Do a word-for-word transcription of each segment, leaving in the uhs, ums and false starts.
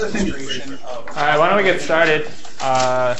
All right, why don't we get started? Uh,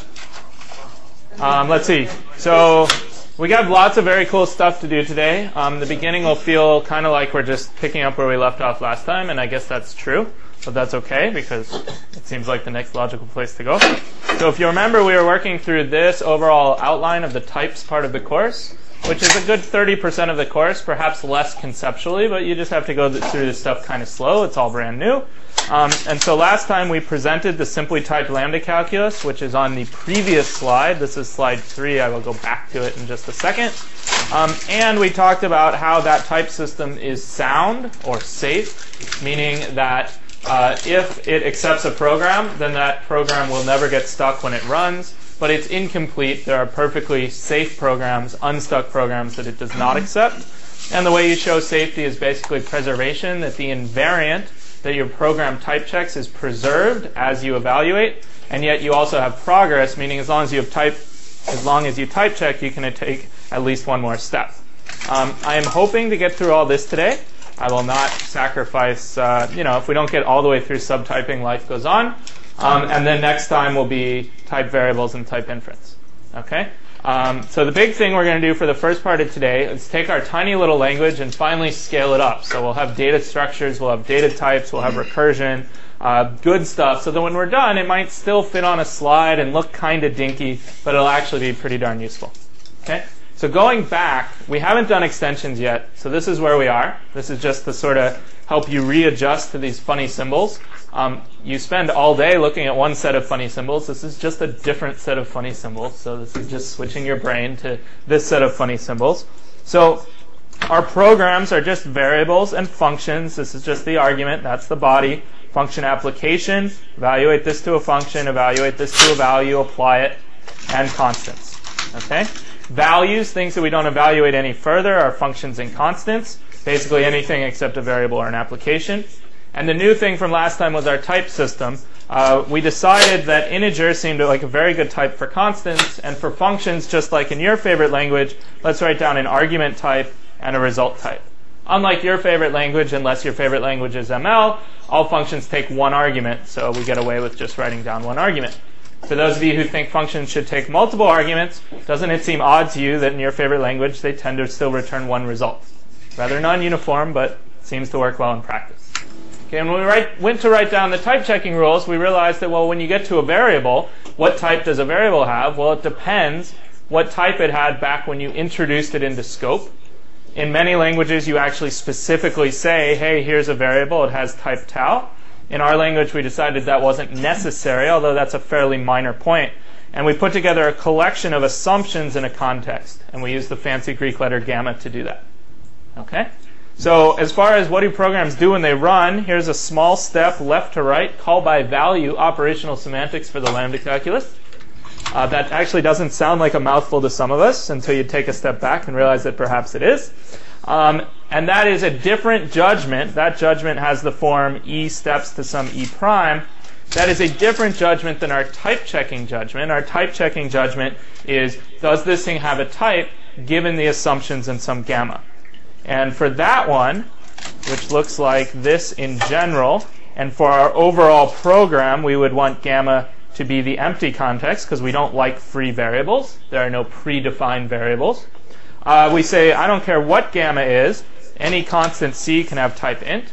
um, let's see. So we got lots of very cool stuff to do today. Um, the beginning will feel kind of like we're just picking up where we left off last time, and I guess that's true, but that's okay because it seems like the next logical place to go. So if you remember, we were working through this overall outline of the types part of the course, which is a good thirty percent of the course, perhaps less conceptually, but you just have to go through this stuff kind of slow. It's all brand new. Um, and so last time we presented the simply typed lambda calculus, which is on the previous slide. This is slide three. I will go back to it in just a second. Um, and we talked about how that type system is sound or safe, meaning that uh, if it accepts a program, then that program will never get stuck when it runs. But it's incomplete. There are perfectly safe programs, unstuck programs that it does not accept. And the way you show safety is basically preservation, that the invariant that your program type checks is preserved as you evaluate, and yet you also have progress, meaning as long as you have type, as long as you type check, you can take at least one more step. Um, I am hoping to get through all this today. I will not sacrifice, uh, you know, if we don't get all the way through subtyping, life goes on. Um, and then next time will be type variables and type inference. Okay? Um, so the big thing we're going to do for the first part of today is take our tiny little language and finally scale it up. So we'll have data structures, we'll have data types, we'll have recursion, uh, good stuff. So that when we're done, it might still fit on a slide and look kind of dinky, but it'll actually be pretty darn useful. Okay? So going back, we haven't done extensions yet. So this is where we are. This is just to sort of help you readjust to these funny symbols. Um, you spend all day looking at one set of funny symbols. This is just a different set of funny symbols. So this is just switching your brain to this set of funny symbols. So our programs are just variables and functions. This is just the argument. That's the body. Function application. Evaluate this to a function. Evaluate this to a value. Apply it. And constants. Okay? Values, things that we don't evaluate any further, are functions and constants. Basically anything except a variable or an application. And the new thing from last time was our type system. Uh, we decided that integer seemed like a very good type for constants, and for functions, just like in your favorite language, let's write down an argument type and a result type. Unlike your favorite language, unless your favorite language is M L, all functions take one argument, so we get away with just writing down one argument. For those of you who think functions should take multiple arguments, doesn't it seem odd to you that in your favorite language they tend to still return one result? Rather non-uniform, but seems to work well in practice. Okay, and when we write, went to write down the type checking rules, we realized that, well, when you get to a variable, what type does a variable have? Well, it depends what type it had back when you introduced it into scope. In many languages, you actually specifically say, hey, here's a variable, it has type tau. In our language, we decided that wasn't necessary, although that's a fairly minor point. And we put together a collection of assumptions in a context, and we used the fancy Greek letter gamma to do that. Okay? So as far as what do programs do when they run, here's a small step left to right, call by value operational semantics for the lambda calculus. Uh, that actually doesn't sound like a mouthful to some of us until you take a step back and realize that perhaps it is. Um, and that is a different judgment. That judgment has the form e steps to some e prime. That is a different judgment than our type checking judgment. Our type checking judgment is, does this thing have a type given the assumptions in some gamma? And for that one, which looks like this in general, and for our overall program, we would want gamma to be the empty context because we don't like free variables. There are no predefined variables. Uh, we say, I don't care what gamma is, any constant c can have type int.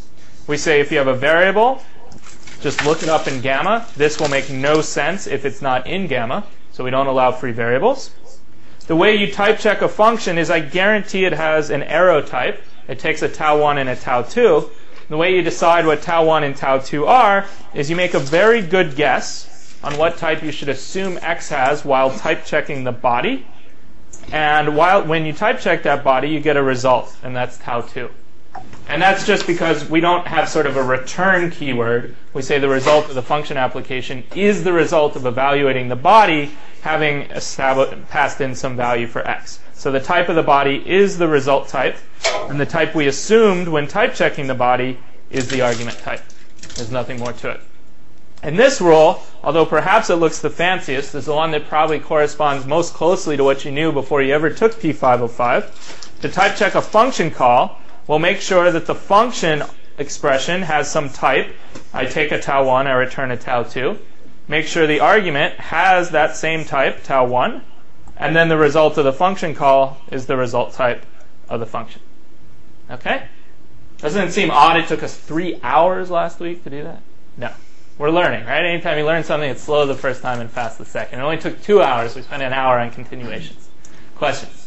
We say if you have a variable, just look it up in gamma. This will make no sense if it's not in gamma, so we don't allow free variables. The way you type check a function is I guarantee it has an arrow type. It takes a tau one and a tau two. The way you decide what tau one and tau two are is you make a very good guess on what type you should assume X has while type checking the body. And while when you type check that body, you get a result, and that's tau two. And that's just because we don't have sort of a return keyword. We say the result of the function application is the result of evaluating the body having passed in some value for X. So the type of the body is the result type, and the type we assumed when type checking the body is the argument type. There's nothing more to it. And this rule, although perhaps it looks the fanciest, is the one that probably corresponds most closely to what you knew before you ever took P five oh five. To type check a function call, we'll make sure that the function expression has some type I take a tau one, I return a tau two. Make sure the argument has that same type, tau one, and then the result of the function call is the result type of the function. Okay? Doesn't it seem odd it took us three hours last week to do that? No. We're learning, right? Anytime you learn something, it's slow the first time and fast the second. It only took two hours. We spent an hour on continuations. Questions?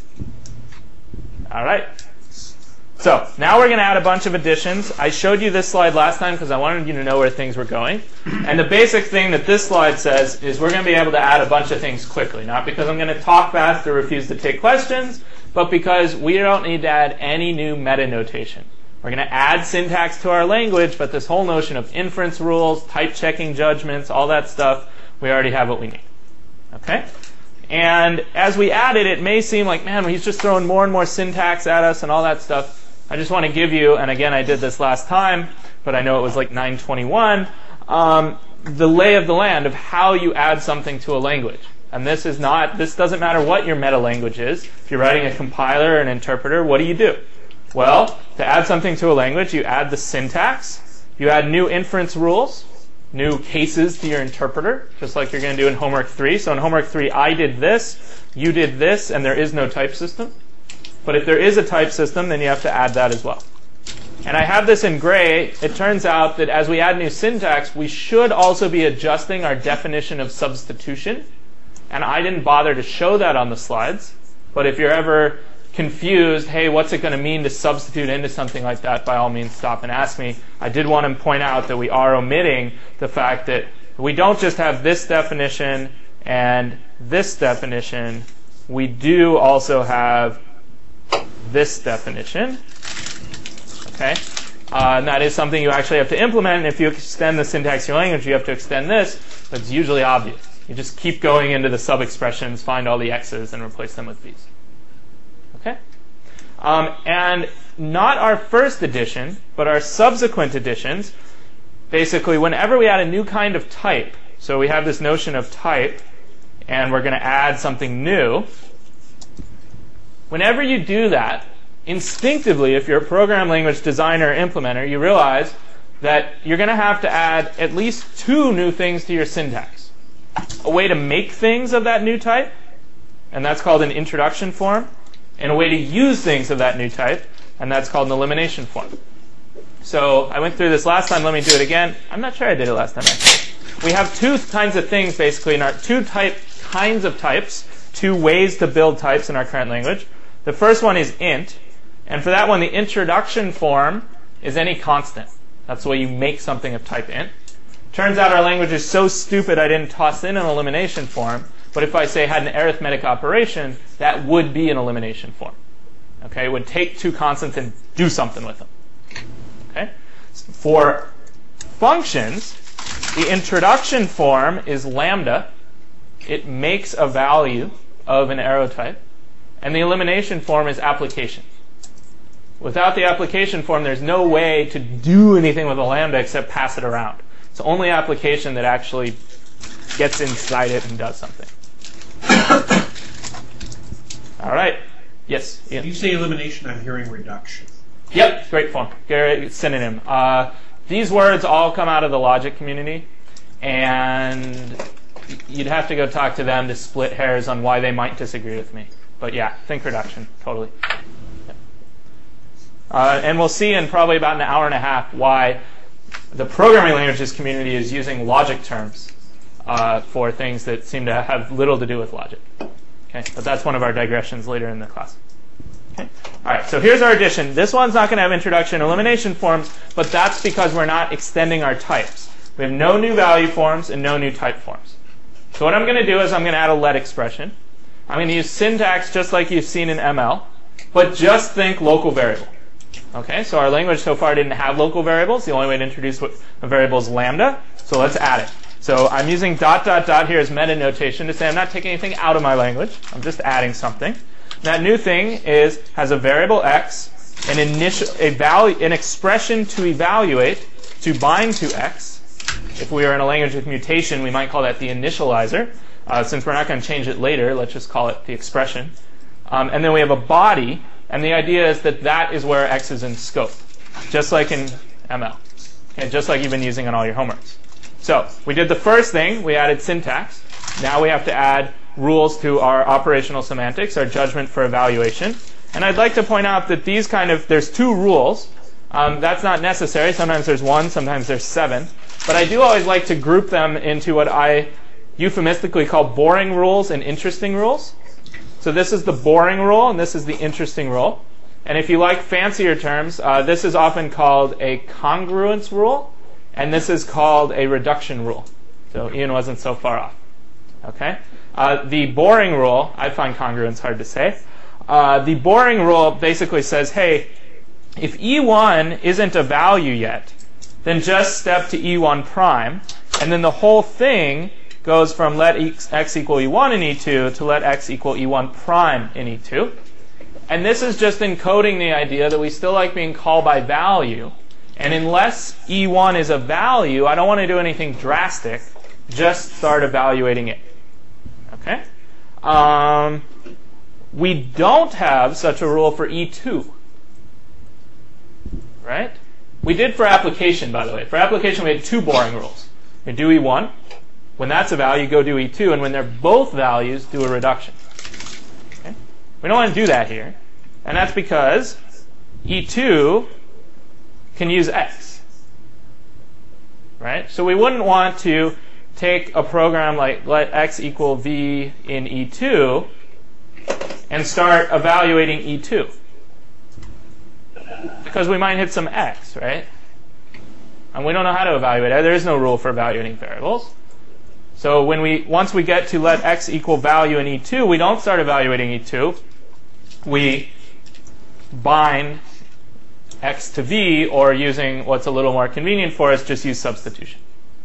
All right. So now we're going to add a bunch of additions. I showed you this slide last time because I wanted you to know where things were going. And the basic thing that this slide says is we're going to be able to add a bunch of things quickly. Not because I'm going to talk fast or refuse to take questions, but because we don't need to add any new meta notation. We're going to add syntax to our language, but this whole notion of inference rules, type checking judgments, all that stuff, we already have what we need. Okay? And as we add it, it may seem like, man, he's just throwing more and more syntax at us and all that stuff. I just want to give you, and again, I did this last time, but I know it was like nine twenty-one, um, the lay of the land of how you add something to a language. And this is not, this doesn't matter what your meta language is. If you're writing a compiler or an interpreter, what do you do? Well, to add something to a language, you add the syntax, you add new inference rules, new cases to your interpreter, just like you're going to do in homework three. So in homework three, I did this, you did this, and there is no type system. But if there is a type system, then you have to add that as well. And I have this in gray. It turns out that as we add new syntax, we should also be adjusting our definition of substitution. And I didn't bother to show that on the slides. But if you're ever confused, hey, what's it going to mean to substitute into something like that, by all means stop and ask me. I did want to point out that we are omitting the fact that we don't just have this definition and this definition. We do also have this definition. Okay? Uh, and that is something you actually have to implement. And if you extend the syntax of your language, you have to extend this. But it's usually obvious. You just keep going into the sub-expressions, find all the x's, and replace them with v's. Okay? Um, and not our first addition, but our subsequent additions, basically whenever we add a new kind of type, so we have this notion of type, and we're going to add something new, whenever you do that, instinctively, if you're a program language designer or implementer, you realize that you're going to have to add at least two new things to your syntax. A way to make things of that new type, and that's called an introduction form, and a way to use things of that new type, and that's called an elimination form. So I went through this last time. Let me do it again. I'm not sure I did it last time, actually. We have two kinds of things, basically, in our two type kinds of types, two ways to build types in our current language. The first one is int, and for that one, the introduction form is any constant. That's the way you make something of type int. Turns out our language is so stupid I didn't toss in an elimination form, but if I say had an arithmetic operation, that would be an elimination form. Okay, it would take two constants and do something with them. Okay? For functions, the introduction form is lambda. It makes a value of an arrow type. And the elimination form is application. Without the application form, there's no way to do anything with a lambda except pass it around. It's the only application that actually gets inside it and does something. All right. Yes? Ian? When you say elimination, I'm hearing reduction. Yep. Great form. Great synonym. Uh, these words all come out of the logic community, and you'd have to go talk to them to split hairs on why they might disagree with me. But yeah, think reduction. Totally. Yep. Uh, and we'll see in probably about an hour and a half why the programming languages community is using logic terms uh, for things that seem to have little to do with logic. Okay, but that's one of our digressions later in the class. Okay. All right, so here's our addition. This one's not going to have introduction and elimination forms, but that's because we're not extending our types. We have no new value forms and no new type forms. So what I'm going to do is I'm going to add a let expression. I'm going to use syntax just like you've seen in M L, but just think local variable. Okay, so our language so far didn't have local variables. The only way to introduce a variable is lambda, so let's add it. So I'm using dot, dot, dot here as meta notation to say I'm not taking anything out of my language. I'm just adding something. That new thing is has a variable x, an initial, a value, an expression to evaluate to bind to x. If we are in a language with mutation, we might call that the initializer. Uh, since we're not going to change it later, let's just call it the expression. Um, and then we have a body, and the idea is that that is where x is in scope, just like in M L. Okay, just like you've been using on all your homeworks. So we did the first thing, we added syntax. Now we have to add rules to our operational semantics, our judgment for evaluation. And I'd like to point out that these kind of, there's two rules. Um, that's not necessary. Sometimes there's one, sometimes there's seven. But I do always like to group them into what I euphemistically call boring rules and interesting rules. So this is the boring rule, and this is the interesting rule. And if you like fancier terms, uh, this is often called a congruence rule, and this is called a reduction rule. So Ian wasn't so far off. Okay? Uh, the boring rule, I find congruence hard to say. Uh, the boring rule basically says, hey, if E one isn't a value yet, then just step to E one prime, and then the whole thing goes from let x, x equal E one in E two to let x equal E one prime in E two. And this is just encoding the idea that we still like being called by value. And unless E one is a value, I don't want to do anything drastic. Just start evaluating it. Okay? Um, we don't have such a rule for E two. Right? We did for application, by the way. For application, we had two boring rules. We do E one. When that's a value, go do E two. And when they're both values, do a reduction. Okay? We don't want to do that here. And that's because E two can use x. Right? So we wouldn't want to take a program like let x equal v in E two and start evaluating E two. Because we might hit some x, right? And we don't know how to evaluate it. There is no rule for evaluating variables. So when we once we get to let x equal value in E two, we don't start evaluating E two. We bind x to v, or using what's a little more convenient for us, just use substitution.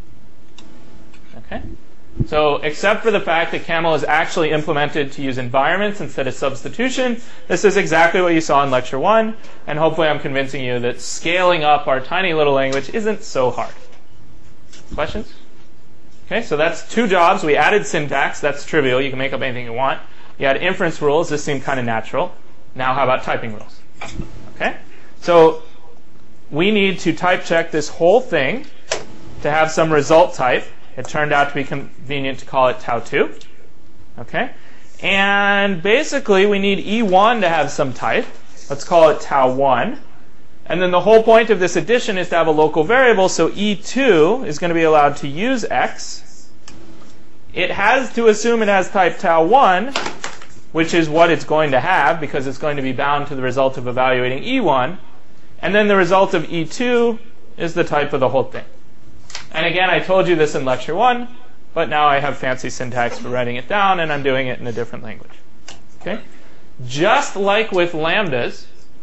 Okay? So except for the fact that Camel is actually implemented to use environments instead of substitution, this is exactly what you saw in lecture one, and hopefully I'm convincing you that scaling up our tiny little language isn't so hard. Questions? Okay, so that's two jobs. We added syntax. That's trivial. You can make up anything you want. You add inference rules. This seemed kind of natural. Now how about typing rules? Okay, so we need to type check this whole thing to have some result type. It turned out to be convenient to call it tau two. Okay? And basically, we need E one to have some type. Let's call it tau one. And then the whole point of this addition is to have a local variable, so E two is going to be allowed to use x. It has to assume it has type tau one, which is what it's going to have, because it's going to be bound to the result of evaluating E one. And then the result of E two is the type of the whole thing. And again, I told you this in lecture one, but now I have fancy syntax for writing it down, and I'm doing it in a different language. Okay? Just like with lambdas,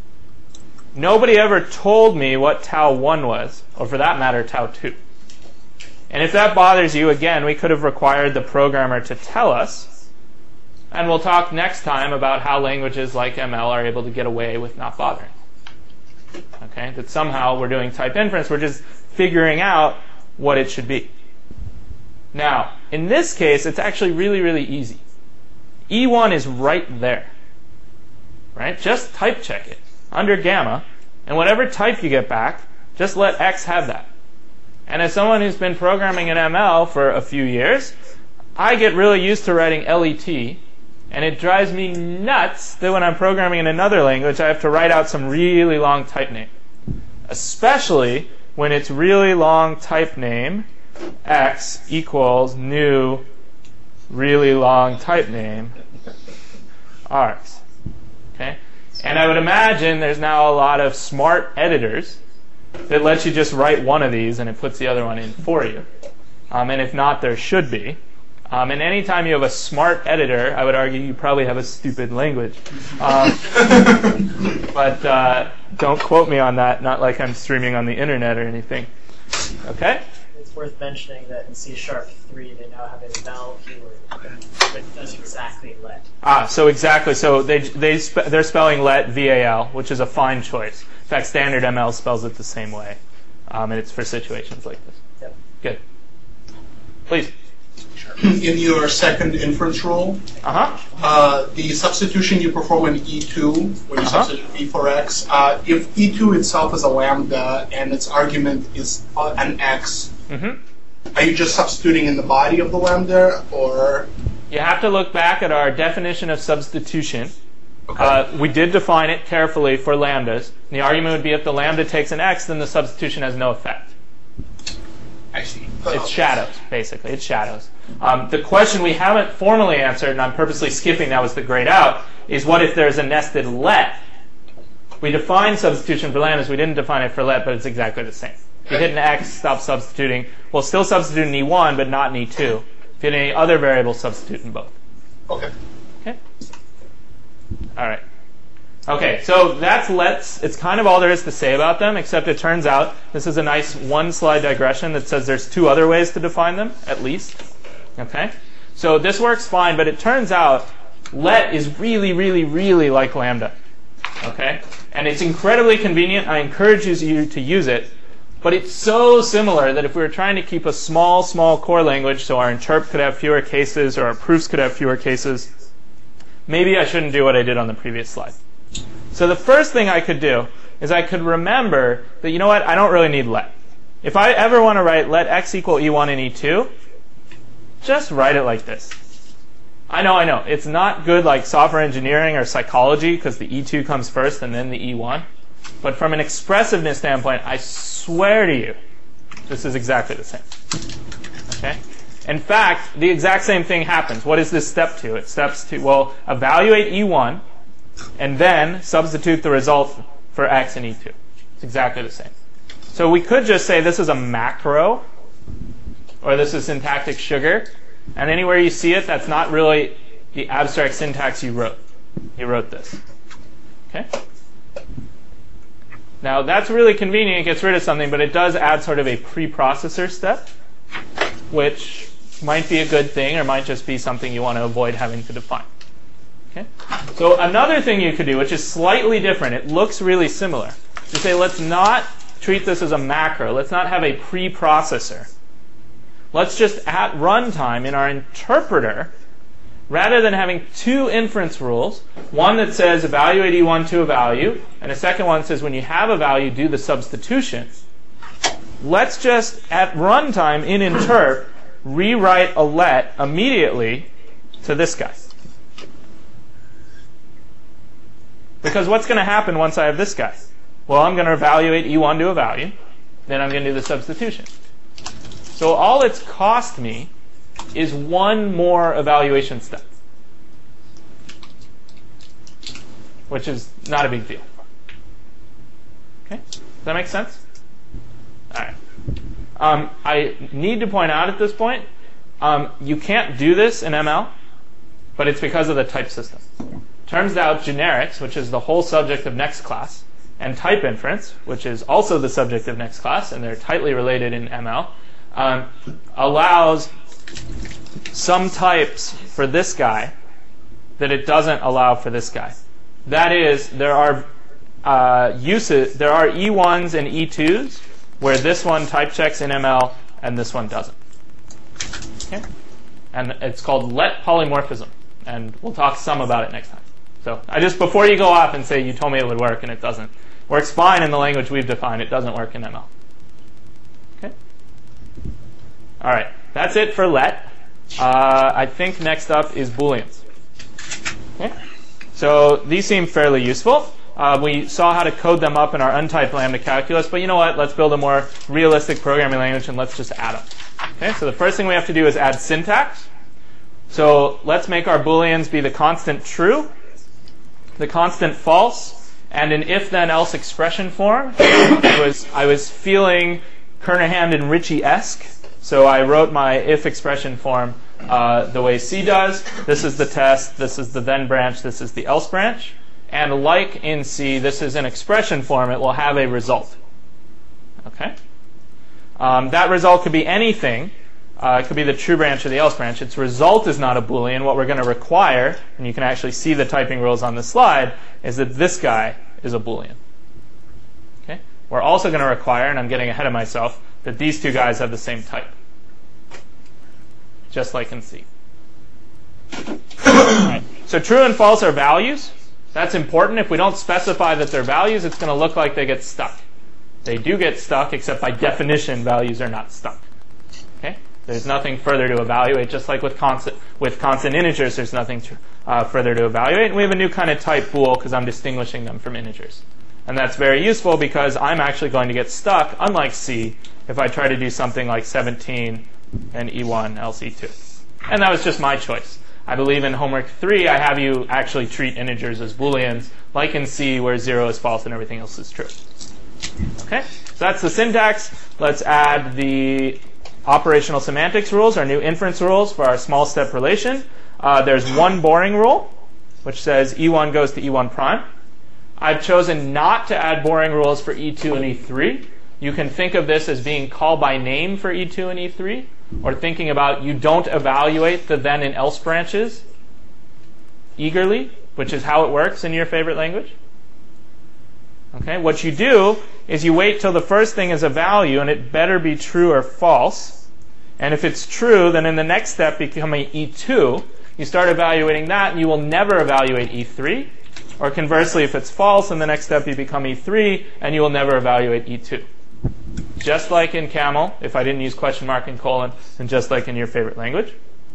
nobody ever told me what tau one was, or for that matter, tau two. And if that bothers you, again, we could have required the programmer to tell us, and we'll talk next time about how languages like M L are able to get away with not bothering. Okay? That somehow we're doing type inference, we're just figuring out what it should be. Now, in this case, it's actually really, really easy. E one is right there. Right? Just type check it under gamma, and whatever type you get back, just let x have that. And as someone who's been programming in M L for a few years, I get really used to writing L E T, and it drives me nuts that when I'm programming in another language, I have to write out some really long type name. Especially when it's really long type name, x equals new really long type name, args. Okay? And I would imagine there's now a lot of smart editors that lets you just write one of these and it puts the other one in for you. Um, and if not, there should be. Um, and anytime you have a smart editor, I would argue you probably have a stupid language. Um, but uh, don't quote me on that, not like I'm streaming on the internet or anything. Okay? It's worth mentioning that in C sharp three, they now have a val keyword that does exactly let. Ah, so exactly. So they, they spe- they're spelling let, V A L, which is a fine choice. In fact, standard M L spells it the same way. Um, and it's for situations like this. Yep. Good. Please. In your second inference rule, Uh-huh. Uh, the substitution you perform in E two, when you Uh-huh. substitute E for x, uh, if E two itself is a lambda and its argument is uh, an x, Mm-hmm. are you just substituting in the body of the lambda, or? You have to look back at our definition of substitution. Okay. Uh, we did define it carefully for lambdas. The argument would be if the lambda takes an x, then the substitution has no effect. I see. It's shadows, basically. It's shadows. Um, the question we haven't formally answered, and I'm purposely skipping, that was the grayed out, is what if there's a nested let? We defined substitution for lambdas. We didn't define it for let, but it's exactly the same. If you hit an x, stop substituting. We'll still substitute in E one, but not in E two. If you hit any other variable, substitute in both. Okay. Okay? All right. Okay, so that's lets. It's kind of all there is to say about them, except it turns out this is a nice one-slide digression that says there's two other ways to define them, at least. Okay? So this works fine, but it turns out let is really, really, really like lambda. Okay? And it's incredibly convenient. I encourage you to use it. But it's so similar that if we were trying to keep a small, small core language so our interp could have fewer cases or our proofs could have fewer cases, maybe I shouldn't do what I did on the previous slide. So the first thing I could do is I could remember that, you know what, I don't really need let. If I ever want to write let x equal E one and E two, just write it like this. I know, I know. It's not good like software engineering or psychology because the E two comes first and then the E one. But from an expressiveness standpoint, I swear to you, this is exactly the same. Okay? In fact, the exact same thing happens. What is this step to? It steps to, well, evaluate E one and then substitute the result for x in E two. It's exactly the same. So we could just say this is a macro, or this is syntactic sugar, and anywhere you see it, that's not really the abstract syntax you wrote. You wrote this. Okay? Now, that's really convenient. It gets rid of something, but it does add sort of a preprocessor step, which might be a good thing or might just be something you want to avoid having to define. Okay? So another thing you could do, which is slightly different, it looks really similar, to say let's not treat this as a macro. Let's not have a preprocessor. Let's just at runtime in our interpreter, rather than having two inference rules, one that says evaluate E one to a value, and a second one that says when you have a value, do the substitution. Let's just, at runtime in interp, rewrite a let immediately to this guy. Because what's going to happen once I have this guy? Well, I'm going to evaluate E one to a value, then I'm going to do the substitution. So all it's cost me is one more evaluation step, which is not a big deal. Okay? Does that make sense? All right. Um, I need to point out at this point, um, you can't do this in M L, but it's because of the type system. Turns out generics, which is the whole subject of next class, and type inference, which is also the subject of next class, and they're tightly related in M L, um, allows some types for this guy that it doesn't allow for this guy. That is, there are uh, uses, there are E ones and E twos where this one type checks in M L and this one doesn't. Okay? And it's called let polymorphism, and we'll talk some about it next time. So I just, before you go off and say you told me it would work and it doesn't, works fine in the language we've defined. It doesn't work in M L. Okay? All right. That's it for let. Uh, I think next up is Booleans. Okay? So these seem fairly useful. Uh, we saw how to code them up in our untyped lambda calculus, but you know what? Let's build a more realistic programming language and let's just add them. Okay? So the first thing we have to do is add syntax. So let's make our Booleans be the constant true, the constant false, and an if-then-else expression form. I was, I was feeling Kernighan and Ritchie-esque, so I wrote my if expression form uh, the way C does. This is the test, this is the then branch, this is the else branch. And like in C, this is an expression form. It will have a result. Okay? Um, that result could be anything. Uh, it could be the true branch or the else branch. Its result is not a Boolean. What we're going to require, and you can actually see the typing rules on the slide, is that this guy is a Boolean. Okay? We're also going to require, and I'm getting ahead of myself, that these two guys have the same type. Just like in C. Right. So So true and false are values. That's important. If we don't specify that they're values, it's going to look like they get stuck. They do get stuck, except by definition, values are not stuck. Okay? There's nothing further to evaluate, just like with constant with constant integers, there's nothing to, uh, further to evaluate. And we have a new kind of type bool because I'm distinguishing them from integers. And that's very useful because I'm actually going to get stuck, unlike C, if I try to do something like seventeen and E one else E two. And that was just my choice. I believe in homework three, I have you actually treat integers as booleans, like in C, where zero is false and everything else is true. Okay, so that's the syntax. Let's add the operational semantics rules, our new inference rules for our small step relation. Uh, there's one boring rule, which says E one goes to E one prime. I've chosen not to add boring rules for E two and E three. You can think of this as being call by name for E two and E three, or thinking about you don't evaluate the then and else branches eagerly, which is how it works in your favorite language. Okay, what you do is you wait till the first thing is a value, and it better be true or false. And if it's true, then in the next step, becoming E two, you start evaluating that, and you will never evaluate E three. Or conversely, if it's false, in the next step you become E three, and you will never evaluate E two. Just like in Camel, if I didn't use question mark and colon, and just like in your favorite language.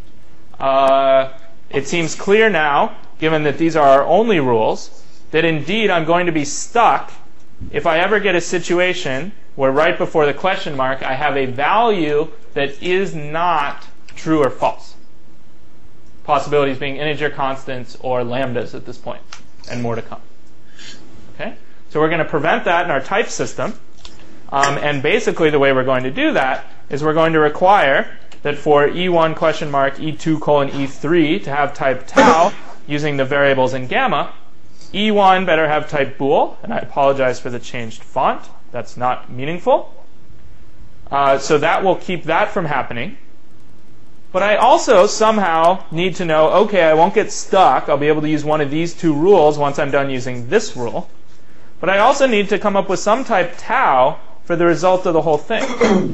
Uh, it seems clear now, given that these are our only rules, that indeed I'm going to be stuck if I ever get a situation where right before the question mark I have a value that is not true or false. Possibilities being integer constants or lambdas at this point, and more to come. Okay? So we're going to prevent that in our type system. Um, and basically the way we're going to do that is we're going to require that for E one question mark E two colon E three to have type tau using the variables in gamma, E one better have type bool, and I apologize for the changed font. That's not meaningful. Uh, so that will keep that from happening. But I also somehow need to know, okay, I won't get stuck. I'll be able to use one of these two rules once I'm done using this rule. But I also need to come up with some type tau for the result of the whole thing.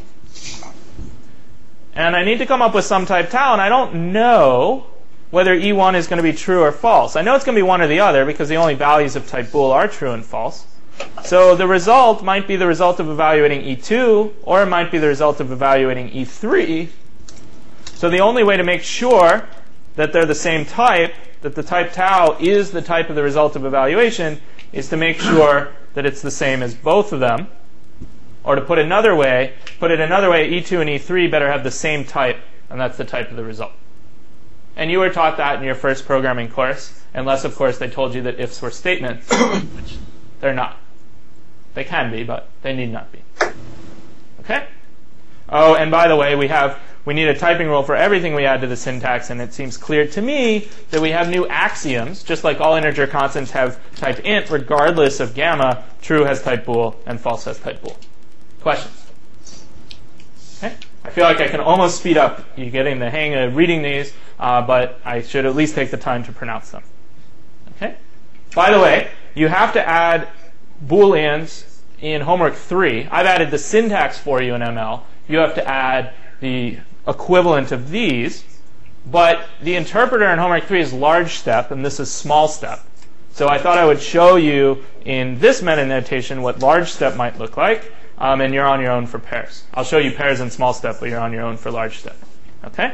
And I need to come up with some type tau, and I don't know whether E one is going to be true or false. I know it's going to be one or the other because the only values of type bool are true and false. So the result might be the result of evaluating E two, or it might be the result of evaluating E three. So the only way to make sure that they're the same type, that the type tau is the type of the result of evaluation, is to make sure that it's the same as both of them. Or to put another way, put it another way, E two and E three better have the same type, and that's the type of the result. And you were taught that in your first programming course, unless, of course, they told you that ifs were statements, which they're not. They can be, but they need not be. Okay? Oh, and by the way, we have we need a typing rule for everything we add to the syntax, and it seems clear to me that we have new axioms, just like all integer constants have type int, regardless of gamma. True has type bool, and false has type bool. Questions? Okay. I feel like I can almost speed up you getting the hang of reading these, uh, but I should at least take the time to pronounce them. Okay. By the way, you have to add booleans in homework three. I've added the syntax for you in M L. You have to add the equivalent of these, but the interpreter in homework three is large step, and this is small step. So I thought I would show you in this meta notation what large step might look like. Um, and you're on your own for pairs. I'll show you pairs in small step, but you're on your own for large step. Okay?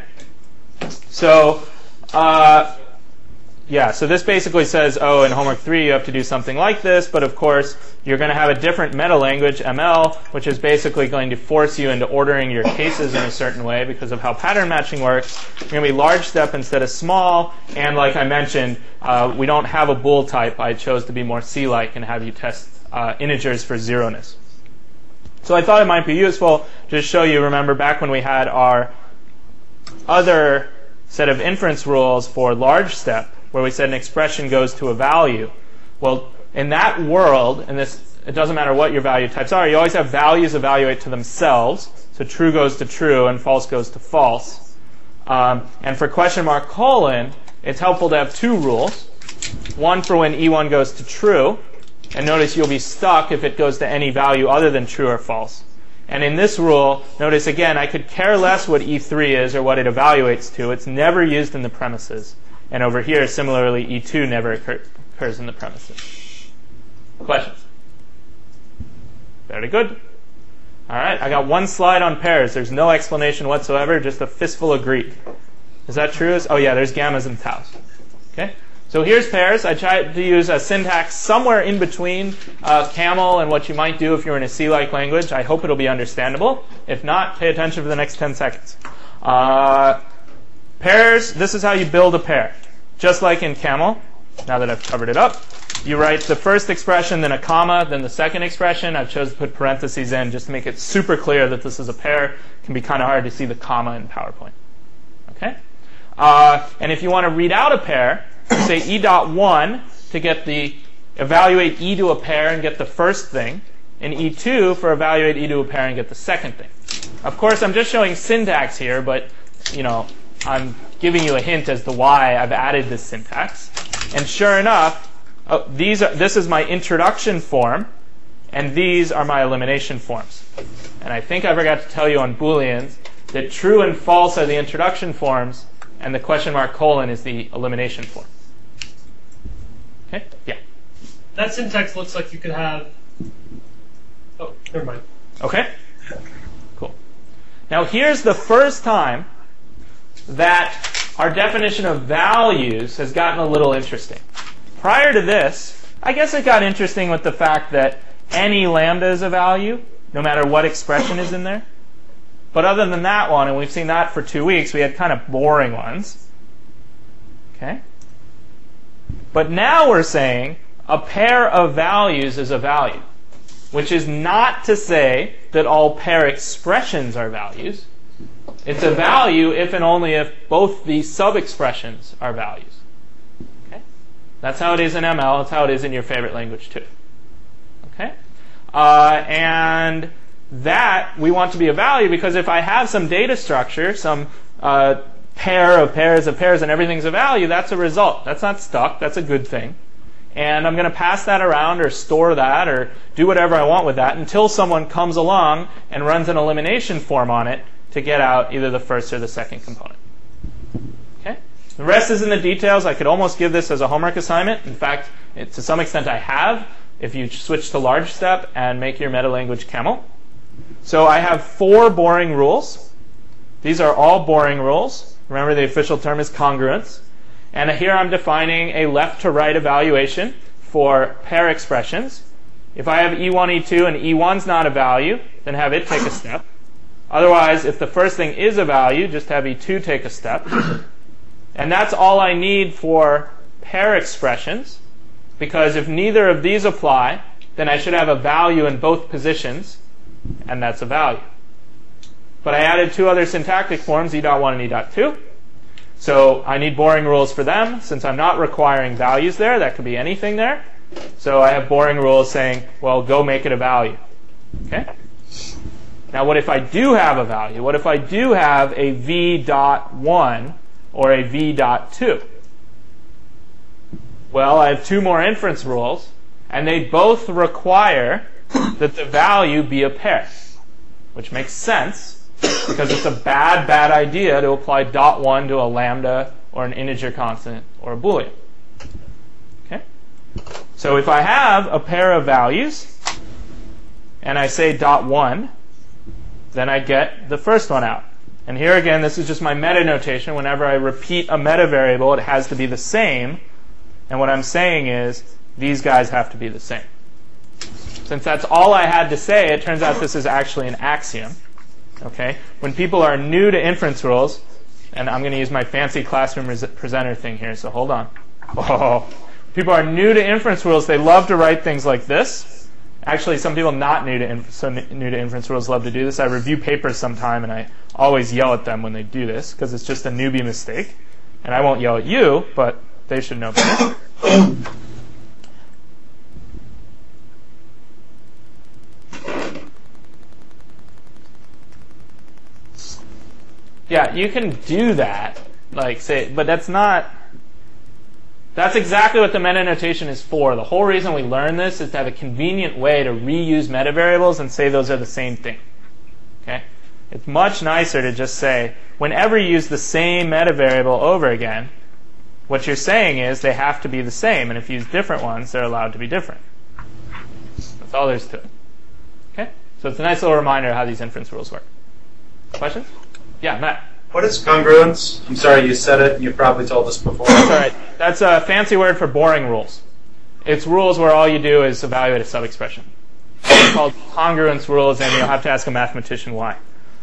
So, uh, yeah, so this basically says, oh, in homework three you have to do something like this, but of course you're going to have a different meta language, M L, which is basically going to force you into ordering your cases in a certain way because of how pattern matching works. You're going to be large step instead of small, and like I mentioned, uh, we don't have a bool type. I chose to be more C-like and have you test uh, integers for zeroness. So I thought it might be useful to show you, remember back when we had our other set of inference rules for large step, where we said an expression goes to a value. Well, in that world, and this, it doesn't matter what your value types are, you always have values evaluate to themselves. So true goes to true and false goes to false. Um, and for question mark colon, it's helpful to have two rules. One for when E one goes to true. And notice you'll be stuck if it goes to any value other than true or false. And in this rule, notice again, I could care less what E three is or what it evaluates to. It's never used in the premises. And over here, similarly, E two never occur, occurs in the premises. Questions? Very good. All right, I got one slide on pairs. There's no explanation whatsoever, just a fistful of Greek. Is that true? Oh yeah, there's gammas and taus. Okay, so here's pairs. I tried to use a syntax somewhere in between uh, camel and what you might do if you're in a C-like language. I hope it'll be understandable. If not, pay attention for the next ten seconds. Uh, pairs, this is how you build a pair. Just like in camel, now that I've covered it up, you write the first expression, then a comma, then the second expression. I've chosen to put parentheses in just to make it super clear that this is a pair. It can be kind of hard to see the comma in PowerPoint. Okay? Uh, and if you want to read out a pair, you say E dot one to get the evaluate E to a pair and get the first thing, and E two for evaluate E to a pair and get the second thing. Of course, I'm just showing syntax here, but you know, I'm giving you a hint as to why I've added this syntax. And sure enough, oh, these are, this is my introduction form, and these are my elimination forms. And I think I forgot to tell you on Booleans that true and false are the introduction forms, and the question mark colon is the elimination form. Okay? Yeah. That syntax looks like you could have... Oh, never mind. Okay? Cool. Now here's the first time that our definition of values has gotten a little interesting. Prior to this, I guess it got interesting with the fact that any lambda is a value, no matter what expression is in there. But other than that one, and we've seen that for two weeks, we had kind of boring ones. Okay? But now we're saying a pair of values is a value, which is not to say that all pair expressions are values. It's a value if and only if both the sub-expressions are values. Okay? That's how it is in M L. That's how it is in your favorite language too. Okay? Uh, and that we want to be a value because if I have some data structure, some uh, pair of pairs of pairs and everything's a value, that's a result. That's not stuck. That's a good thing. And I'm going to pass that around or store that or do whatever I want with that until someone comes along and runs an elimination form on it to get out either the first or the second component. Okay? The rest is in the details. I could almost give this as a homework assignment. In fact, it, to some extent I have, if you switch to large step and make your meta language camel. So I have four boring rules. These are all boring rules. Remember, the official term is congruence. And here I'm defining a left to right evaluation for pair expressions. If I have E one, E two, and E one's not a value, then have it take a step. Otherwise, if the first thing is a value, just have E two take a step. And that's all I need for pair expressions, because if neither of these apply, then I should have a value in both positions, and that's a value. But I added two other syntactic forms, E dot one and E dot two. So I need boring rules for them. Since I'm not requiring values there, that could be anything there. So I have boring rules saying, well, go make it a value. Okay? Now what if I do have a value? What if I do have a V dot one or a V dot two? Well, I have two more inference rules, and they both require that the value be a pair, which makes sense because it's a bad, bad idea to apply dot one to a lambda or an integer constant or a Boolean. Okay? So if I have a pair of values and I say dot one, then I get the first one out. And here again, this is just my meta notation. Whenever I repeat a meta variable, it has to be the same. And what I'm saying is these guys have to be the same. Since that's all I had to say, it turns out this is actually an axiom. Okay? When people are new to inference rules, and I'm going to use my fancy classroom res- presenter thing here, so hold on. Oh. People are new to inference rules, they love to write things like this. Actually, some people not new to inf- so n- new to inference rules love to do this. I review papers sometime, and I always yell at them when they do this, because it's just a newbie mistake. And I won't yell at you, but they should know better. Yeah, you can do that, like say, but that's not. That's exactly what the meta notation is for. The whole reason we learn this is to have a convenient way to reuse meta variables and say those are the same thing. Okay? It's much nicer to just say, whenever you use the same meta variable over again, what you're saying is they have to be the same, and if you use different ones, they're allowed to be different. That's all there is to it. Okay? So it's a nice little reminder of how these inference rules work. Questions? Yeah, Matt. What is congruence? I'm sorry, you said it, and you've probably told us before. That's all right. That's a fancy word for boring rules. It's rules where all you do is evaluate a subexpression. It's called congruence rules, and you'll have to ask a mathematician why.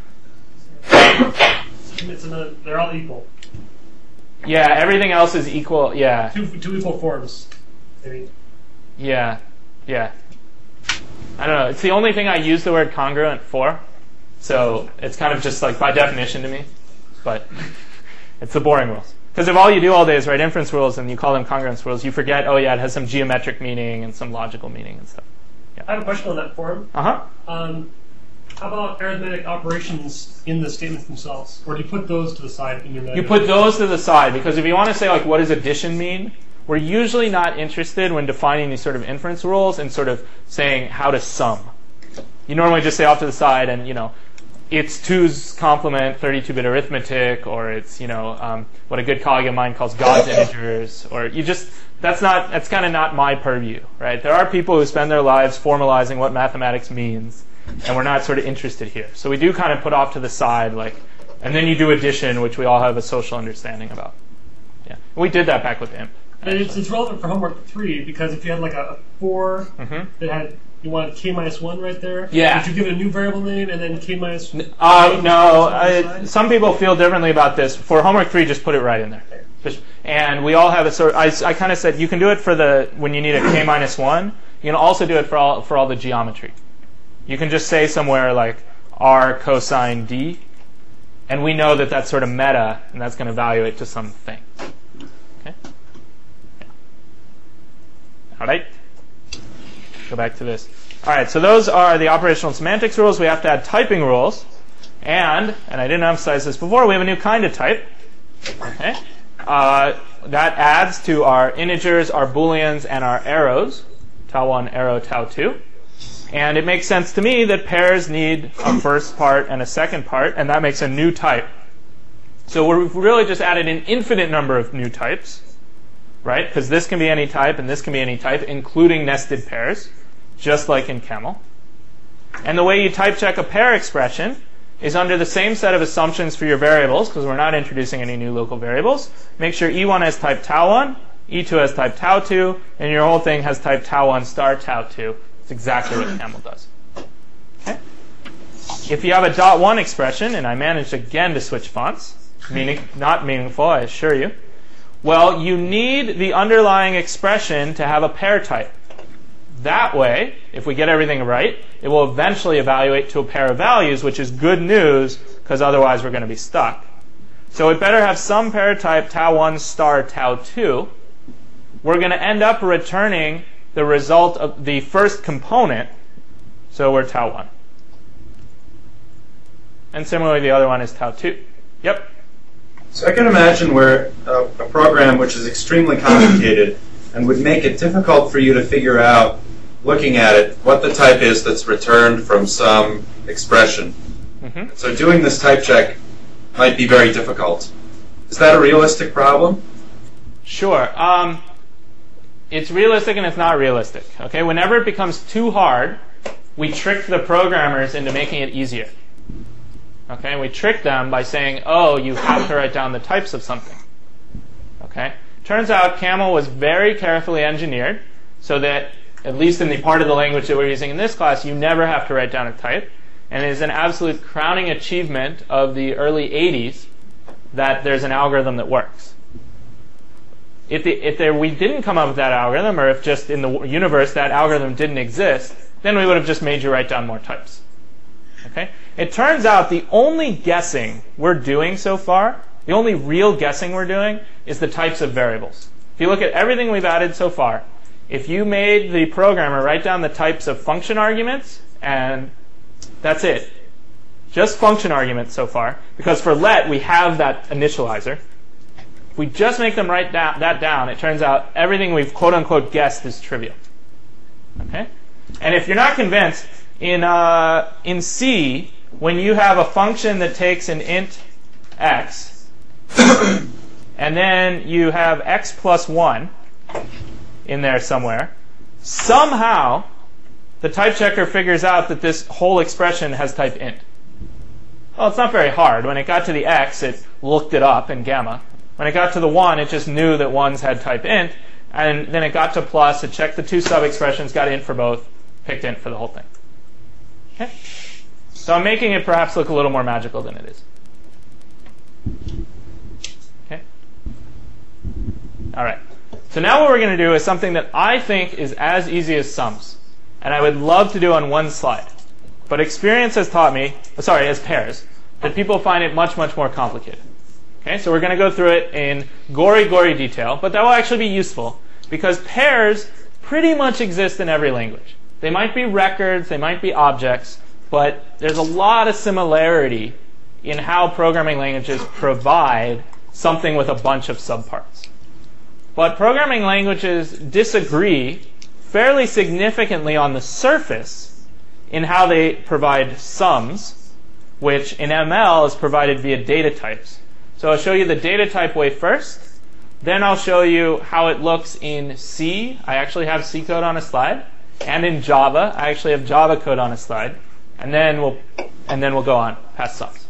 It's in a, they're all equal. Yeah, everything else is equal. Yeah. Two, two equal forms. Maybe. Yeah. Yeah. I don't know. It's the only thing I use the word congruent for. So it's kind of just like by definition to me. But it's the boring rules. Because if all you do all day is write inference rules and you call them congruence rules, you forget, oh yeah, it has some geometric meaning and some logical meaning and stuff. Yeah. I have a question on that form. Uh-huh. Um, how about arithmetic operations in the statements themselves? Or do you put those to the side in your method? You put those to the side, because if you want to say, like, what does addition mean? We're usually not interested when defining these sort of inference rules and sort of saying how to sum. You normally just say off to the side and, you know, it's two's complement, thirty-two bit arithmetic, or it's, you know, um, what a good colleague of mine calls God's integers, or you just, that's not, that's kind of not my purview, right? There are people who spend their lives formalizing what mathematics means, and we're not sort of interested here. So we do kind of put off to the side, like, and then you do addition, which we all have a social understanding about. Yeah, we did that back with imp. And it's, it's relevant for homework three, because if you had like a, a four Mm-hmm. that had, you wanted k minus one right there, Yeah. would you give it a new variable name and then k minus one? Uh, no, uh, some people feel differently about this. For homework three, just put it right in there. Just, and we all have a sort. I, I kind of said you can do it for the when you need a k minus one. You can also do it for all for all the geometry. You can just say somewhere like r cosine d, and we know that that's sort of meta, and that's going to evaluate to some thing. Okay. All right. Go back to this. All right, so those are the operational semantics rules. We have to add typing rules. And, and I didn't emphasize this before, we have a new kind of type. Okay? Uh, that adds to our integers, our booleans, and our arrows. tau one, arrow, tau two. And it makes sense to me that pairs need a first part and a second part, and that makes a new type. So we've really just added an infinite number of new types, right? Because this can be any type, and this can be any type, including nested pairs, just like in Camel. And the way you type check a pair expression is under the same set of assumptions for your variables, because we're not introducing any new local variables. Make sure E one has type tau one, E two has type tau two, and your whole thing has type tau one star tau two. It's exactly what Camel does. Okay? If you have a dot one expression, and I managed again to switch fonts, meaning not meaningful, I assure you, well, you need the underlying expression to have a pair type. That way, if we get everything right, it will eventually evaluate to a pair of values, which is good news, because otherwise we're going to be stuck. So it better have some pair type tau one star tau two. We're going to end up returning the result of the first component, so we're tau one. And similarly, the other one is tau two. Yep? So I can imagine where a, a program which is extremely complicated and would make it difficult for you to figure out, looking at it, what the type is that's returned from some expression. Mm-hmm. So doing this type check might be very difficult. Is that a realistic problem? Sure. Um, it's realistic and it's not realistic. Okay. Whenever it becomes too hard, we trick the programmers into making it easier. Okay. We trick them by saying, "Oh, you have to write down the types of something." Okay. Turns out Camel was very carefully engineered so that, at least in the part of the language that we're using in this class, you never have to write down a type. And it is an absolute crowning achievement of the early eighties that there's an algorithm that works. If, the, if there, we didn't come up with that algorithm, or if just in the universe that algorithm didn't exist, then we would have just made you write down more types. Okay? It turns out the only guessing we're doing so far, the only real guessing we're doing, is the types of variables. If you look at everything we've added so far, if you made the programmer write down the types of function arguments, and that's it. Just function arguments so far, because for let we have that initializer. If we just make them write da- that down, it turns out everything we've quote-unquote guessed is trivial. Okay? And if you're not convinced, in uh, in C, when you have a function that takes an int x, and then you have x plus one in there somewhere, somehow the type checker figures out that this whole expression has type int. Well, it's not very hard. When it got to the x, it looked it up in gamma. When it got to the one, it just knew that ones had type int, and then it got to plus, it checked the two sub-expressions, got int for both, picked int for the whole thing. Okay? So I'm making it perhaps look a little more magical than it is. Okay? All right. So now what we're going to do is something that I think is as easy as sums. And I would love to do on one slide. But experience has taught me, sorry, as pairs, that people find it much, much more complicated. Okay, so we're going to go through it in gory, gory detail, but that will actually be useful because pairs pretty much exist in every language. They might be records, they might be objects, but there's a lot of similarity in how programming languages provide something with a bunch of subparts. But programming languages disagree fairly significantly on the surface in how they provide sums, which in M L is provided via data types. So I'll show you the data type way first. Then I'll show you how it looks in C. I actually have C code on a slide. And in Java. I actually have Java code on a slide. And then we'll and then we'll go on past sums.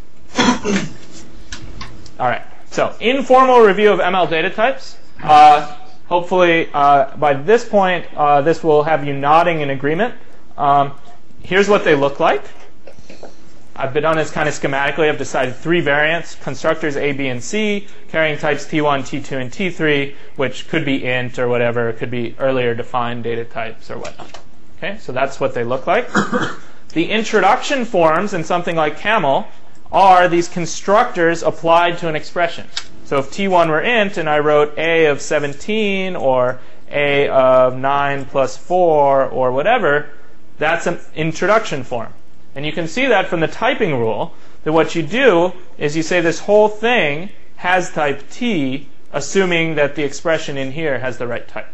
All right. So informal review of M L data types. Uh, hopefully uh, by this point, uh, this will have you nodding in agreement. Um, here's what they look like. I've done this kind of schematically. I've decided three variants, constructors A, B, and C, carrying types T one, T two, and T three, which could be int or whatever. It could be earlier defined data types or whatnot. Okay, so that's what they look like. The introduction forms in something like CAML are these constructors applied to an expression. So if T one were int and I wrote A of seventeen or A of nine plus four or whatever, that's an introduction form. And you can see that from the typing rule, that what you do is you say this whole thing has type T, assuming that the expression in here has the right type.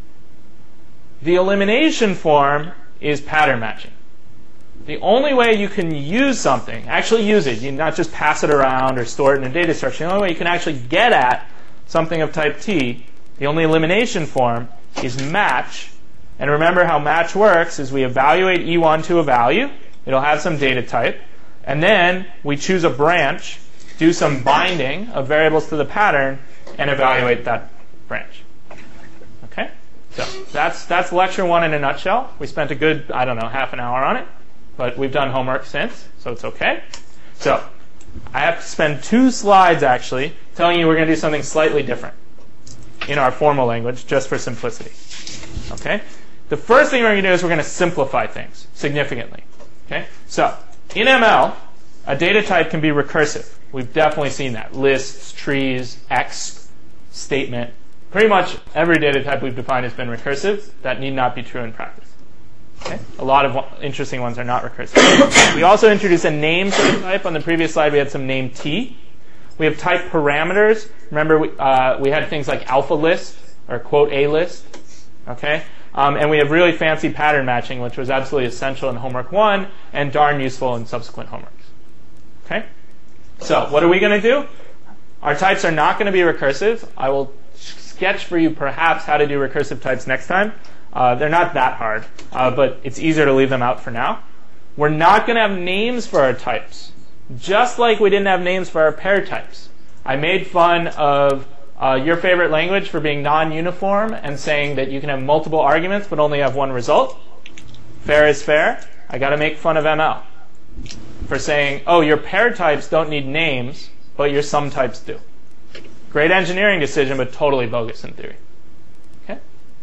The elimination form is pattern matching. The only way you can use something, actually use it, you not just pass it around or store it in a data structure, the only way you can actually get at something of type T, the only elimination form is match. And remember how match works is we evaluate E one to a value. It'll have some data type. And then we choose a branch, do some binding of variables to the pattern, and evaluate that branch. Okay? So that's that's lecture one in a nutshell. We spent a good, I don't know, half an hour on it. But we've done homework since, so it's okay. So I have to spend two slides, actually, telling you we're going to do something slightly different in our formal language, just for simplicity. Okay? The first thing we're going to do is we're going to simplify things significantly. Okay? So, in M L, a data type can be recursive. We've definitely seen that. Lists, trees, X, statement. Pretty much every data type we've defined has been recursive. That need not be true in practice. Okay? A lot of interesting ones are not recursive. We also introduced a name to the type. On the previous slide, we had some name T. We have type parameters. Remember, we, uh, we had things like alpha list or quote A list. Okay? Um, and we have really fancy pattern matching, which was absolutely essential in homework one and darn useful in subsequent homeworks. Okay? So what are we going to do? Our types are not going to be recursive. I will sketch for you perhaps how to do recursive types next time. Uh, they're not that hard, uh, but it's easier to leave them out for now. We're not going to have names for our types, just like we didn't have names for our pair types. I made fun of Uh, your favorite language for being non-uniform and saying that you can have multiple arguments but only have one result. Fair is fair. I got to make fun of M L for saying, oh, your pair types don't need names, but your sum types do. Great engineering decision, but totally bogus in theory. Okay.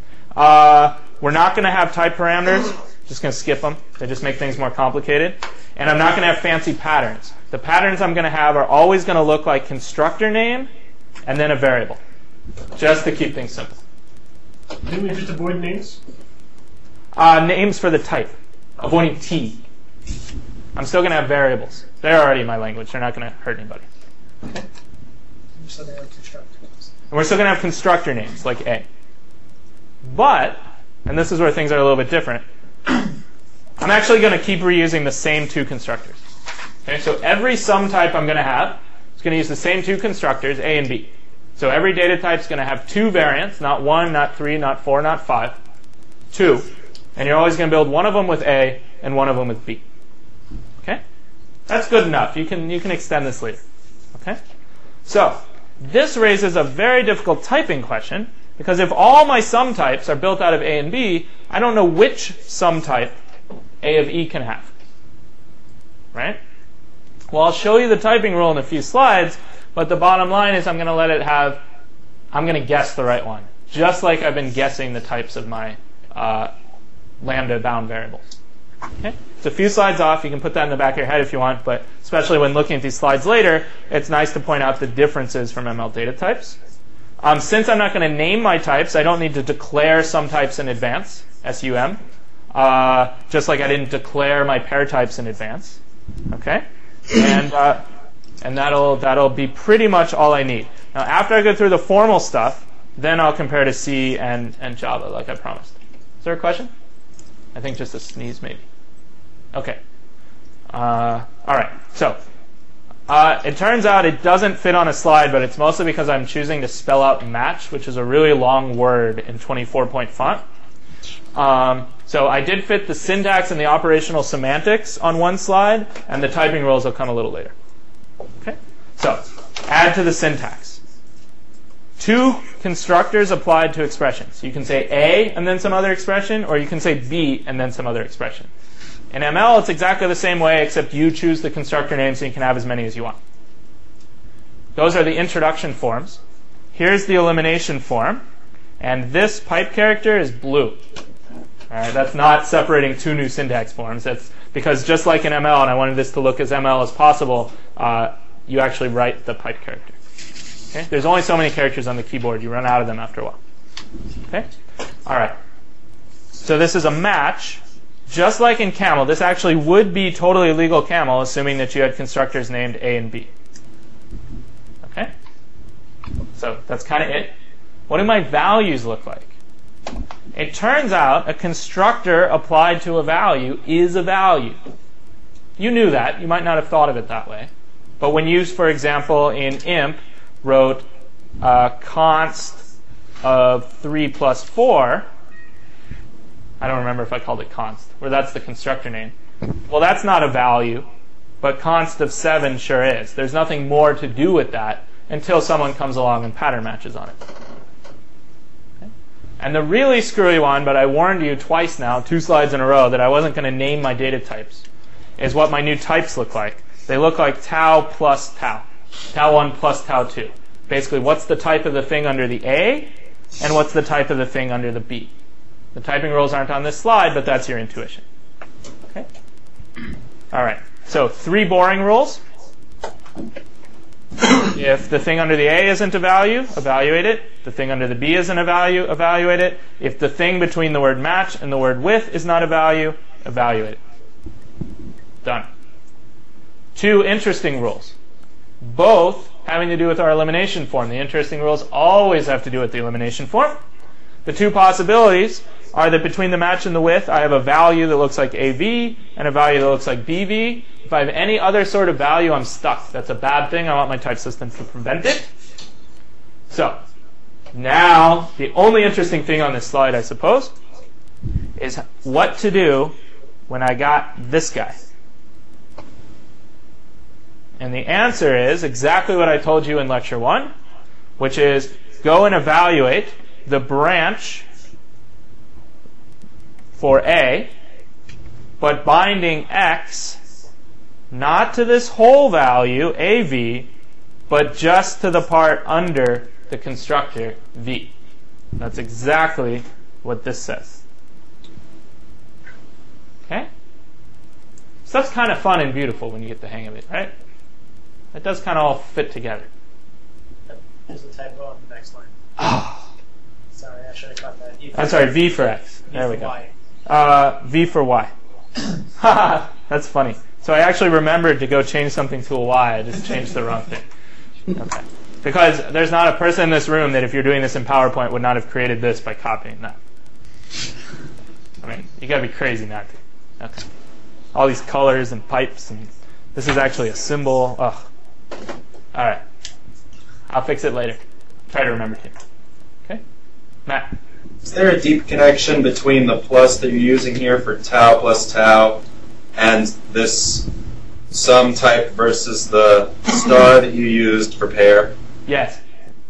Uh, we're not going to have type parameters. Just going to skip them. They just make things more complicated. And I'm not going to have fancy patterns. The patterns I'm going to have are always going to look like constructor name and then a variable, just to keep things simple. Didn't we just avoid names? Uh, names for the type, avoiding T. I'm still going to have variables. They're already in my language. They're not going to hurt anybody. Okay? So they have constructor names. And we're still going to have constructor names, like A. But, and this is where things are a little bit different, I'm actually going to keep reusing the same two constructors. Okay? So every sum type I'm going to have is going to use the same two constructors, A and B. So every data type is going to have two variants, not one, not three, not four, not five. Two. And you're always going to build one of them with A and one of them with B. Okay? That's good enough. You can, you can extend this later. Okay? So, this raises a very difficult typing question, because if all my sum types are built out of A and B, I don't know which sum type A of E can have. Right? Well, I'll show you the typing rule in a few slides, but the bottom line is I'm going to let it have, I'm going to guess the right one, just like I've been guessing the types of my uh, lambda-bound variables. Okay? It's a few slides off. You can put that in the back of your head if you want, but especially when looking at these slides later, it's nice to point out the differences from M L data types. Um, since I'm not going to name my types, I don't need to declare some types in advance, S U M, uh, just like I didn't declare my pair types in advance. Okay? And uh, and that'll that'll be pretty much all I need. Now, after I go through the formal stuff, then I'll compare to C and, and Java, like I promised. Is there a question? I think just a sneeze, maybe. Okay. Uh, all right. So uh, it turns out it doesn't fit on a slide, but it's mostly because I'm choosing to spell out match, which is a really long word in twenty-four point font. Um, so I did fit the syntax and the operational semantics on one slide, and the typing rules will come a little later. Okay. So add to the syntax. Two constructors applied to expressions. You can say A and then some other expression, or you can say B and then some other expression. In M L, it's exactly the same way, except you choose the constructor name so you can have as many as you want. Those are the introduction forms. Here's the elimination form. And this pipe character is blue. All right, that's not separating two new syntax forms. That's because just like in M L, and I wanted this to look as M L as possible, uh, you actually write the pipe character. Okay? There's only so many characters on the keyboard. You run out of them after a while. Okay? All right. So this is a match. Just like in Camel, this actually would be totally legal Camel, assuming that you had constructors named A and B. Okay? So that's kind of it. What do my values look like? It turns out a constructor applied to a value is a value. You knew that. You might not have thought of it that way. But when you, for example, in imp, wrote uh, const of three plus four, I don't remember if I called it const, where that's the constructor name. Well, that's not a value, but const of seven sure is. There's nothing more to do with that until someone comes along and pattern matches on it. Okay? And the really screwy one, but I warned you twice now, two slides in a row, that I wasn't going to name my data types, is what my new types look like. They look like tau plus tau. Tau one plus tau two. Basically, what's the type of the thing under the A, and what's the type of the thing under the B. The typing rules aren't on this slide, but that's your intuition. Okay? All right. So three boring rules. If the thing under the A isn't a value, evaluate it. The thing under the B isn't a value, evaluate it. If the thing between the word match and the word with is not a value, evaluate it. Done. Two interesting rules. Both having to do with our elimination form. The interesting rules always have to do with the elimination form. The two possibilities are that between the match and the with, I have a value that looks like A V and a value that looks like B V. If I have any other sort of value, I'm stuck. That's a bad thing. I want my type system to prevent it. So, now, the only interesting thing on this slide, I suppose, is what to do when I got this guy. And the answer is exactly what I told you in lecture one, which is go and evaluate the branch for A, but binding X not to this whole value, A V, but just to the part under the constructor, V. That's exactly what this says. Okay? Stuff's kind of fun and beautiful when you get the hang of it, right? It does kind of all fit together. There's a typo on the next line. Oh. Sorry, I should have caught that. I'm sorry, V for X. V there we for go. Y. Uh, V for Y. Haha, that's funny. So I actually remembered to go change something to a Y. I just changed the wrong thing. Okay. Because there's not a person in this room that if you're doing this in PowerPoint would not have created this by copying that. I mean, you gotta be crazy not to. Okay. All these colors and pipes, and this is actually a symbol. Ugh. All right. I'll fix it later. try to remember too. Okay? Matt? Is there a deep connection between the plus that you're using here for tau plus tau and this sum type versus the star that you used for pair? Yes.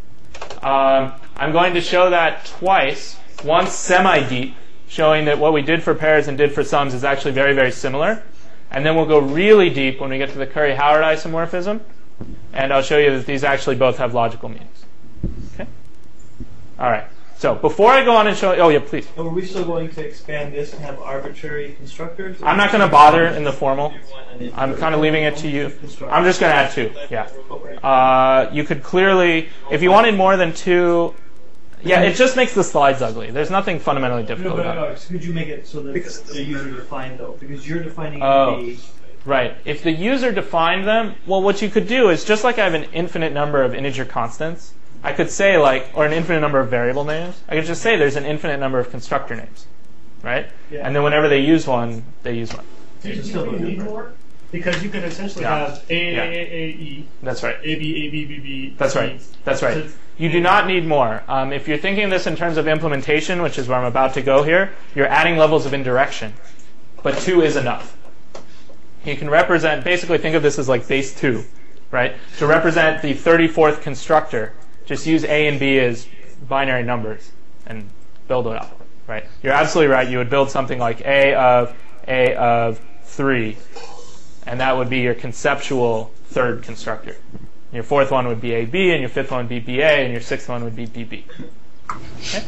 Um, I'm going to show that twice. Once semi-deep, showing that what we did for pairs and did for sums is actually very, very similar. And then we'll go really deep when we get to the Curry-Howard isomorphism. And I'll show you that these actually both have logical meanings. Okay? All right. So before I go on and show, oh yeah, please. Are we still going to expand this and have arbitrary constructors? I'm not going to bother in the formal. I'm kind of leaving it to you. I'm just going to add two. Yeah. Uh, you could clearly, if you wanted more than two, yeah, it just makes the slides ugly. There's nothing fundamentally No, difficult but about no, it. so could you make it so that Because the user defined though? Because you're defining Oh. a Right. If the user defined them, well, what you could do is just like I have an infinite number of integer constants, I could say like, or an infinite number of variable names, I could just say there's an infinite number of constructor names, right? Yeah. And then whenever they use one, they use one. Do you, It's do you still really need different. more? Because you can essentially Yeah. have A, A, Yeah. A, A, E, That's right. A, B, A, B, B, B. That's C. right. That's right. So- You do not need more. Um, if you're thinking this in terms of implementation, which is where I'm about to go here, you're adding levels of indirection. But two is enough. You can represent, basically think of this as like base two, right? To represent the thirty-fourth constructor, just use A and B as binary numbers and build it up, right? You're absolutely right. You would build something like A of A of three, and that would be your conceptual third constructor. Your fourth one would be A B, and your fifth one would be B A, and your sixth one would be B B. Okay?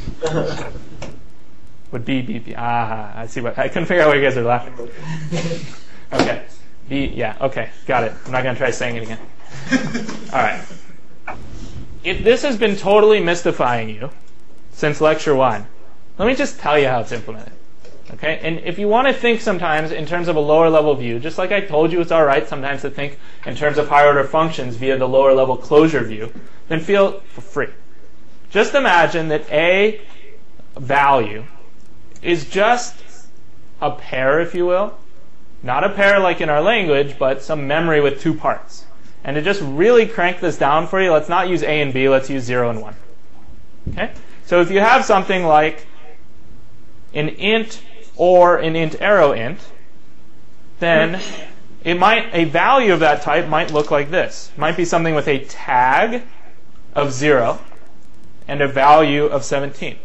Would be B B. Ah, I see what, I couldn't figure out why you guys are laughing. Okay. B, yeah, okay, got it. I'm not going to try saying it again. All right. If this has been totally mystifying you since lecture one, let me just tell you how it's implemented. Okay? And if you want to think sometimes in terms of a lower level view, just like I told you it's all right sometimes to think in terms of higher order functions via the lower level closure view, then feel free. Just imagine that a value is just a pair, if you will. Not a pair like in our language, but some memory with two parts. And to just really crank this down for you, let's not use A and B, let's use zero and one. Okay? So if you have something like an int or an int arrow int, then it might, a value of that type might look like this. It might be something with a tag of zero and a value of seventeen.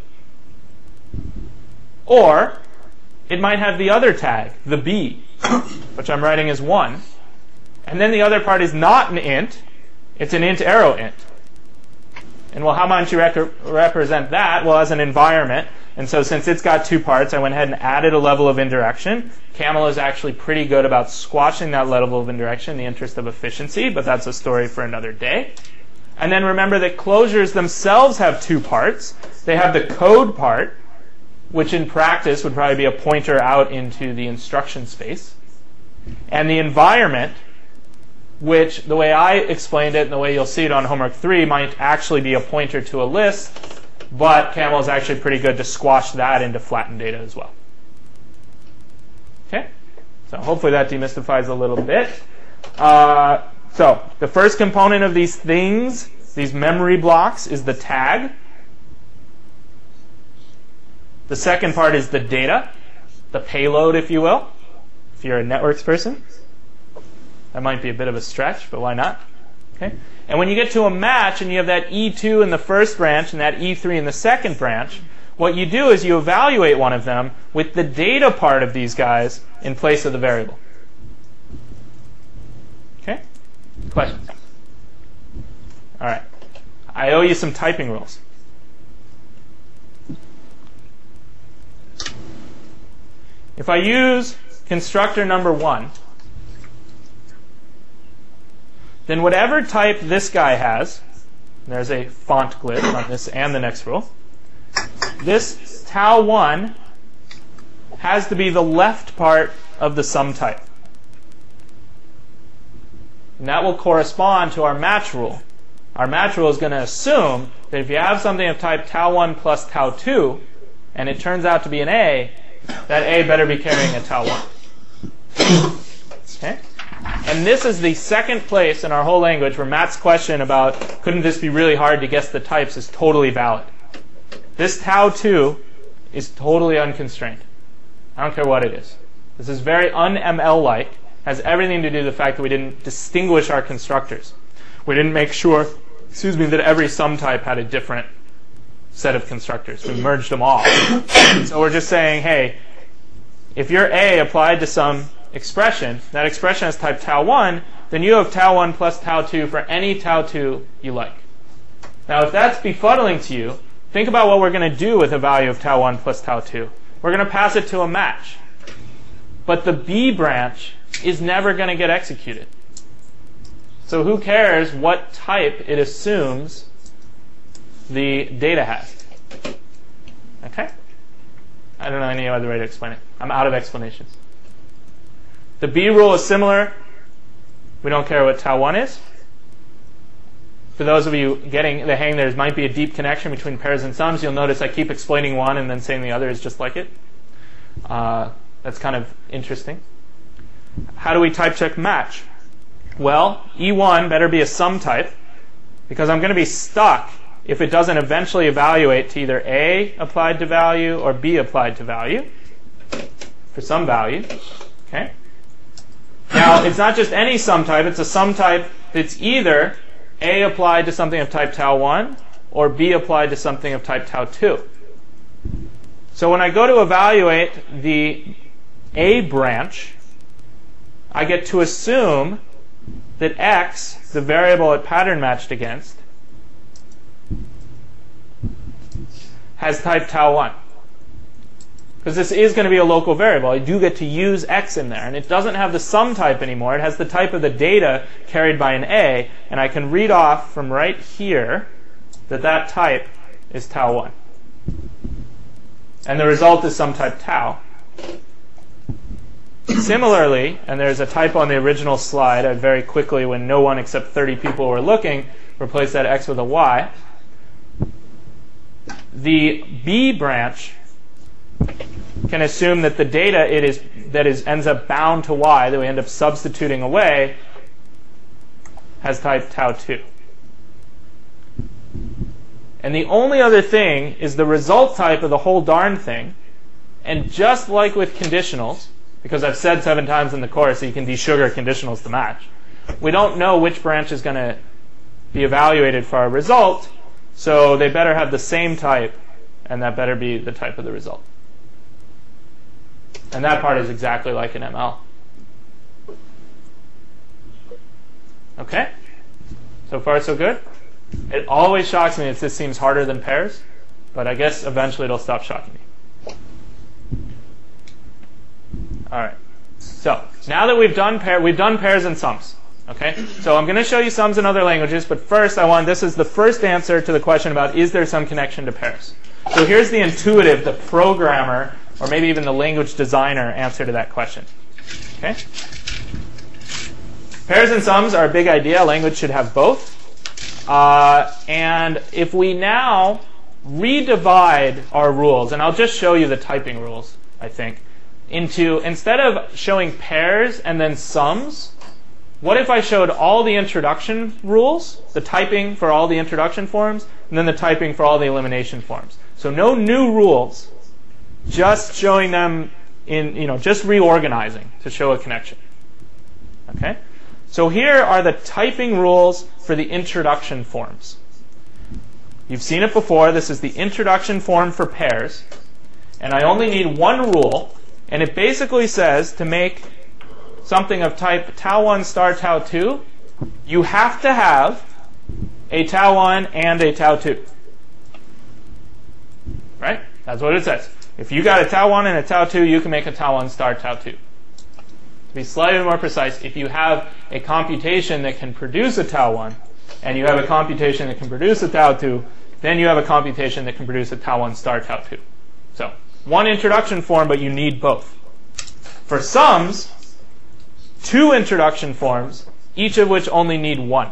Or it might have the other tag, the b, which I'm writing as one. And then the other part is not an int, it's an int arrow int. And well, how might you rec- represent that? Well, as an environment. And so since it's got two parts, I went ahead and added a level of indirection. Camel is actually pretty good about squashing that level of indirection in the interest of efficiency, but that's a story for another day. And then remember that closures themselves have two parts. They have the code part, which in practice would probably be a pointer out into the instruction space, and the environment, which the way I explained it and the way you'll see it on homework three might actually be a pointer to a list, but Camel is actually pretty good to squash that into flattened data as well. Okay? So hopefully that demystifies a little bit. Uh, so the first component of these things, these memory blocks, is the tag. The second part is the data, the payload, if you will, if you're a networks person. That might be a bit of a stretch, but why not? Okay. And when you get to a match and you have that E two in the first branch and that E three in the second branch, what you do is you evaluate one of them with the data part of these guys in place of the variable. Okay? Questions? All right. I owe you some typing rules. If I use constructor number one, then whatever type this guy has, there's a font glitch on this and the next rule, this tau one has to be the left part of the sum type. And that will correspond to our match rule. Our match rule is going to assume that if you have something of type tau one plus tau two, and it turns out to be an A, that A better be carrying a tau one. Okay? And this is the second place in our whole language where Matt's question about couldn't this be really hard to guess the types is totally valid. This tau two is totally unconstrained. I don't care what it is. This is very un-M L-like. Has everything to do with the fact that we didn't distinguish our constructors. We didn't make sure, excuse me, that every sum type had a different set of constructors. We merged them all. So we're just saying, hey, if you're A applied to some expression, that expression has type tau one, then you have tau one plus tau two for any tau two you like. Now, if that's befuddling to you, think about what we're going to do with a value of tau one plus tau two. We're going to pass it to a match. But the B branch is never going to get executed. So who cares what type it assumes the data has? Okay? I don't know any other way to explain it. I'm out of explanations. The B rule is similar. We don't care what tau one is. For those of you getting the hang, there might be a deep connection between pairs and sums. You'll notice I keep explaining one and then saying the other is just like it. Uh, that's kind of interesting. How do we type check match? Well, E one better be a sum type, because I'm going to be stuck if it doesn't eventually evaluate to either A applied to value or B applied to value for some value. Okay. Now, it's not just any sum type. It's a sum type that's either A applied to something of type tau one or B applied to something of type tau two. So when I go to evaluate the A branch, I get to assume that X, the variable it pattern matched against, has type tau one. Because this is going to be a local variable. I do get to use X in there. And it doesn't have the sum type anymore. It has the type of the data carried by an A. And I can read off from right here that that type is tau one. And the result is some type tau. Similarly, and there's a typo on the original slide, I very quickly, when no one except thirty people were looking, replaced that X with a Y. The B branch can assume that the data it is that is ends up bound to Y, that we end up substituting away, has type tau two. And the only other thing is the result type of the whole darn thing. And just like with conditionals, because I've said seven times in the course that you can desugar conditionals to match, we don't know which branch is going to be evaluated for our result, so they better have the same type, and that better be the type of the result. And that part is exactly like in M L. Okay? So far, so good? It always shocks me that this seems harder than pairs, but I guess eventually it'll stop shocking me. All right. So now that we've done pair, we've done pairs and sums. Okay. So I'm going to show you sums in other languages, but first I want this is the first answer to the question about is there some connection to pairs. So here's the intuitive, the programmer, or maybe even the language designer answer to that question. Okay. Pairs and sums are a big idea. Language should have both. Uh, and if we now redivide our rules, and I'll just show you the typing rules, I think, into, instead of showing pairs and then sums, what if I showed all the introduction rules, the typing for all the introduction forms, and then the typing for all the elimination forms? So no new rules, just showing them in, you know, just reorganizing to show a connection. Okay? So here are the typing rules for the introduction forms. You've seen it before. This is the introduction form for pairs. And I only need one rule. And it basically says to make something of type tau one star tau two, you have to have a tau one and a tau two. Right? That's what it says. If you got a tau one and a tau two, you can make a tau one star tau two. To be slightly more precise, if you have a computation that can produce a tau one, and you have a computation that can produce a tau two, then you have a computation that can produce a tau one star tau two. So, one introduction form, but you need both. For sums, two introduction forms, each of which only need one.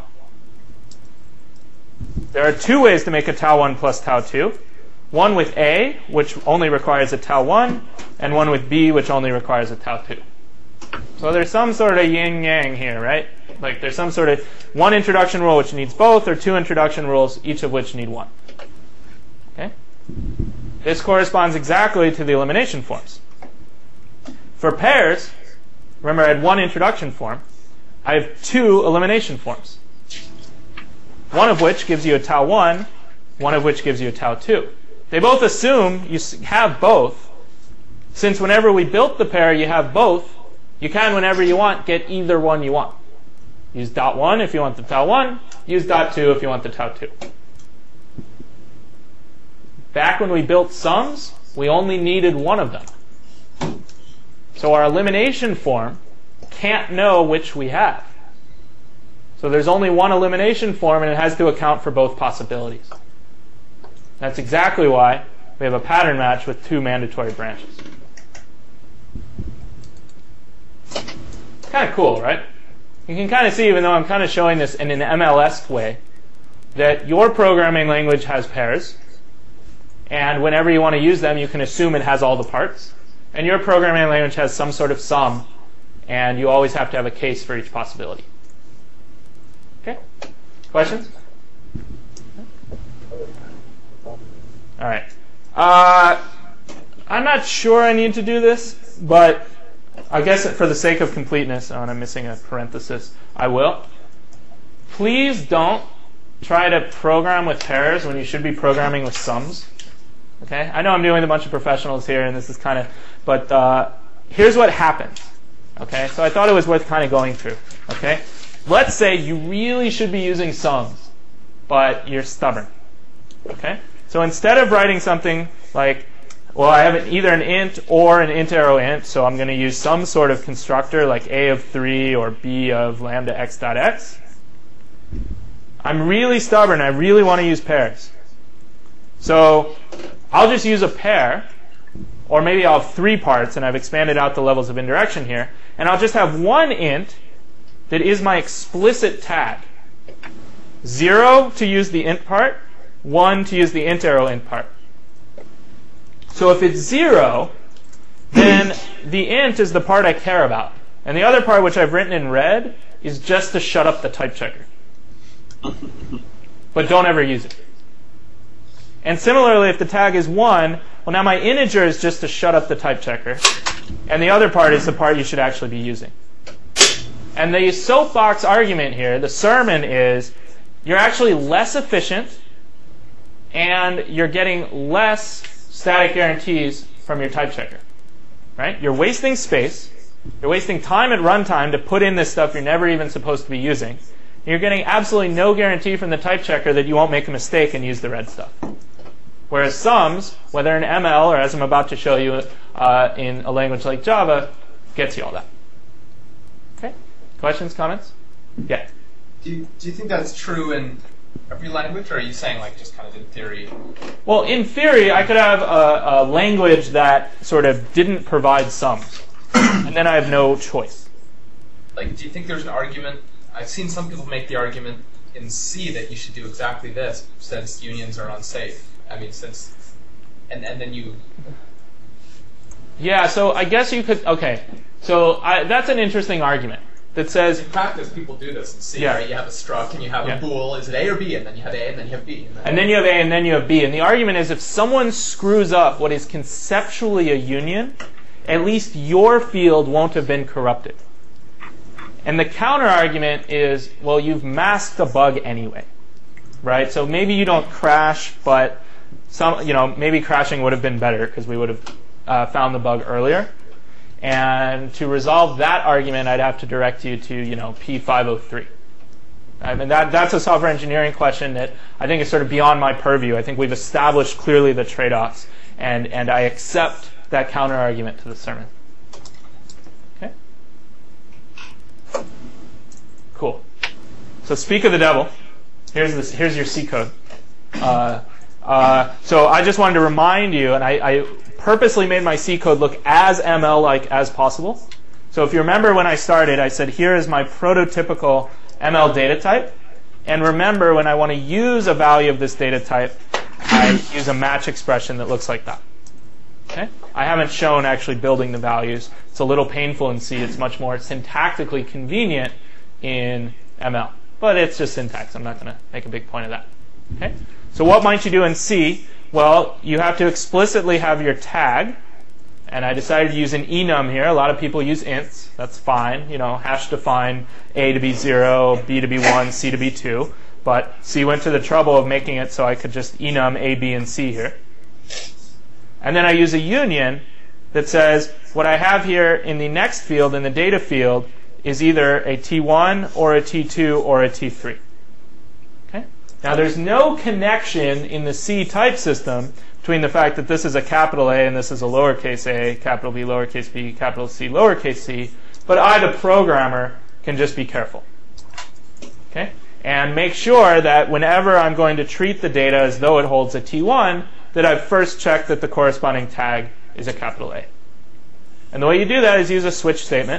There are two ways to make a tau one plus tau two. One with A, which only requires a tau one, and one with B, which only requires a tau two. So there's some sort of yin-yang here, right? Like there's some sort of one introduction rule which needs both, or two introduction rules, each of which need one. Okay? This corresponds exactly to the elimination forms. For pairs, remember I had one introduction form. I have two elimination forms. One of which gives you a tau one, one of which gives you a tau two. They both assume you have both. Since whenever we built the pair, you have both, you can, whenever you want, get either one you want. Use dot one if you want the tau one, use dot two if you want the tau two. Back when we built sums, we only needed one of them. So our elimination form can't know which we have. So there's only one elimination form, and it has to account for both possibilities. That's exactly why we have a pattern match with two mandatory branches. Kind of cool, right? You can kind of see, even though I'm kind of showing this in an M L-esque way, that your programming language has pairs, and whenever you want to use them, you can assume it has all the parts. And your programming language has some sort of sum, and you always have to have a case for each possibility. Okay? Questions? All right. Uh, I'm not sure I need to do this, but I guess for the sake of completeness, oh, and I'm missing a parenthesis, I will. Please don't try to program with pairs when you should be programming with sums. Okay? I know I'm dealing with a bunch of professionals here, and this is kind of, but uh, here's what happens. Okay? So I thought it was worth kind of going through. Okay? Let's say you really should be using sums, but you're stubborn. Okay? So instead of writing something like, well, I have an, either an int or an int arrow int, so I'm going to use some sort of constructor like a of three or b of lambda x dot x. I'm really stubborn. I really want to use pairs. So I'll just use a pair, or maybe I'll have three parts, and I've expanded out the levels of indirection here, and I'll just have one int that is my explicit tag. Zero to use the int part, one to use the int arrow int part. So if it's zero, then the int is the part I care about. And the other part, which I've written in red, is just to shut up the type checker. But don't ever use it. And similarly, if the tag is one, well, now my integer is just to shut up the type checker. And the other part is the part you should actually be using. And the soapbox argument here, the sermon is, you're actually less efficient, and you're getting less static guarantees from your type checker. Right? You're wasting space. You're wasting time at runtime to put in this stuff you're never even supposed to be using. You're getting absolutely no guarantee from the type checker that you won't make a mistake and use the red stuff. Whereas sums, whether in M L or as I'm about to show you uh, in a language like Java, gets you all that. Okay? Questions, comments? Yeah. Do you, do you think that's true in every language, or are you saying like just kind of in theory? Well, in theory, I could have a, a language that sort of didn't provide sums, and then I have no choice. Like, do you think there's an argument? I've seen some people make the argument in C that you should do exactly this, since unions are unsafe. I mean, since, and and then you. Yeah, so I guess you could. Okay, so I, that's an interesting argument that says. In practice, people do this in C, yeah. right? You have a struct and you have yeah. a bool. Is it A or B? And then you have A, and then you have B. And then, and then you have A, and then you have B. And the argument is, if someone screws up what is conceptually a union, at least your field won't have been corrupted. And the counter argument is, well, you've masked a bug anyway, right? So maybe you don't crash, but some, you know, maybe crashing would have been better because we would have uh, found the bug earlier. And to resolve that argument, I'd have to direct you to, you know, P five oh three. I mean, that that's a software engineering question that I think is sort of beyond my purview. I think we've established clearly the trade-offs, and and I accept that counter argument to the sermon. Okay. Cool. So speak of the devil. Here's this. Here's your C code. Uh, uh, so I just wanted to remind you, and I, I purposely made my C code look as M L-like as possible. So if you remember when I started, I said here is my prototypical M L data type. And remember, when I want to use a value of this data type, I use a match expression that looks like that. Okay? I haven't shown actually building the values. It's a little painful in C. It's much more syntactically convenient in M L. But it's just syntax. I'm not going to make a big point of that. Okay? So what might you do in C? Well, you have to explicitly have your tag. And I decided to use an enum here. A lot of people use ints. That's fine. You know, hash define A to be zero, B to be one, C to be two. But C went to the trouble of making it so I could just enum A, B, and C here. And then I use a union that says what I have here in the next field, in the data field, is either a T one or a T two or a T three. Okay? Now there's no connection in the C type system between the fact that this is a capital A and this is a lowercase a, capital B, lowercase b, capital C, lowercase c, but I, the programmer, can just be careful. Okay? And make sure that whenever I'm going to treat the data as though it holds a T one, that I've first checked that the corresponding tag is a capital A. And the way you do that is use a switch statement.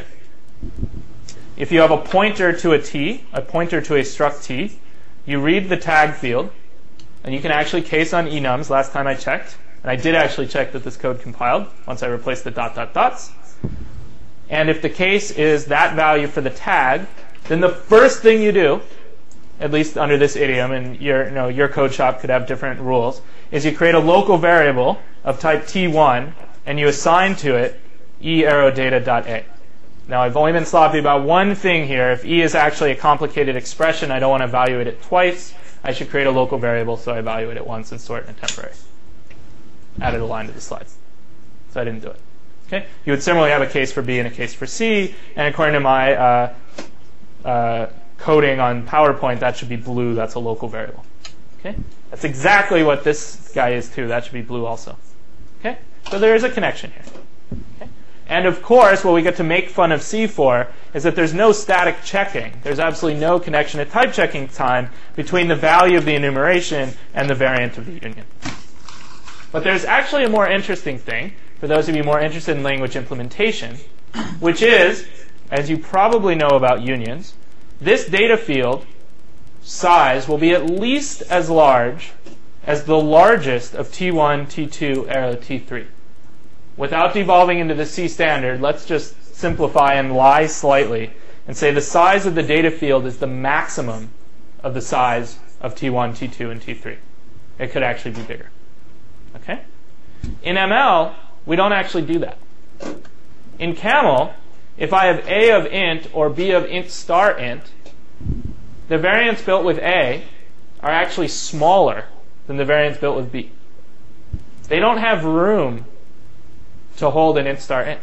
If you have a pointer to a T, a pointer to a struct T, you read the tag field, and you can actually case on enums. Last time I checked, and I did actually check that this code compiled once I replaced the dot dot dots. And if the case is that value for the tag, then the first thing you do, at least under this idiom, and your, you know, your code shop could have different rules, is you create a local variable of type T one, and you assign to it e arrow data.a. Now, I've only been sloppy about one thing here. If e is actually a complicated expression, I don't want to evaluate it twice. I should create a local variable so I evaluate it once and store it in a temporary. Added a line to the slide. So I didn't do it. Okay? You would similarly have a case for B and a case for C, and according to my uh, uh, coding on PowerPoint, that should be blue. That's a local variable. Okay? That's exactly what this guy is too. That should be blue also. Okay? So there is a connection here. Okay? And of course, what we get to make fun of C for is that there's no static checking. There's absolutely no connection at type checking time between the value of the enumeration and the variant of the union. But there's actually a more interesting thing for those of you more interested in language implementation, which is, as you probably know about unions, this data field size will be at least as large as the largest of T one, T two, arrow T three. Without devolving into the C standard, let's just simplify and lie slightly and say the size of the data field is the maximum of the size of T one, T two, and T three. It could actually be bigger. Okay? In M L, we don't actually do that. In Camel, if I have A of int or B of int star int, the variants built with A are actually smaller than the variants built with B. They don't have room to hold an int star int.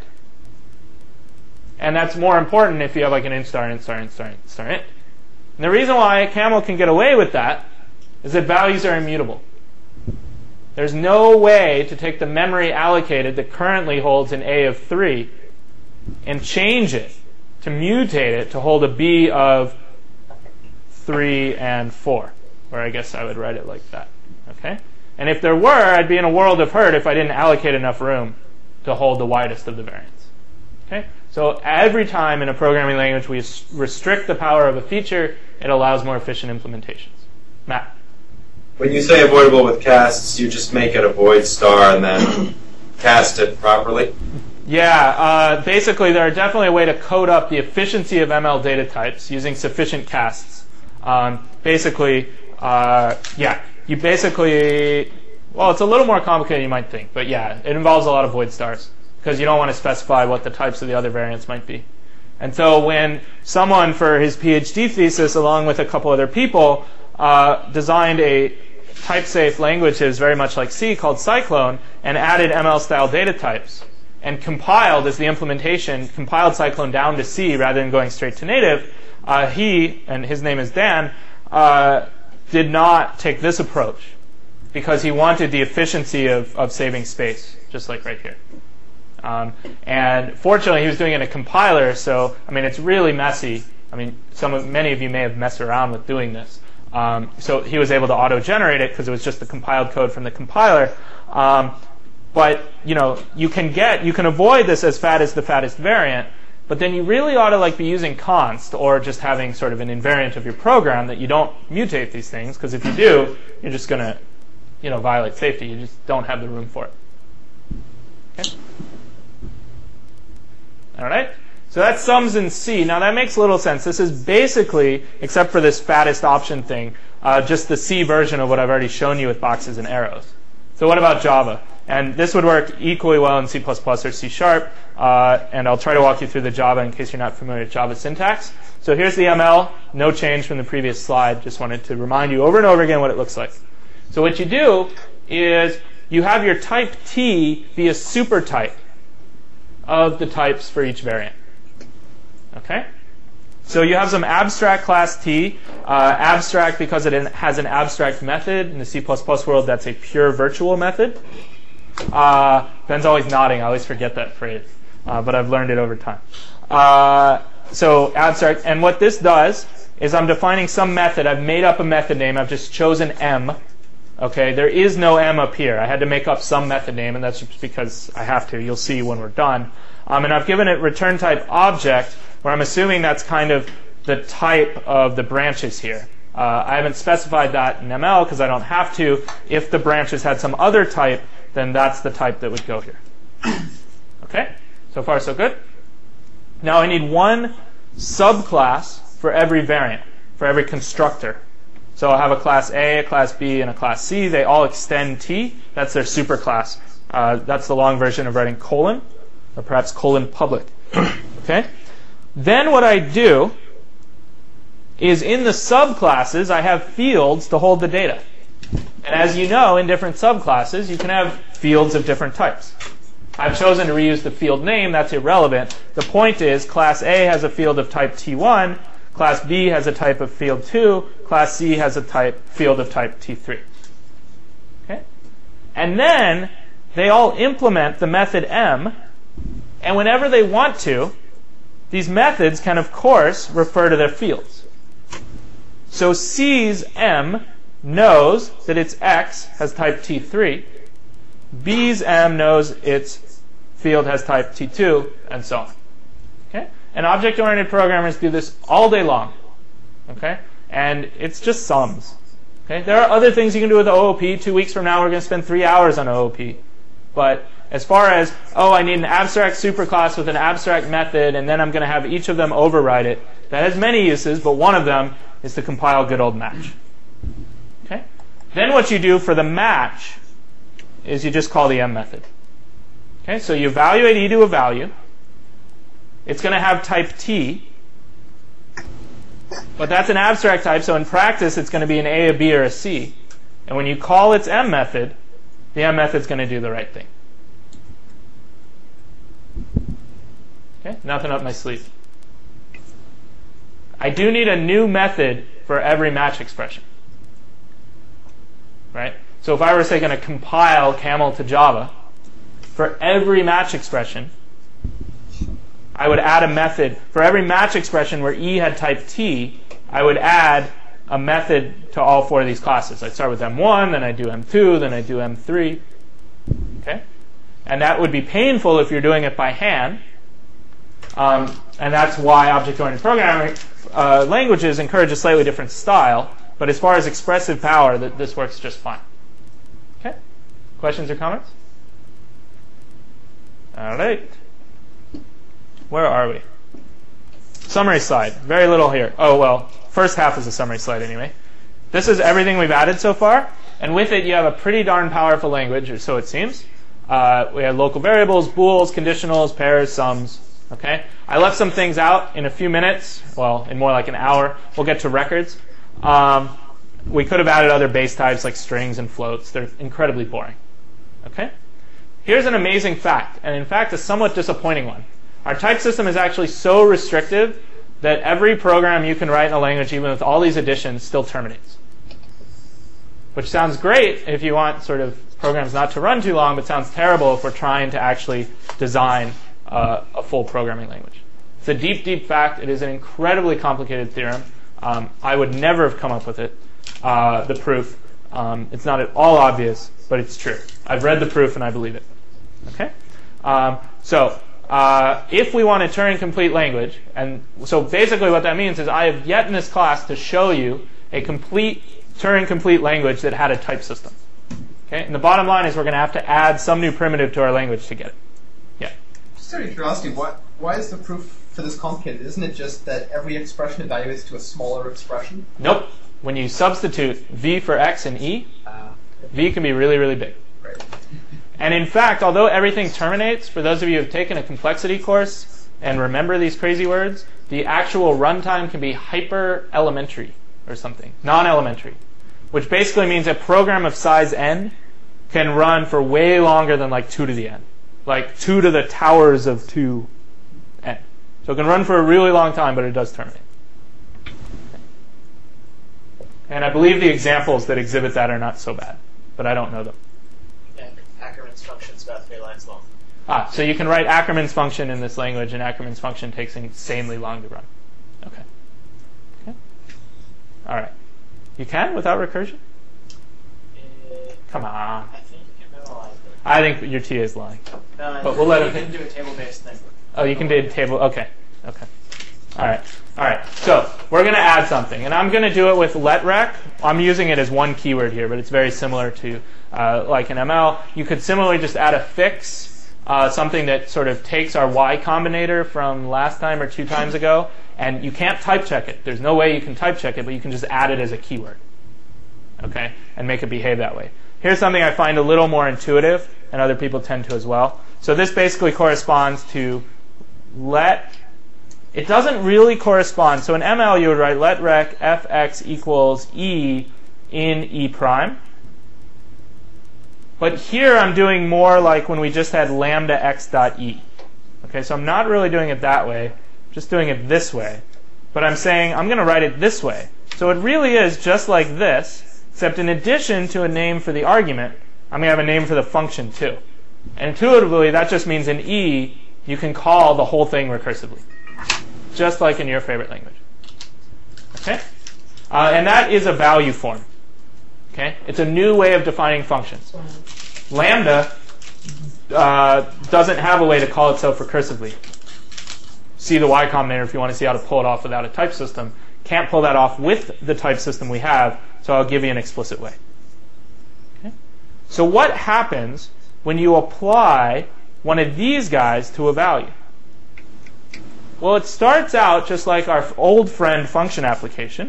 And that's more important if you have like an int star, int star, int star, int star, int. And the reason why Camel can get away with that is that values are immutable. There's no way to take the memory allocated that currently holds an A of three and change it, to mutate it to hold a B of three and four. Or I guess I would write it like that. Okay? And if there were, I'd be in a world of hurt if I didn't allocate enough room to hold the widest of the variants. Okay? So every time in a programming language we restrict the power of a feature, it allows more efficient implementations. Matt? When you say avoidable with casts, you just make it a void star and then cast it properly? Yeah, uh, basically there are definitely a way to code up the efficiency of M L data types using sufficient casts. Um, basically, uh, yeah, you basically, well, it's a little more complicated than you might think, but yeah, it involves a lot of void stars because you don't want to specify what the types of the other variants might be. And so when someone for his PhD thesis, along with a couple other people, uh, designed a type-safe language that is very much like C called Cyclone and added M L-style data types and compiled as the implementation, compiled Cyclone down to C rather than going straight to native, uh, he, and his name is Dan, uh, did not take this approach because he wanted the efficiency of, of saving space, just like right here. Um, and fortunately, he was doing it in a compiler, so, I mean, it's really messy. I mean, some of, many of you may have messed around with doing this. Um, so he was able to auto-generate it because it was just the compiled code from the compiler. Um, but, you know, you can get, you can avoid this as fat as the fattest variant, but then you really ought to like be using const or just having sort of an invariant of your program that you don't mutate these things, because if you do, you're just going to, you know, violate safety. You just don't have the room for it. Okay. All right. So that's sums in C. Now that makes a little sense. This is basically, except for this fattest option thing, uh, just the C version of what I've already shown you with boxes and arrows. So what about Java? And this would work equally well in C plus plus or C sharp. Uh, and I'll try to walk you through the Java in case you're not familiar with Java syntax. So here's the M L. No change from the previous slide. Just wanted to remind you over and over again what it looks like. So what you do is you have your type T be a super type of the types for each variant. Okay? So you have some abstract class T. Uh, abstract because it has an abstract method. In the C plus plus world, that's a pure virtual method. Uh, Ben's always nodding. I always forget that phrase. Uh, but I've learned it over time. Uh, so abstract. And what this does is I'm defining some method. I've made up a method name. I've just chosen M. Okay, there is no M up here. I had to make up some method name, and that's just because I have to. You'll see when we're done. Um, and I've given it return type object, where I'm assuming that's kind of the type of the branches here. Uh, I haven't specified that in M L because I don't have to. If the branches had some other type, then that's the type that would go here. Okay? So far, so good? Now I need one subclass for every variant, for every constructor. So I'll have a class A, a class B, and a class C. They all extend T. That's their superclass. Uh, that's the long version of writing colon, or perhaps colon public. Okay? Then what I do is in the subclasses, I have fields to hold the data. And as you know, in different subclasses, you can have fields of different types. I've chosen to reuse the field name. That's irrelevant. The point is class A has a field of type T one, class B has a type of field two, class C has a type field of type T three. Okay? And then they all implement the method M, and whenever they want to, these methods can, of course, refer to their fields. So C's M knows that its X has type T three, B's M knows its field has type T two, and so on. Okay? And object-oriented programmers do this all day long. Okay? And it's just sums. Okay? There are other things you can do with O O P. Two weeks from now, we're going to spend three hours on O O P. But as far as, oh, I need an abstract superclass with an abstract method, and then I'm going to have each of them override it, that has many uses, but one of them is to compile good old match. Okay? Then what you do for the match is you just call the M method. Okay? So you evaluate E to a value. It's going to have type T, but that's an abstract type, so in practice it's going to be an A, a B, or a C. And when you call its M method, the M method's going to do the right thing. Okay? Nothing up my sleeve. I do need a new method for every match expression. Right? So if I were, say, going to compile Camel to Java, for every match expression, I would add a method. For every match expression where E had type T, I would add a method to all four of these classes. I'd start with M one, then I'd do M two, then I'd do M three. Okay? And that would be painful if you're doing it by hand. Um, and that's why object-oriented programming uh, languages encourage a slightly different style. But as far as expressive power, th this works just fine. Okay? Questions or comments? All right. Where are we? Summary slide. Very little here. Oh, well, first half is a summary slide anyway. This is everything we've added so far. And with it, you have a pretty darn powerful language, or so it seems. Uh, we have local variables, bools, conditionals, pairs, sums. Okay? I left some things out in a few minutes. Well, in more like an hour. We'll get to records. Um, we could have added other base types like strings and floats. They're incredibly boring. Okay? Here's an amazing fact, and in fact a somewhat disappointing one. Our type system is actually so restrictive that every program you can write in a language, even with all these additions, still terminates. Which sounds great if you want sort of programs not to run too long, but sounds terrible if we're trying to actually design uh, a full programming language. It's a deep, deep fact. It is an incredibly complicated theorem. Um, I would never have come up with it, uh, the proof. Um, it's not at all obvious, but it's true. I've read the proof and I believe it. Okay? Um, so, uh, if we want a Turing-complete language, and so basically what that means is I have yet in this class to show you a complete Turing-complete language that had a type system. Okay? And the bottom line is we're going to have to add some new primitive to our language to get it. Just out of curiosity, why, why is the proof for this complicated? Isn't it just that every expression evaluates to a smaller expression? Nope. When you substitute v for x in e, v can be really, really big. Right. And in fact, although everything terminates, for those of you who have taken a complexity course and remember these crazy words, the actual runtime can be hyper-elementary or something, non-elementary, which basically means a program of size n can run for way longer than like two to the n, like two to the towers of two n. So it can run for a really long time, but it does terminate. And I believe the examples that exhibit that are not so bad, but I don't know them. Yeah, Ackermann's function is about three lines long. Ah, so you can write Ackermann's function in this language, and Ackermann's function takes insanely long to run. Okay. Okay. All right. You can without recursion? Uh, Come on. I think you can memorize it. I think your T A is lying. No, I But we'll let you him- can do a table-based thing. Oh, you can do a table. Okay. Okay. All right. All right. So we're going to add something, and I'm going to do it with letrec. I'm using it as one keyword here, but it's very similar to uh, like in M L. You could similarly just add a fix, uh, something that sort of takes our Y combinator from last time or two times ago, and you can't type check it. There's no way you can type check it, but you can just add it as a keyword, okay, and make it behave that way. Here's something I find a little more intuitive, and other people tend to as well. So this basically corresponds to let. It doesn't really correspond. So in M L, you would write let rec fx equals e in e prime. But here I'm doing more like when we just had lambda x dot e. Okay, so I'm not really doing it that way, just doing it this way. But I'm saying I'm going to write it this way. So it really is just like this, except in addition to a name for the argument, I'm going to have a name for the function too. And intuitively, that just means in E, you can call the whole thing recursively, just like in your favorite language. Okay? Uh, and that is a value form. Okay? It's a new way of defining functions. Lambda uh, doesn't have a way to call itself recursively. See the Y combinator if you want to see how to pull it off without a type system. Can't pull that off with the type system we have, so I'll give you an explicit way. Okay? So what happens when you apply one of these guys to a value? Well, it starts out just like our old friend function application.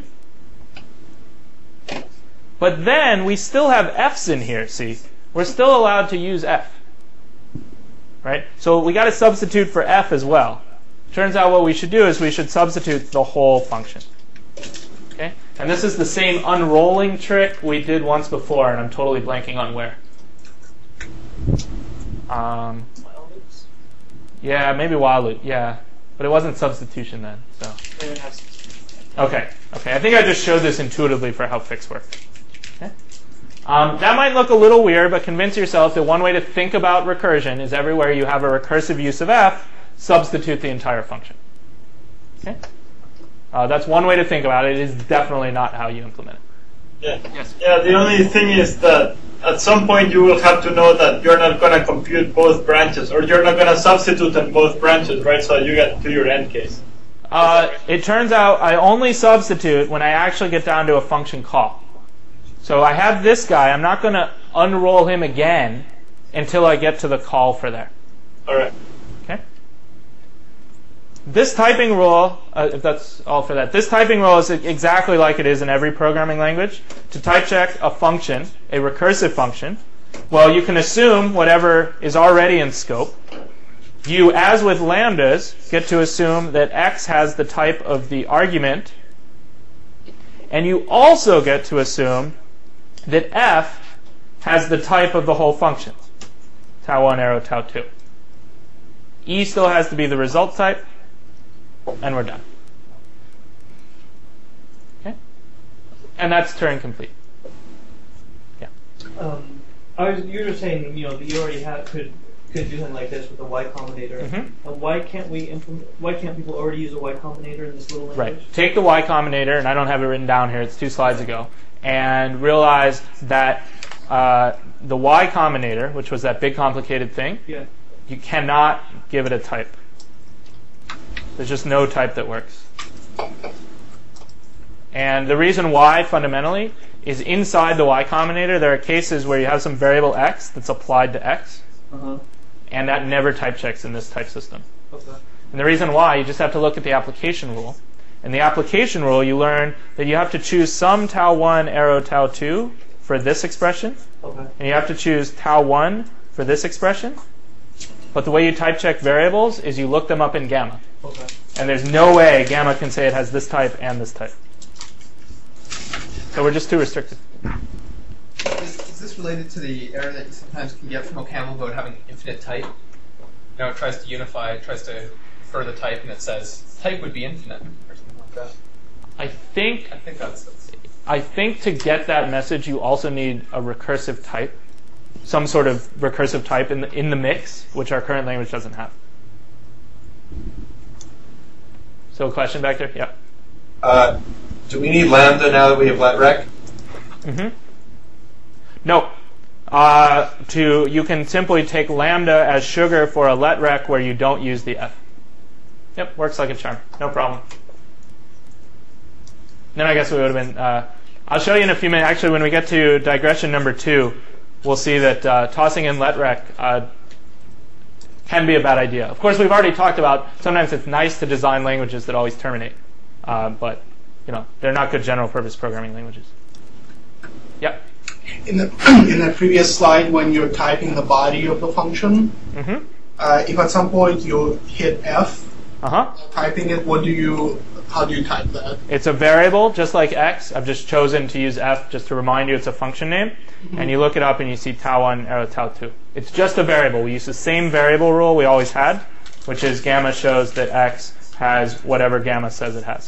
But then we still have f's in here, see? We're still allowed to use f. Right? So we got to substitute for f as well. Turns out what we should do is we should substitute the whole function. Okay? And this is the same unrolling trick we did once before, and I'm totally blanking on where. Um, While loops? yeah, maybe while loop, yeah. But it wasn't substitution then. So They would have substitution. Okay, okay. I think I just showed this intuitively for how fix works. Okay? Um, that might look a little weird, but convince yourself that one way to think about recursion is everywhere you have a recursive use of f, substitute the entire function. Okay? Uh, that's one way to think about it. It is definitely not how you implement it. Yeah. Yes. Yeah, the only thing is that at some point you will have to know that you're not going to compute both branches, or you're not going to substitute on both branches, right? So you get to your end case. Uh, it turns out I only substitute when I actually get down to a function call. So I have this guy. I'm not going to unroll him again until I get to the call for there. All right. Okay. This typing rule, uh, if that's all for that, this typing rule is exactly like it is in every programming language. To type check a function, a recursive function, well, you can assume whatever is already in scope. You, as with lambdas, get to assume that x has the type of the argument, and you also get to assume that f has the type of the whole function, tau one arrow tau two. E still has to be the result type, and we're done. Okay? And that's Turing complete. Yeah. Um, I was, you were saying, you know, that you already have could could do something like this with a Y combinator. Mhm. And why can't we implement? Why can't people already use a Y combinator in this little language? Right. Take the Y combinator, and I don't have it written down here, it's two slides ago, and realize that uh, the Y combinator, which was that big complicated thing, Yeah. you cannot give it a type. There's just no type that works. And the reason why, fundamentally, is inside the Y combinator, there are cases where you have some variable x that's applied to x. Uh huh. and that never type checks in this type system. Okay. And the reason why, you just have to look at the application rule. In the application rule, you learn that you have to choose some tau one arrow tau two for this expression, Okay. and you have to choose tau one for this expression. But the way you type check variables is you look them up in gamma. Okay. And there's no way gamma can say it has this type and this type. So we're just too restricted. Is, is this related to the error that you sometimes can get from OCaml about having infinite type? You know, it tries to unify, it tries to infer the type, and it says type would be infinite or something like that. I think I think that's, that's I think to get that message, you also need a recursive type, some sort of recursive type in the, in the mix, which our current language doesn't have. So a question back there? Yeah. Uh, do we need lambda now that we have letrec? Mm-hmm. No. Uh, to you can simply take lambda as sugar for a letrec where you don't use the f. Yep, works like a charm. No problem. Then I guess we would have been. Uh, I'll show you in a few minutes. Actually, when we get to digression number two, we'll see that uh, tossing in letrec uh, can be a bad idea. Of course, we've already talked about sometimes it's nice to design languages that always terminate, uh, but you know they're not good general-purpose programming languages. Yep. In the in the previous slide, when you're typing the body of the function, Mm-hmm. uh, if at some point you hit F, Uh-huh. typing it, what do you? How do you type that? It's a variable, just like x. I've just chosen to use f just to remind you it's a function name. Mm-hmm. And you look it up and you see tau one arrow tau two. It's just a variable. We use the same variable rule we always had, which is gamma shows that x has whatever gamma says it has.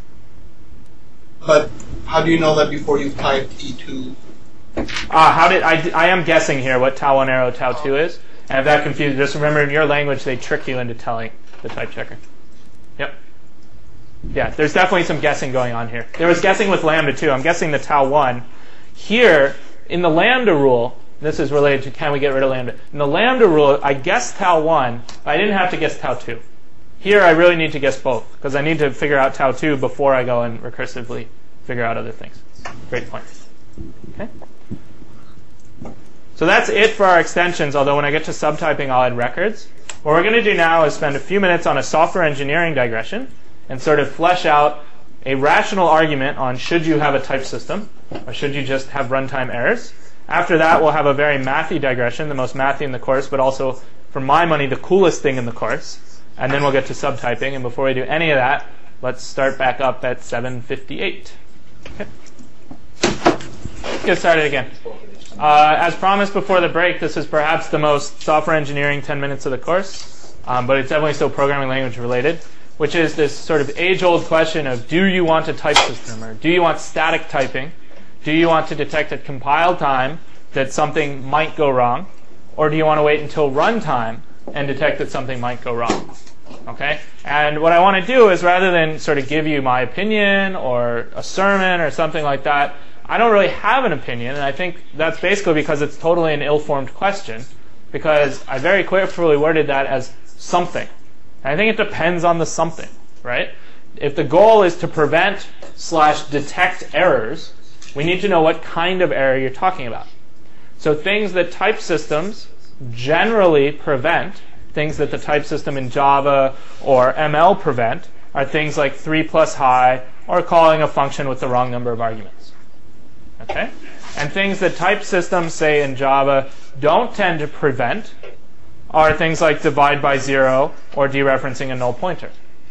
But how do you know that before you've typed E two? Uh, how did I, I am guessing here what tau one arrow tau two is. And if that confused, just remember in your language they trick you into telling the type checker. Yep. Yeah, there's definitely some guessing going on here. There was guessing with lambda too. I'm guessing the tau one. Here, in the lambda rule, this is related to can we get rid of lambda. In the lambda rule, I guessed tau one, but I didn't have to guess tau two. Here, I really need to guess both, because I need to figure out tau two before I go and recursively figure out other things. Great point. Okay. So that's it for our extensions, although when I get to subtyping, I'll add records. What we're going to do now is spend a few minutes on a software engineering digression and sort of flesh out a rational argument on should you have a type system or should you just have runtime errors. After that, we'll have a very mathy digression, the most mathy in the course, but also, for my money, the coolest thing in the course. And then we'll get to subtyping. And before we do any of that, let's start back up at seven fifty-eight. Okay. Get started again. Uh, as promised before the break, this is perhaps the most software engineering ten minutes of the course, um, but it's definitely still programming language related, which is this sort of age-old question of do you want a type system, or do you want static typing? Do you want to detect at compile time that something might go wrong, or do you want to wait until runtime and detect that something might go wrong? Okay? And what I want to do is, rather than sort of give you my opinion or a sermon or something like that, I don't really have an opinion, and I think that's basically because it's totally an ill-formed question, because I very carefully worded that as something. And I think it depends on the something, right? If the goal is to prevent slash detect errors, we need to know what kind of error you're talking about. So things that type systems generally prevent, things that the type system in Java or M L prevent, are things like three plus high or calling a function with the wrong number of arguments. Okay? And things that type systems, say in Java, don't tend to prevent are things like divide by zero or dereferencing a null pointer.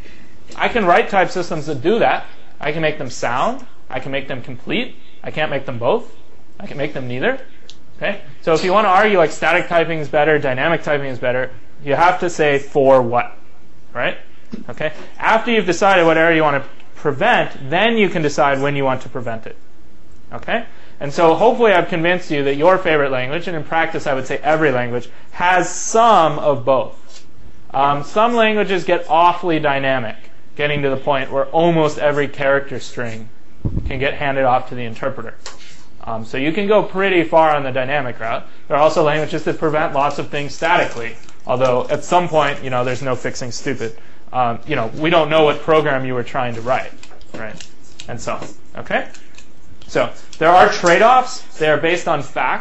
I can write type systems that do that. I can make them sound. I can make them complete. I can't make them both. I can make them neither. Okay? So if you want to argue like static typing is better, dynamic typing is better, you have to say for what, right? Okay? After you've decided what error you want to prevent, then you can decide when you want to prevent it. Okay? And so hopefully I've convinced you that your favorite language, and in practice I would say every language, has some of both. Um, some languages get awfully dynamic, getting to the point where almost every character string can get handed off to the interpreter. Um, so you can go pretty far on the dynamic route. There are also languages that prevent lots of things statically, although at some point, you know, there's no fixing stupid. Um, you know, we don't know what program you were trying to write, right? And so on. Okay? So there are trade-offs. They are based on facts.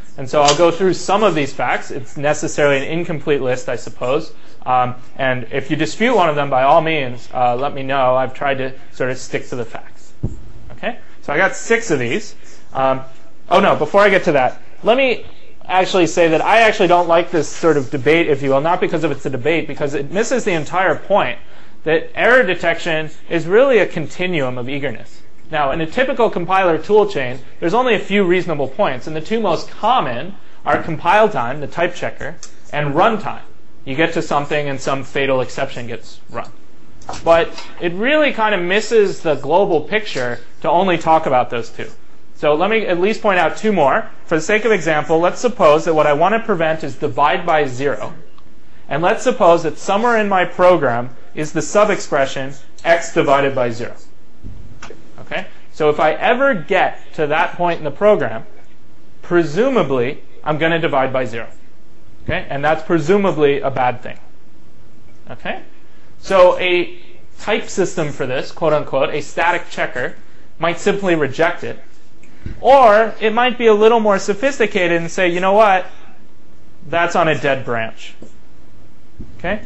And so I'll go through some of these facts. It's necessarily an incomplete list, I suppose. Um, and if you dispute one of them, by all means, uh, let me know. I've tried to sort of stick to the facts. Okay? So I got six of these. Um, oh, no, before I get to that, let me actually say that I actually don't like this sort of debate, if you will, not because of it's a debate, because it misses the entire point that error detection is really a continuum of eagerness. Now, in a typical compiler toolchain, there's only a few reasonable points, and the two most common are compile time, the type checker, and runtime. You get to something and some fatal exception gets run. But it really kind of misses the global picture to only talk about those two. So let me at least point out two more. For the sake of example, let's suppose that what I want to prevent is divide by zero. And let's suppose that somewhere in my program is the sub-expression x divided by zero. Okay? So if I ever get to that point in the program, presumably I'm going to divide by zero. Okay? And that's presumably a bad thing. Okay? So a type system for this, quote unquote, a static checker, might simply reject it. Or it might be a little more sophisticated and say, you know what? That's on a dead branch. Okay?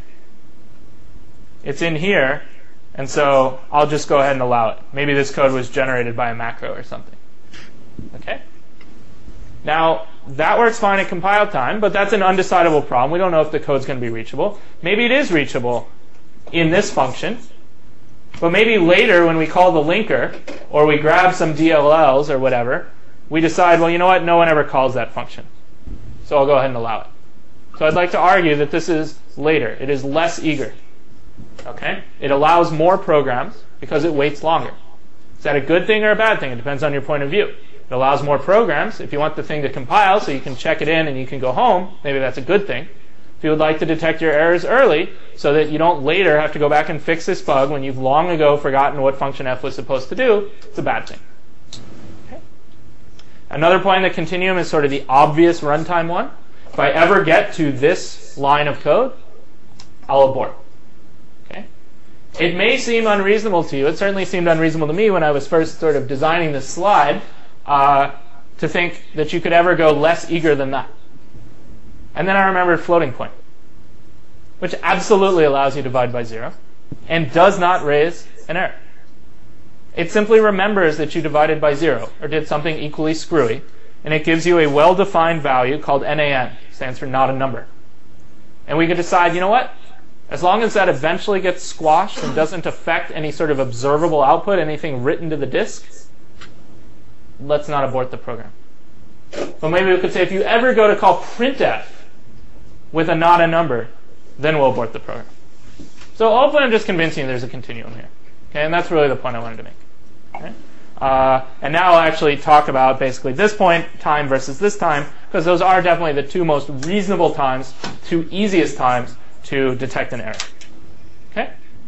It's in here, and so I'll just go ahead and allow it. Maybe this code was generated by a macro or something. Okay? Now, that works fine at compile time, but that's an undecidable problem. We don't know if the code's going to be reachable. Maybe it is reachable in this function, but maybe later when we call the linker, or we grab some D L Ls or whatever, we decide, well, you know what? No one ever calls that function. So I'll go ahead and allow it. So I'd like to argue that this is later. It is less eager. Okay? It allows more programs because it waits longer. Is that a good thing or a bad thing? It depends on your point of view. It allows more programs. If you want the thing to compile so you can check it in and you can go home, maybe that's a good thing. If you would like to detect your errors early so that you don't later have to go back and fix this bug when you've long ago forgotten what function f was supposed to do, it's a bad thing. Okay. Another point in the continuum is sort of the obvious runtime one. If I ever get to this line of code, I'll abort. Okay? It may seem unreasonable to you. It certainly seemed unreasonable to me when I was first sort of designing this slide uh, to think that you could ever go less eager than that. And then I remembered floating point, which absolutely allows you to divide by zero and does not raise an error. It simply remembers that you divided by zero or did something equally screwy, and it gives you a well-defined value called N A N, stands for not a number. And we could decide, you know what? As long as that eventually gets squashed and doesn't affect any sort of observable output, anything written to the disk, let's not abort the program. But maybe we could say if you ever go to call printf with a not a number, then we'll abort the program. So hopefully I'm just convincing you there's a continuum here. Okay, and that's really the point I wanted to make. Okay? Uh, and now I'll actually talk about basically this point, time versus this time, because those are definitely the two most reasonable times, two easiest times to detect an error. Okay?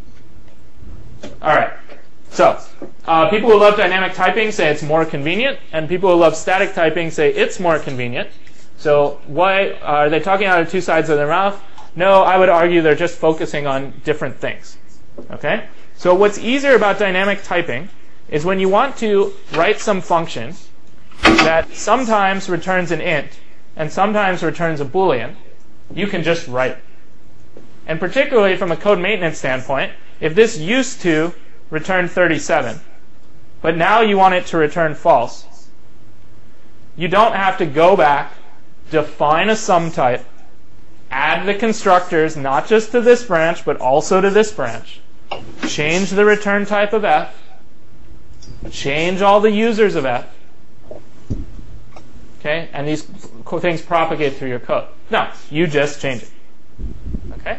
All right. So uh, people who love dynamic typing say it's more convenient, and people who love static typing say it's more convenient. So why are they talking out of two sides of their mouth? No, I would argue they're just focusing on different things. Okay? So what's easier about dynamic typing is when you want to write some function that sometimes returns an int and sometimes returns a Boolean, you can just write it. And particularly from a code maintenance standpoint, if this used to return thirty-seven, but now you want it to return false, you don't have to go back, define a sum type, add the constructors not just to this branch but also to this branch, change the return type of f, change all the users of f, okay, and these things propagate through your code. No, you just change it. Okay?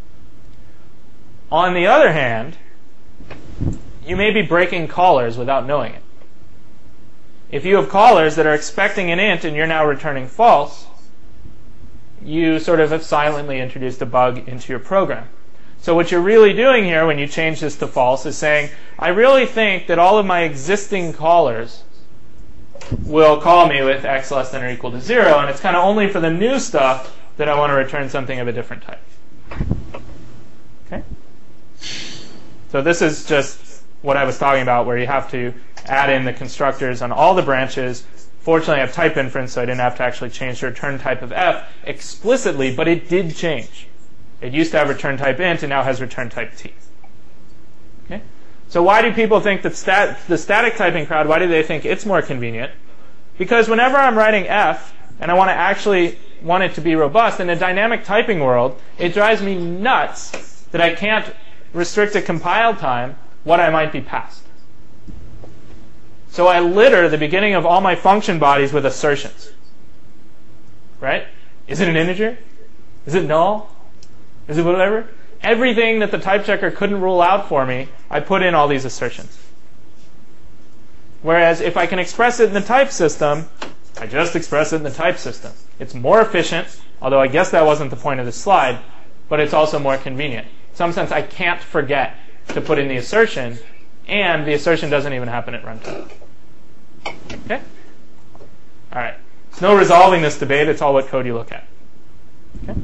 On the other hand, you may be breaking callers without knowing it. If you have callers that are expecting an int and you're now returning false, you sort of have silently introduced a bug into your program. So what you're really doing here when you change this to false is saying, I really think that all of my existing callers will call me with x less than or equal to zero, and it's kind of only for the new stuff that I want to return something of a different type. Okay? So this is just what I was talking about, where you have to add in the constructors on all the branches Fortunately, I have type inference, so I didn't have to actually change the return type of f explicitly, but it did change. It used to have return type int, and now has return type t. Okay? So why do people think that stat, the static typing crowd, why do they think it's more convenient? Because whenever I'm writing f, and I want to actually want it to be robust, in a dynamic typing world, it drives me nuts that I can't restrict at compile time what I might be passed. So I litter the beginning of all my function bodies with assertions. Right? Is it an integer? Is it null? Is it whatever? Everything that the type checker couldn't rule out for me, I put in all these assertions. Whereas if I can express it in the type system, I just express it in the type system. It's more efficient, although I guess that wasn't the point of this slide, but it's also more convenient. In some sense, I can't forget to put in the assertion, and the assertion doesn't even happen at runtime. Okay? All right. There's no resolving this debate. It's all what code you look at. Okay?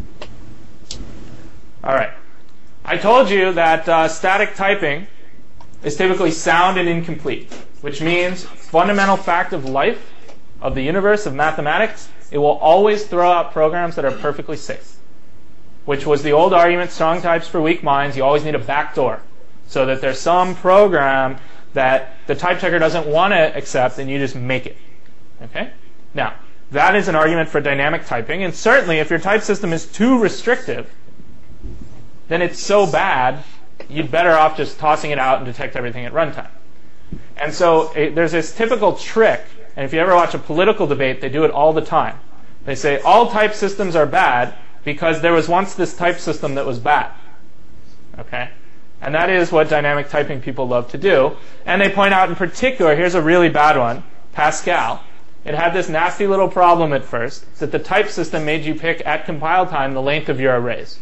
All right. I told you that uh, static typing is typically sound and incomplete, which means fundamental fact of life, of the universe, of mathematics, it will always throw out programs that are perfectly safe, which was the old argument, strong types for weak minds. You always need a backdoor so that there's some program that the type checker doesn't want to accept, and you just make it. Okay? Now, that is an argument for dynamic typing, and certainly if your type system is too restrictive, then it's so bad, you'd better off just tossing it out and detect everything at runtime. And so it, there's this typical trick, and if you ever watch a political debate, they do it all the time. They say all type systems are bad because there was once this type system that was bad. Okay? And that is what dynamic typing people love to do. And they point out in particular, here's a really bad one, Pascal. It had this nasty little problem at first, that the type system made you pick at compile time the length of your arrays.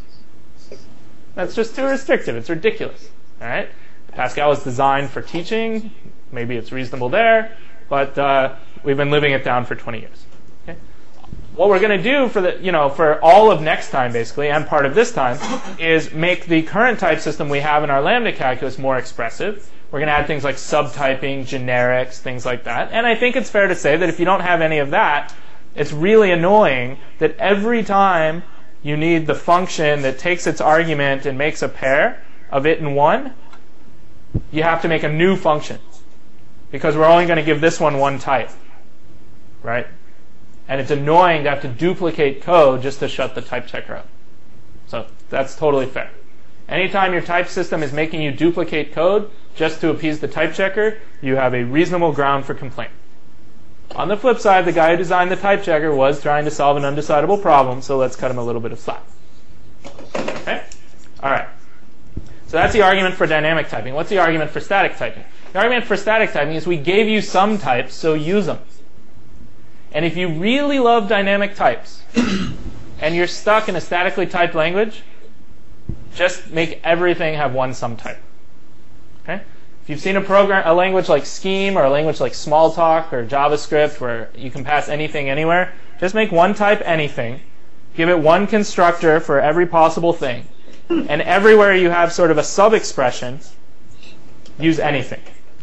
That's just too restrictive. It's ridiculous. All right? Pascal was designed for teaching. Maybe it's reasonable there, but uh, we've been living it down for twenty years. Okay? What we're going to do for the, you know, for all of next time, basically, and part of this time, is make the current type system we have in our lambda calculus more expressive. We're going to add things like subtyping, generics, things like that. And I think it's fair to say that if you don't have any of that, it's really annoying that every time you need the function that takes its argument and makes a pair of it and one, you have to make a new function. Because we're only going to give this one one type. Right? And it's annoying to have to duplicate code just to shut the type checker up. So that's totally fair. Anytime your type system is making you duplicate code just to appease the type checker, you have a reasonable ground for complaint. On the flip side, the guy who designed the type checker was trying to solve an undecidable problem, so let's cut him a little bit of slack. Okay? All right. So that's the argument for dynamic typing. What's the argument for static typing? The argument for static typing is we gave you some types, so use them. And if you really love dynamic types, and you're stuck in a statically typed language, just make everything have one sum type. Okay? If you've seen a program, a language like Scheme or a language like Smalltalk or JavaScript where you can pass anything anywhere, just make one type anything, give it one constructor for every possible thing, and everywhere you have sort of a sub-expression, use anything.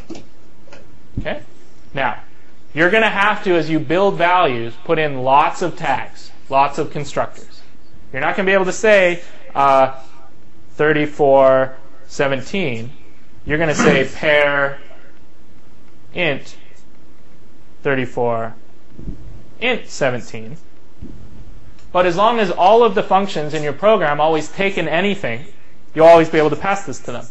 Okay? Now, you're going to have to, as you build values, put in lots of tags, lots of constructors. You're not going to be able to say uh, thirty-four seventeen. You're going to say pair int thirty-four int seventeen. But as long as all of the functions in your program always take in anything, you'll always be able to pass this to them.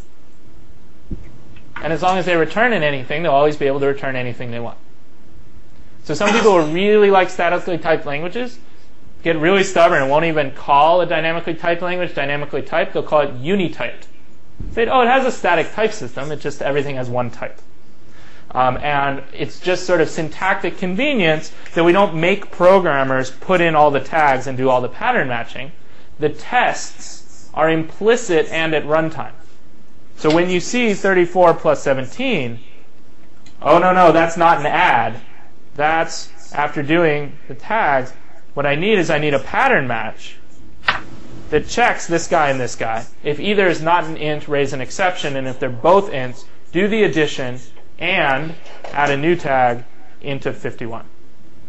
And as long as they return in anything, they'll always be able to return anything they want. So some people who really like statically typed languages get really stubborn and won't even call a dynamically typed language dynamically typed. They'll call it unityped. Say, oh, it has a static type system. It's just everything has one type. Um, and it's just sort of syntactic convenience that we don't make programmers put in all the tags and do all the pattern matching. The tests are implicit and at runtime. So when you see thirty-four plus seventeen, oh, no, no, that's not an add. That's after doing the tags. What I need is I need a pattern match that checks this guy and this guy. If either is not an int, raise an exception. And if they're both ints, do the addition and add a new tag into fifty-one.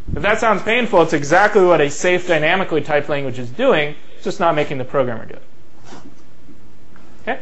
If that sounds painful, it's exactly what a safe dynamically typed language is doing, it's just not making the programmer do it. Okay?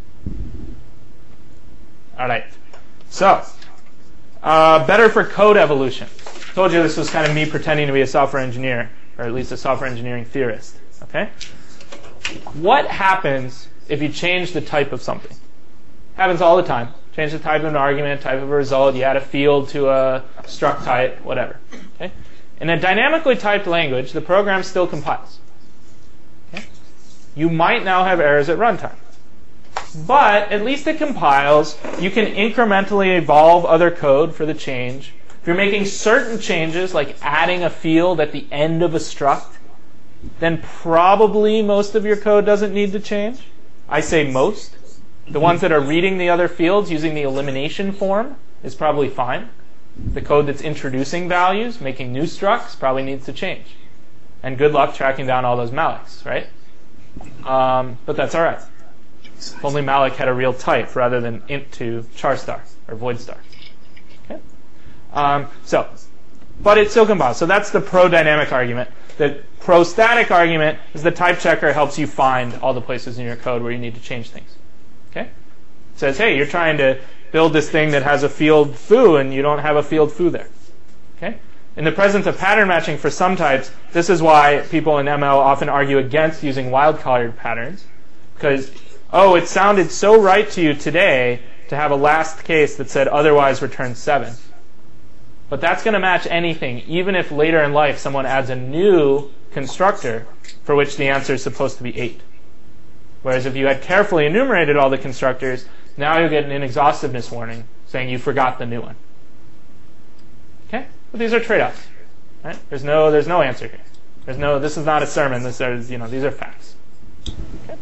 All right. So, uh, better for code evolution. Told you this was kind of me pretending to be a software engineer, or at least a software engineering theorist. Okay? What happens if you change the type of something? Happens all the time. Change the type of an argument, type of a result, you add a field to a struct type, whatever. Okay? In a dynamically typed language, the program still compiles. Okay? You might now have errors at runtime. But at least it compiles. You can incrementally evolve other code for the change. If you're making certain changes, like adding a field at the end of a struct, then probably most of your code doesn't need to change. I say most. The ones that are reading the other fields using the elimination form is probably fine. The code that's introducing values, making new structs, probably needs to change. And good luck tracking down all those mallocs, right? Um, but that's all right. If only malloc had a real type rather than int to char star or void star. Okay? Um, so, but it still compiles. So that's the pro-dynamic argument. The pro-static argument is the type checker helps you find all the places in your code where you need to change things. Okay? It says, hey, you're trying to build this thing that has a field foo, and you don't have a field foo there. Okay? In the presence of pattern matching for some types, this is why people in M L often argue against using wildcard patterns, because, oh, it sounded so right to you today to have a last case that said otherwise return seven. But that's going to match anything, even if later in life someone adds a new constructor for which the answer is supposed to be eight. Whereas if you had carefully enumerated all the constructors, now you'll get an inexhaustiveness warning saying you forgot the new one. Okay? But these are trade-offs. Right? There's no there's no answer here. There's no this is not a sermon, this is you know, these are facts. Okay?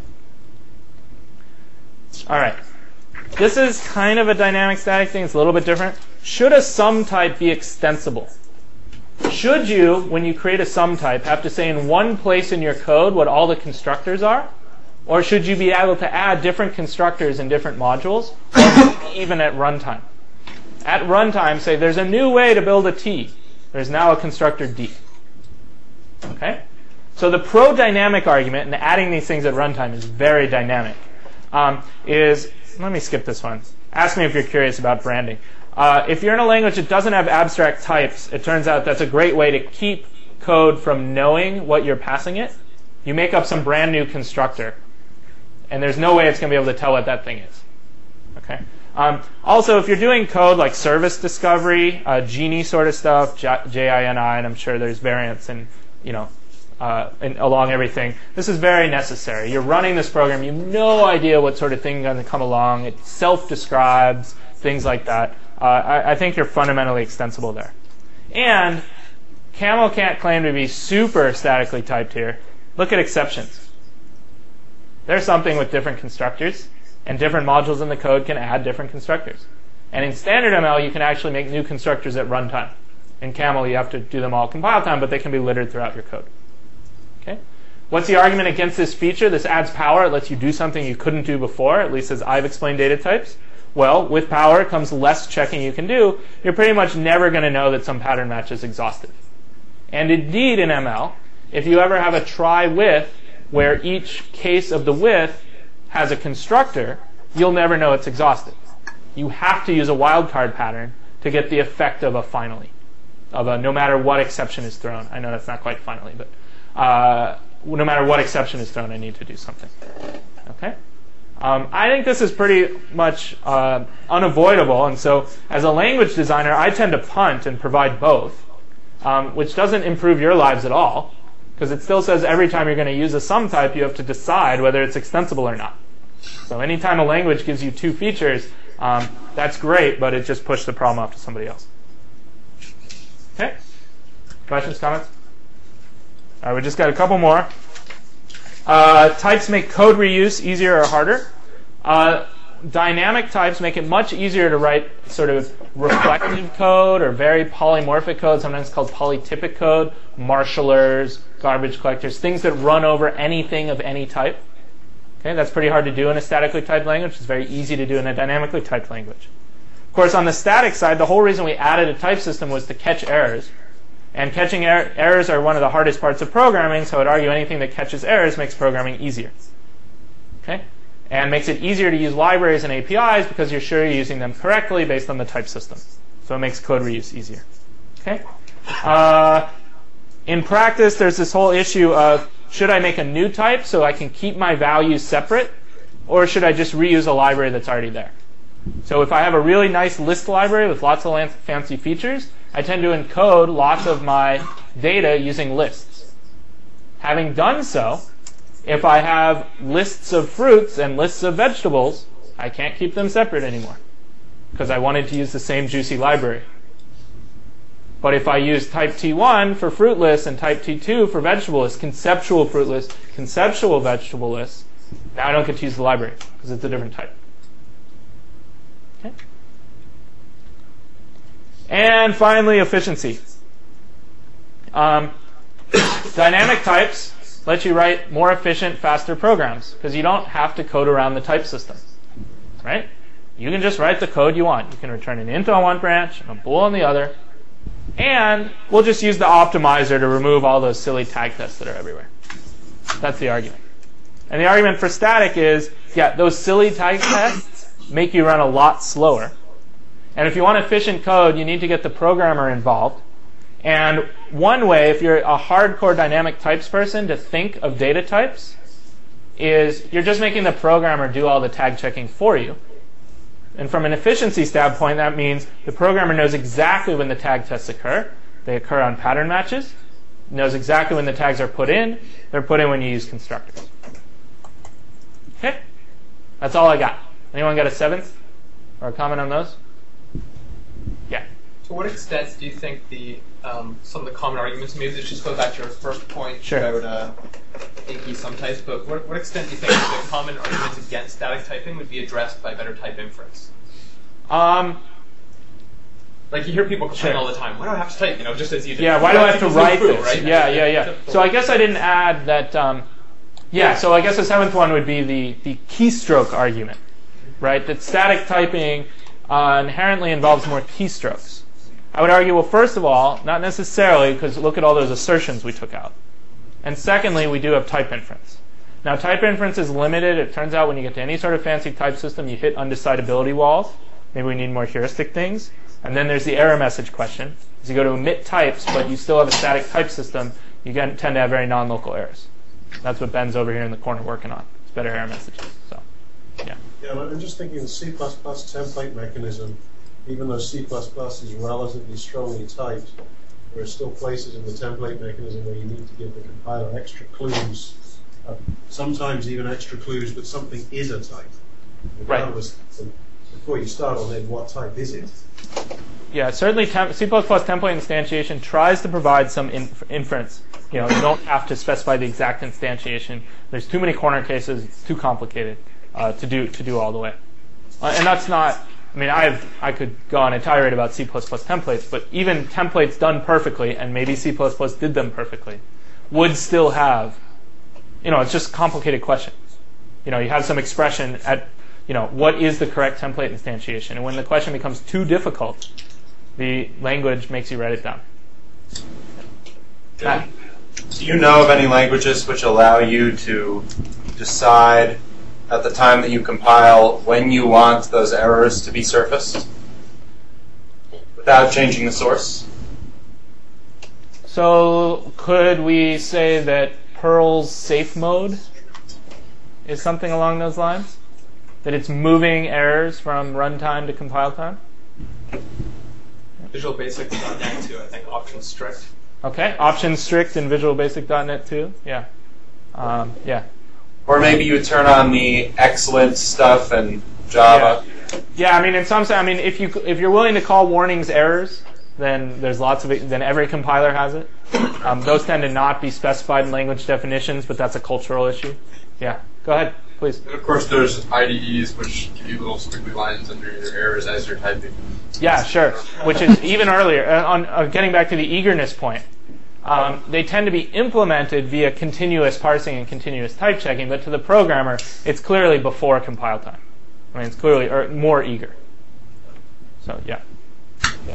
All right. This is kind of a dynamic static thing, it's a little bit different. Should a sum type be extensible? Should you, when you create a sum type, have to say in one place in your code what all the constructors are? Or should you be able to add different constructors in different modules, or even at runtime? At runtime, say there's a new way to build a T. There's now a constructor D. Okay? So the pro-dynamic argument, and adding these things at runtime is very dynamic, um, is, let me skip this one. Ask me if you're curious about branding. Uh, if you're in a language that doesn't have abstract types, it turns out that's a great way to keep code from knowing what you're passing it. You make up some brand new constructor, and there's no way it's going to be able to tell what that thing is. Okay. Um, also, if you're doing code like service discovery, uh, Genie sort of stuff, J I N I, and I'm sure there's variants in, you know, uh, in, along everything. This is very necessary. You're running this program, you have no idea what sort of thing is going to come along. It self-describes, things like that. Uh, I, I think you're fundamentally extensible there. And Camel can't claim to be super statically typed here. Look at exceptions. There's something with different constructors, and different modules in the code can add different constructors. And in standard M L, you can actually make new constructors at runtime. In Camel, you have to do them all compile time, but they can be littered throughout your code. Okay? What's the argument against this feature? This adds power. It lets you do something you couldn't do before, at least as I've explained data types. Well, with power comes less checking you can do. You're pretty much never going to know that some pattern match is exhaustive. And indeed, in M L, if you ever have a try with where each case of the with has a constructor, you'll never know it's exhaustive. You have to use a wildcard pattern to get the effect of a finally, of a no matter what exception is thrown. I know that's not quite finally, but uh, no matter what exception is thrown, I need to do something. Okay? Um, I think this is pretty much uh, unavoidable, and so as a language designer, I tend to punt and provide both, um, which doesn't improve your lives at all, because it still says every time you're going to use a sum type, you have to decide whether it's extensible or not. So anytime a language gives you two features, um, that's great, but it just pushed the problem off to somebody else. Okay? Questions, comments? All right, we just got a couple more. Uh, types make code reuse easier or harder. Uh, dynamic types make it much easier to write sort of reflective code or very polymorphic code, sometimes called polytypic code, marshallers, garbage collectors, things that run over anything of any type. Okay, that's pretty hard to do in a statically typed language. It's very easy to do in a dynamically typed language. Of course, on the static side, the whole reason we added a type system was to catch errors. And catching er- errors are one of the hardest parts of programming, so I'd argue anything that catches errors makes programming easier. Okay? And makes it easier to use libraries and A P Is because you're sure you're using them correctly based on the type system. So it makes code reuse easier. Okay? Uh, in practice, there's this whole issue of, should I make a new type so I can keep my values separate, or should I just reuse a library that's already there? So if I have a really nice list library with lots of fancy features, I tend to encode lots of my data using lists. Having done so, if I have lists of fruits and lists of vegetables, I can't keep them separate anymore because I wanted to use the same juicy library. But if I use type T one for fruit lists and type T two for vegetable lists, conceptual fruit lists, conceptual vegetable lists, now I don't get to use the library because it's a different type. Okay. And finally, efficiency. Um, dynamic types let you write more efficient, faster programs because you don't have to code around the type system, right? You can just write the code you want. You can return an int on one branch and a bool on the other, and we'll just use the optimizer to remove all those silly tag tests that are everywhere. That's the argument. And the argument for static is, yeah, those silly tag tests make you run a lot slower. And if you want efficient code, you need to get the programmer involved. And one way, if you're a hardcore dynamic types person, to think of data types is you're just making the programmer do all the tag checking for you. And from an efficiency standpoint, that means the programmer knows exactly when the tag tests occur. They occur on pattern matches. Knows exactly when the tags are put in. They're put in when you use constructors. Okay? That's all I got. Anyone got a seventh? Or a comment on those? Yeah. To what extent do you think the um, some of the common arguments, maybe this just goes back to your first point Sure. about uh, inky sum types, but what, what extent do you think the common arguments against static typing would be addressed by better type inference? Um, Like you hear people complain Sure. all the time, why do I have to type? You know, just as you did. yeah, why do I have to write Proof, this? right? Yeah, yeah, yeah. So I guess I didn't add that. Um, yeah, so I guess the seventh one would be the, the keystroke argument, right? That static typing uh, inherently involves more keystrokes. I would argue, well, first of all, not necessarily, because look at all those assertions we took out. And secondly, we do have type inference. Now, type inference is limited. It turns out when you get to any sort of fancy type system, you hit undecidability walls. Maybe we need more heuristic things. And then there's the error message question. As you go to emit types, but you still have a static type system, you get, tend to have very non-local errors. That's what Ben's over here in the corner working on. It's better error messages. So, yeah. Yeah, I'm just thinking the C plus plus template mechanism, even though C plus plus is relatively strongly typed, there are still places in the template mechanism where you need to give the compiler extra clues, uh, sometimes even extra clues, but something is a type. Regardless, right. Before you start on it, what type is it? Yeah, certainly temp- C plus plus template instantiation tries to provide some inf- inference. You know, you don't have to specify the exact instantiation. There's too many corner cases. It's too complicated uh, to do to do all the way. Uh, and that's not. I mean, I've I could go on and tirade about C plus plus templates, but even templates done perfectly, and maybe C plus plus did them perfectly, would still have. You know, it's just a complicated question. You know, you have some expression at. You know, what is the correct template instantiation? And when the question becomes too difficult, the language makes you write it down. Do, do you know of any languages which allow you to decide at the time that you compile when you want those errors to be surfaced without changing the source? So could we say that Perl's safe mode is something along those lines? That it's moving errors from runtime to compile time? Visual Basic dot net too, I think option strict. Okay, option strict in Visual Basic dot net too. Yeah, um, yeah. Or maybe you turn on the excellent stuff and Java. Yeah. yeah, I mean, in some sense, I mean, if you if you're willing to call warnings errors, then there's lots of it, then every compiler has it. Um, those tend to not be specified in language definitions, but that's a cultural issue. Yeah, go ahead, please. And of course, there's I D Es which give you little squiggly lines under your errors as you're typing. Yeah, sure. Which is even earlier. Uh, on uh, getting back to the eagerness point, um, they tend to be implemented via continuous parsing and continuous type checking, but to the programmer, it's clearly before compile time. I mean, it's clearly er, more eager. So, yeah. yeah.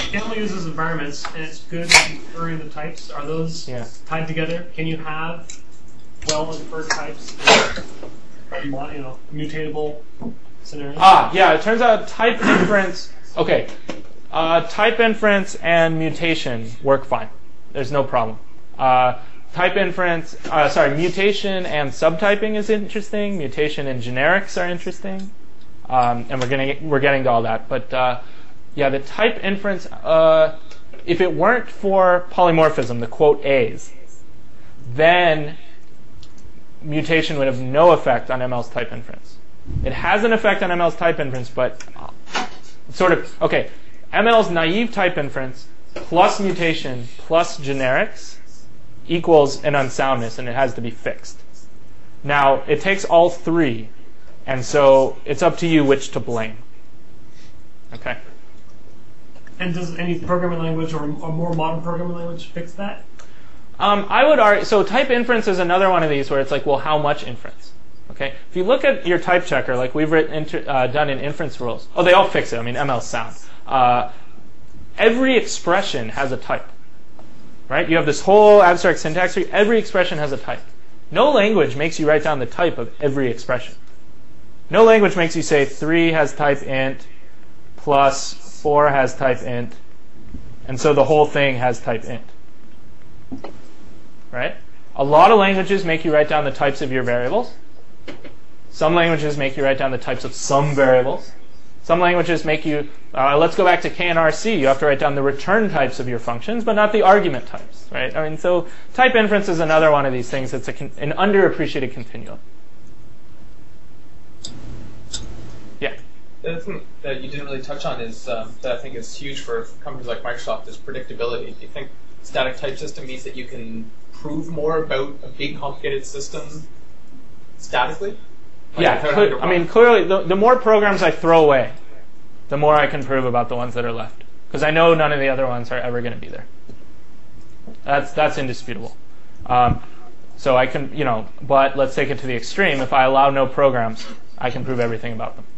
YAML uses environments, and it's good at inferring the types. Are those Yeah. tied together? Can you have well-inferred types in, you know, mutatable scenarios? Ah, yeah, it turns out type inference, okay, uh, type inference and mutation work fine. There's no problem. Uh, type inference, uh, sorry, mutation and subtyping is interesting. Mutation and generics are interesting. Um, and we're getting, we're getting to all that. But, uh, yeah, the type inference, uh, if it weren't for polymorphism, the quote A's, then mutation would have no effect on M L's type inference. It has an effect on M L's type inference, but sort of, okay, M L's naive type inference plus mutation plus generics equals an unsoundness, and it has to be fixed. Now, it takes all three, and so it's up to you which to blame. Okay? And does any programming language or a more modern programming language fix that? Um, I would argue, so type inference is another one of these where it's like, well, how much inference? Okay, if you look at your type checker, like we've written, inter, uh, done in inference rules, oh, they all fix it. I mean, M L's sound. Uh, every expression has a type, right? You have this whole abstract syntax tree. Every expression has a type. No language makes you write down the type of every expression. No language makes you say three has type int plus four has type int, and so the whole thing has type int. Right? A lot of languages make you write down the types of your variables. Some languages make you write down the types of some variables. Some languages make you, uh, let's go back to K and R C, you have to write down the return types of your functions, but not the argument types, right? I mean, so type inference is another one of these things that's a con- an underappreciated continuum. Yeah? The other thing that you didn't really touch on is um, that I think is huge for companies like Microsoft is predictability. Do you think static type system means that you can prove more about a big complicated system statically? Like Yeah, without cl- having to I mean, run? clearly, the, the more programs I throw away, the more I can prove about the ones that are left. Because I know none of the other ones are ever going to be there. That's that's indisputable. Um, so I can, you know, but let's take it to the extreme. If I allow no programs, I can prove everything about them.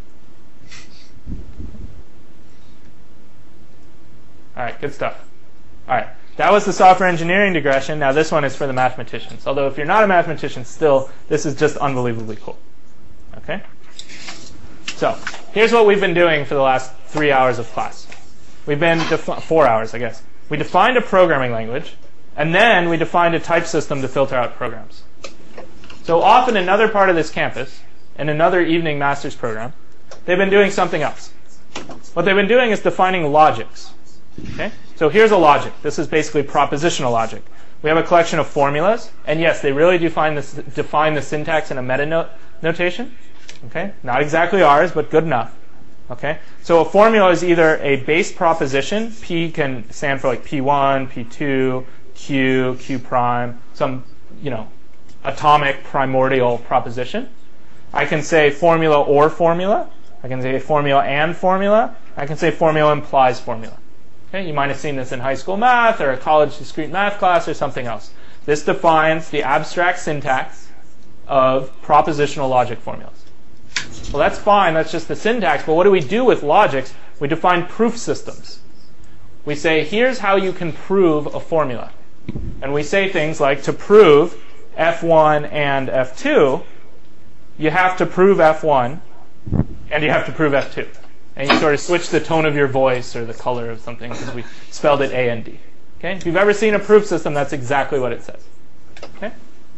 All right, good stuff. All right, that was the software engineering digression. Now this one is for the mathematicians. Although if you're not a mathematician, still, this is just unbelievably cool. Okay? So here's what we've been doing for the last three hours of class. We've been, defi- four hours, I guess. We defined a programming language, and then we defined a type system to filter out programs. So often another part of this campus, in another evening master's program, they've been doing something else. What they've been doing is defining logics. Okay? So here's a logic. This is basically propositional logic. We have a collection of formulas, and yes, they really define this, define the syntax in a meta no- notation. Okay? Not exactly ours, but good enough. Okay? So a formula is either a base proposition. P can stand for like P one, P two, Q, Q prime, some, you know, atomic primordial proposition. I can say formula or formula. I can say formula and formula. I can say formula implies formula. Okay? You might have seen this in high school math or a college discrete math class or something else. This defines the abstract syntax of propositional logic formulas. Well, that's fine. That's just the syntax. But what do we do with logics? We define proof systems. We say, here's how you can prove a formula. And we say things like, to prove F one and F two, you have to prove F one, and you have to prove F two. And you sort of switch the tone of your voice or the color of something because we spelled it A and D. Okay? If you've ever seen a proof system, that's exactly what it says. Okay?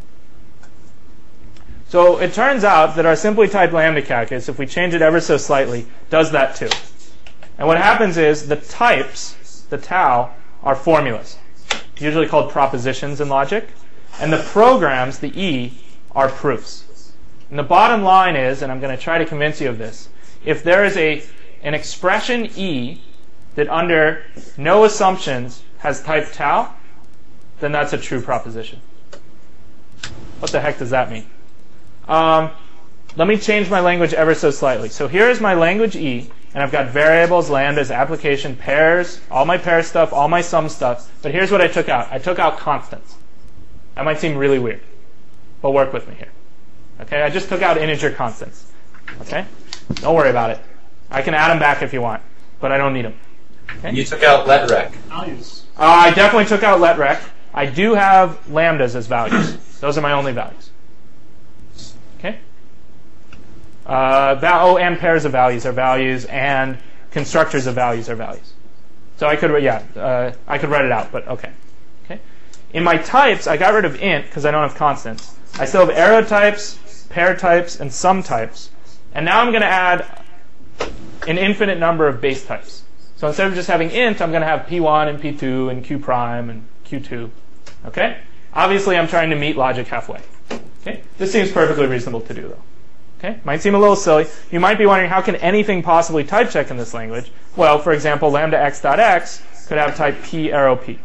So it turns out that our simply typed lambda calculus, if we change it ever so slightly, does that too. And what happens is the types, the tau, are formulas, usually called propositions in logic. And the programs, the E, are proofs. And the bottom line is, and I'm going to try to convince you of this, if there is a an expression E that under no assumptions has type tau, then that's a true proposition. What the heck does that mean? Um, let me change my language ever so slightly. So here is my language E, and I've got variables, lambdas, application, pairs, all my pair stuff, all my sum stuff. But here's what I took out. I took out constants. That might seem really weird, but work with me here. Okay, I just took out integer constants. Okay, don't worry about it. I can add them back if you want, but I don't need them. And you took out let rec. Values. Uh, I definitely took out let rec. I do have lambdas as values. Those are my only values. Okay. Uh, va- oh, and pairs of values are values, and constructors of values are values. So I could, yeah, uh, I could write it out, but okay. Okay. In my types, I got rid of int because I don't have constants. I still have arrow types, pair types, and sum types. And now I'm going to add an infinite number of base types. So instead of just having int, I'm going to have p one and p two and q prime and q two. Okay? Obviously, I'm trying to meet logic halfway. Okay? This seems perfectly reasonable to do, though. Okay? Might seem a little silly. You might be wondering, how can anything possibly type check in this language? Well, for example, lambda x dot x could have type p arrow p.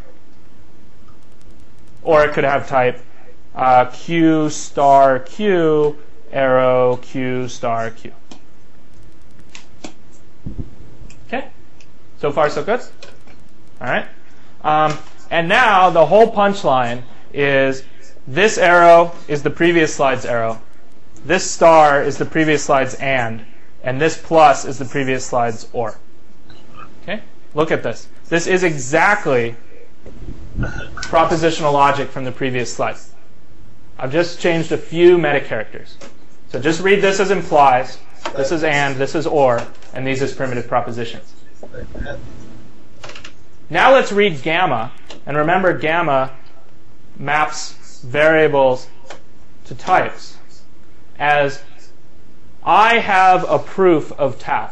Or it could have type uh, q star q arrow q star q. Okay? So far, so good? All right. Um, and now the whole punchline is this arrow is the previous slide's arrow. This star is the previous slide's and. And this plus is the previous slide's or. Okay? Look at this. This is exactly propositional logic from the previous slide. I've just changed a few meta characters. So just read this as implies, this is and, this is or, and these as primitive propositions. Now let's read gamma, and remember gamma maps variables to types as I have a proof of tau.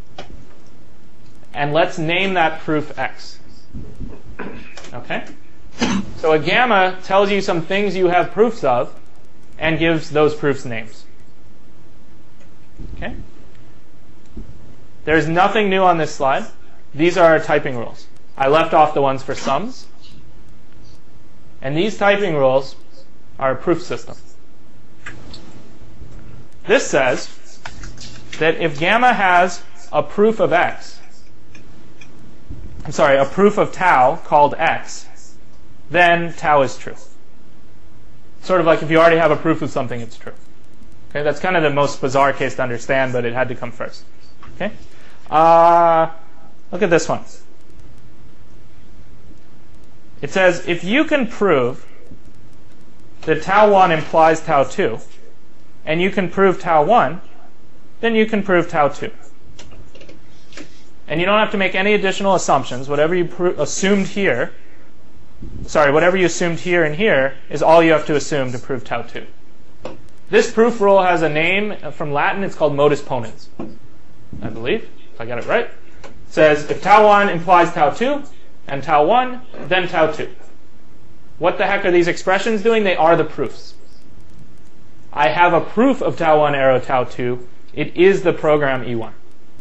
And let's name that proof x. Okay? So a gamma tells you some things you have proofs of and gives those proofs names. Okay? There's nothing new on this slide. These are our typing rules. I left off the ones for sums. And these typing rules are a proof system. This says that if gamma has a proof of x, I'm sorry, a proof of tau called x, then tau is true. Sort of like if you already have a proof of something, it's true. Okay, that's kind of the most bizarre case to understand, but it had to come first. Okay, uh, look at this one. It says if you can prove that tau one implies tau two, and you can prove tau one, then you can prove tau two. And you don't have to make any additional assumptions. Whatever you pro- assumed here, sorry, whatever you assumed here and here is all you have to assume to prove tau two. This proof rule has a name from Latin. It's called modus ponens, I believe, if I got it right. It says if tau one implies tau two and tau one, then tau two. What the heck are these expressions doing? They are the proofs. I have a proof of tau one arrow tau two. It is the program E one.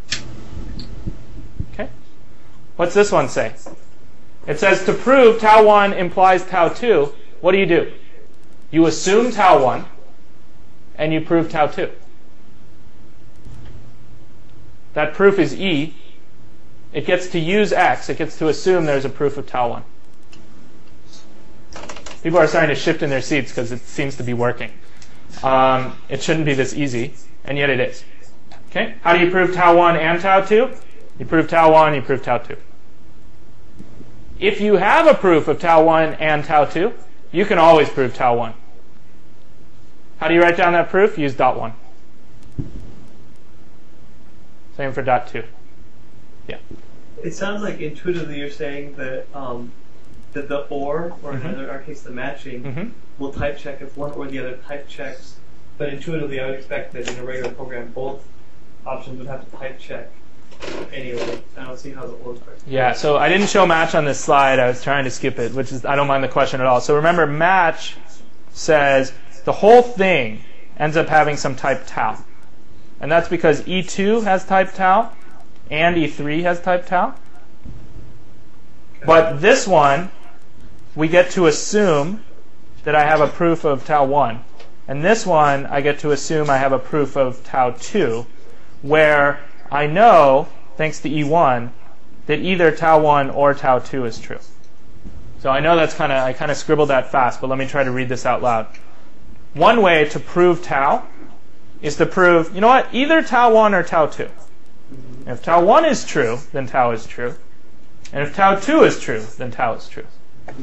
Okay? What's this one say? It says to prove tau one implies tau two, what do you do? You assume tau one, and you prove tau two. That proof is E. It gets to use X. It gets to assume there's a proof of tau one. People are starting to shift in their seats because it seems to be working. Um, it shouldn't be this easy, and yet it is. Okay? How do you prove tau one and tau two? You prove tau one, you prove tau two. If you have a proof of tau one and tau two, you can always prove tau one. How do you write down that proof? Use dot one. Same for dot two. Yeah. It sounds like intuitively you're saying that um, that the or, or Mm-hmm. in our case the matching, Mm-hmm. will type check if one or the other type checks. But intuitively I would expect that in a regular program both options would have to type check anyway. I don't see how the or works. Yeah, so I didn't show match on this slide. I was trying to skip it, which is, I don't mind the question at all. So remember, match says the whole thing ends up having some type tau. And that's because E two has type tau and E three has type tau. But this one, we get to assume that I have a proof of tau one. And this one, I get to assume I have a proof of tau two, where I know, thanks to E one, that either tau one or tau two is true. So I know that's kind of, I kind of scribbled that fast, but let me try to read this out loud. One way to prove tau is to prove, you know what, either tau one or tau two. If tau one is true, then tau is true. And if tau two is true, then tau is true.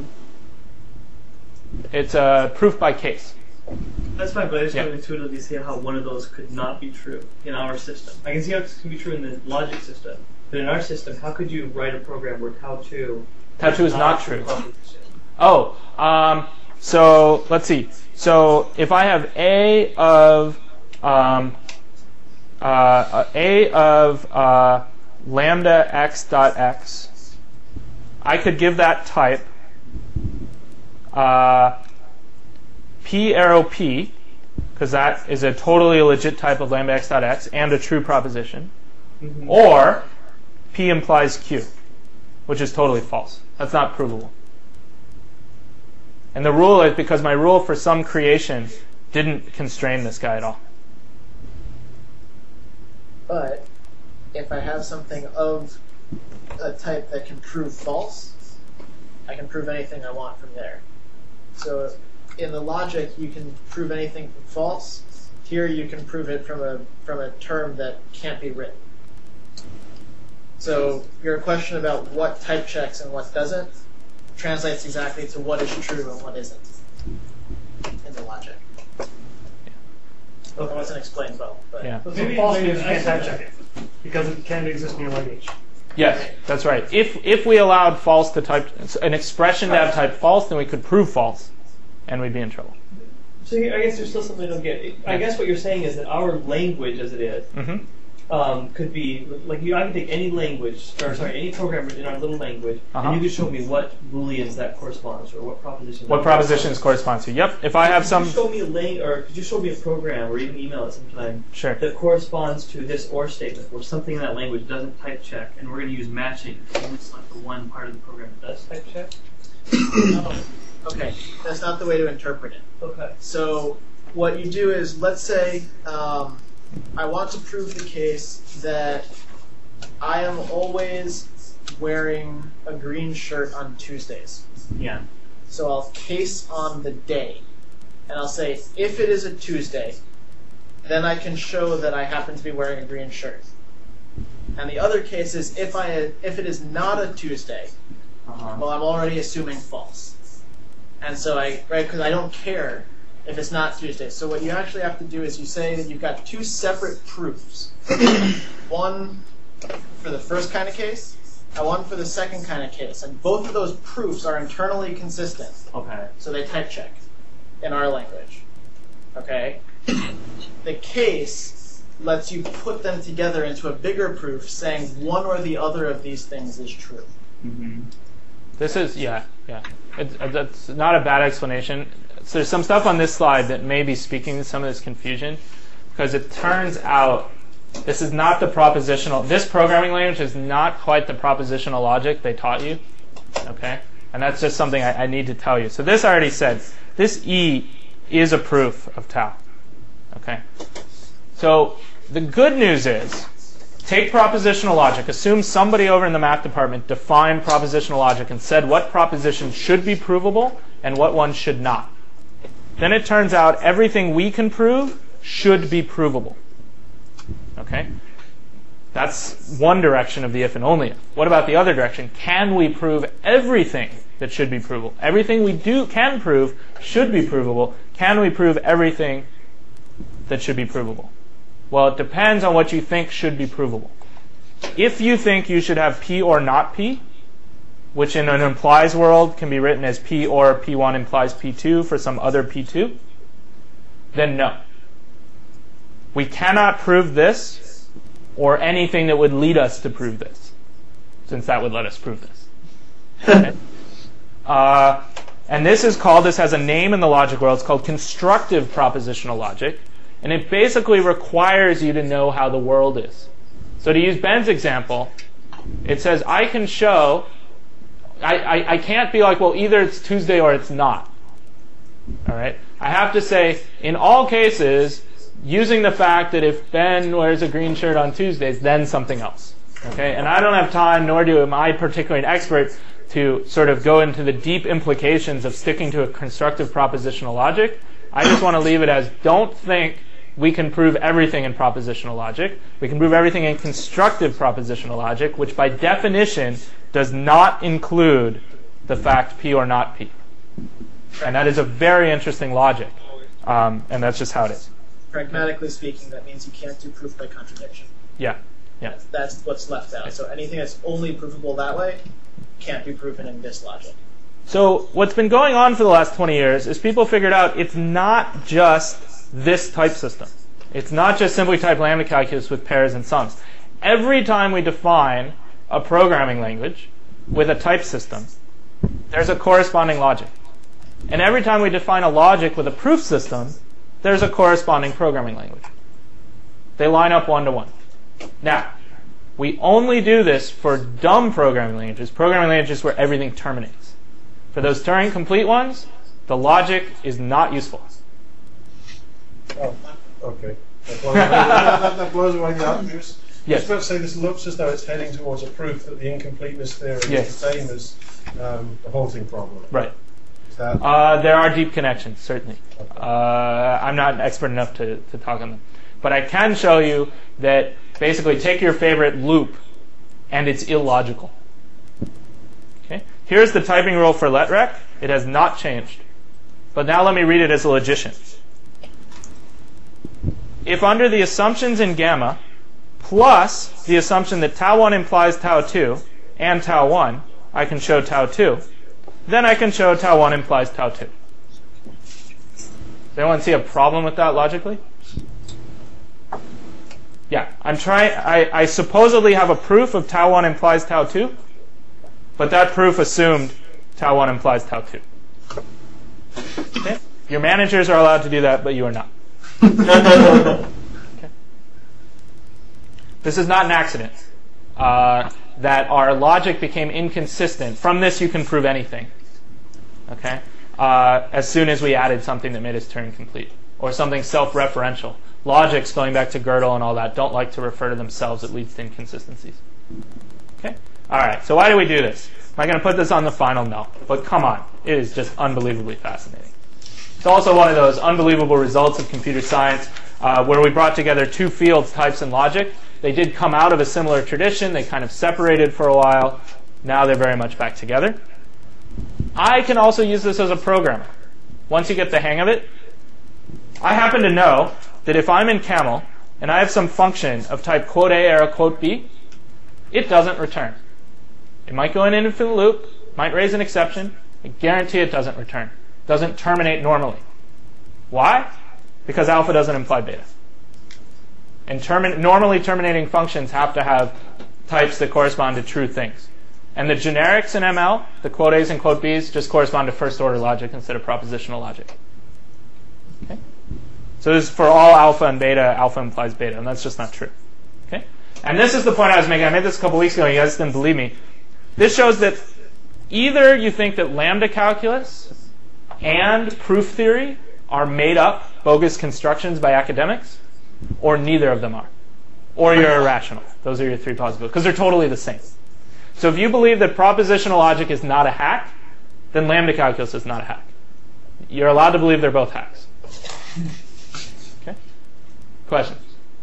It's a proof by case. That's fine, but I just Yeah. want to intuitively see how one of those could not be true in our system. I can see how it can be true in the logic system, but in our system, how could you write a program where tau two Tau two is not true. proposition? Oh, um, so let's see. So if I have A of um, uh, A of uh, lambda x dot x, I could give that type uh, p arrow p, because that is a totally legit type of lambda x dot x and a true proposition, Mm-hmm. or p implies q, which is totally false. That's not provable. And the rule is because my rule for some creation didn't constrain this guy at all. But if I have something of a type that can prove false, I can prove anything I want from there. So in the logic, you can prove anything from false. Here, you can prove it from a from a term that can't be written. So your question about what type checks and what doesn't translates exactly to what is true and what isn't in the logic. It wasn't explained well, but Yeah. So Maybe- false maybe means you can't I- type check it because it can't exist in your language. Yes, that's right. If if we allowed false to type an expression to have type false, then we could prove false, and we'd be in trouble. So here, I guess there's still something I don't get. I guess what you're saying is that our language, as it is, Mm-hmm. um, could be like you. I can take any language, or sorry, any program in our little language, Uh-huh. and you could show me what booleans that corresponds, or what proposition. What that propositions correspond to? Yep. If I have some, Could you show me a lang- or could you show me a program, or even email it sometime sure. that corresponds to this or statement, where something in that language doesn't type check, and we're going to use matching to only select the one part of the program that does type check. oh, okay, that's not the way to interpret it. Okay. So what you do is, let's say um, I want to prove the case that I am always wearing a green shirt on Tuesdays. Yeah. So I'll case on the day, and I'll say if it is a Tuesday, then I can show that I happen to be wearing a green shirt. And the other case is if I if it is not a Tuesday, Uh-huh. well, I'm already assuming false. And so I, right, because I don't care if it's not Tuesday. So what you actually have to do is you say that you've got two separate proofs. One for the first kind of case, and one for the second kind of case. And both of those proofs are internally consistent. Okay. So they type check in our language. Okay? The case lets you put them together into a bigger proof saying one or the other of these things is true. Mm-hmm. This is, yeah, yeah. It's, that's not a bad explanation. So there's some stuff on this slide that may be speaking to some of this confusion, because it turns out this is not the propositional, this programming language is not quite the propositional logic they taught you, okay? And that's just something I, I need to tell you. So this I already said. This E is a proof of tau, okay? So the good news is, take propositional logic. Assume somebody over in the math department defined propositional logic and said what proposition should be provable and what one should not. Then it turns out everything we can prove should be provable. Okay? That's one direction of the if and only if. What about the other direction? Can we prove everything that should be provable? Everything we do can prove should be provable. Can we prove everything that should be provable? Well, it depends on what you think should be provable. If you think you should have P or not P, which in an implies world can be written as P or P one implies P two for some other P two, then no. We cannot prove this or anything that would lead us to prove this, since that would let us prove this. Okay? uh, and this is called, this has a name in the logic world, it's called constructive propositional logic. And it basically requires you to know how the world is. So to use Ben's example, it says I can show, I, I, I can't be like, well, either it's Tuesday or it's not. All right? I have to say, in all cases, using the fact that if Ben wears a green shirt on Tuesdays, then something else. Okay? And I don't have time, nor do am I particularly an expert, to sort of go into the deep implications of sticking to a constructive propositional logic. I just want to leave it as, don't think we can prove everything in propositional logic. We can prove everything in constructive propositional logic, which by definition does not include the fact P or not P. And that is a very interesting logic. Um, and that's just how it is. Pragmatically speaking, that means you can't do proof by contradiction. Yeah. Yeah. That's, that's what's left out. So anything that's only provable that way can't be proven in this logic. So what's been going on for the last twenty years is people figured out it's not just this type system. It's not just simply type lambda calculus with pairs and sums. Every time we define a programming language with a type system, there's a corresponding logic. And every time we define a logic with a proof system, there's a corresponding programming language. They line up one to one. Now, we only do this for dumb programming languages, programming languages where everything terminates. For those Turing complete ones, the logic is not useful. Oh, okay. That blows, that, that blows away the obvious. Yes. I was about to say this looks as though it's heading towards a proof that the incompleteness theory Yes. is the same as um, the halting problem. Right. Is that Uh, there are deep connections, certainly. Uh, I'm not an expert enough to, to talk on them. But I can show you that basically take your favorite loop and it's illogical. Okay? Here's the typing rule for letrec. It has not changed. But now let me read it as a logician. If under the assumptions in gamma plus the assumption that tau one implies tau two and tau one, I can show tau two, then I can show tau one implies tau two. Does anyone see a problem with that logically? Yeah, I'm trying. I, I supposedly have a proof of tau one implies tau two, but that proof assumed tau one implies tau two. Okay? Your managers are allowed to do that, but you are not. Okay. This is not an accident. Uh, that our logic became inconsistent. From this, you can prove anything. Okay. Uh, as soon as we added something that made us Turing complete, or something self-referential. Logics, going back to Gödel and all that, don't like to refer to themselves. It leads to inconsistencies. Okay. All right. So why do we do this? Am I going to put this on the final? No. But come on, it is just unbelievably fascinating. It's also one of those unbelievable results of computer science uh, where we brought together two fields, types and logic. They did come out of a similar tradition. They kind of separated for a while. Now they're very much back together. I can also use this as a programmer. Once you get the hang of it, I happen to know that if I'm in Camel and I have some function of type quote A arrow quote B, it doesn't return. It might go in an infinite loop, might raise an exception. I guarantee it doesn't return. It doesn't terminate normally. Why? Because alpha doesn't imply beta. And termi- normally terminating functions have to have types that correspond to true things. And the generics in M L, the quote A's and quote B's, just correspond to first order logic instead of propositional logic. Okay? So this is for all alpha and beta, alpha implies beta, and that's just not true. Okay? And this is the point I was making. I made this a couple weeks ago, and you guys didn't believe me. This shows that either you think that lambda calculus and proof theory are made up bogus constructions by academics, or neither of them are. Or you're irrational. Those are your three possibilities, because they're totally the same. So if you believe that propositional logic is not a hack, then lambda calculus is not a hack. You're allowed to believe they're both hacks. Okay? Questions?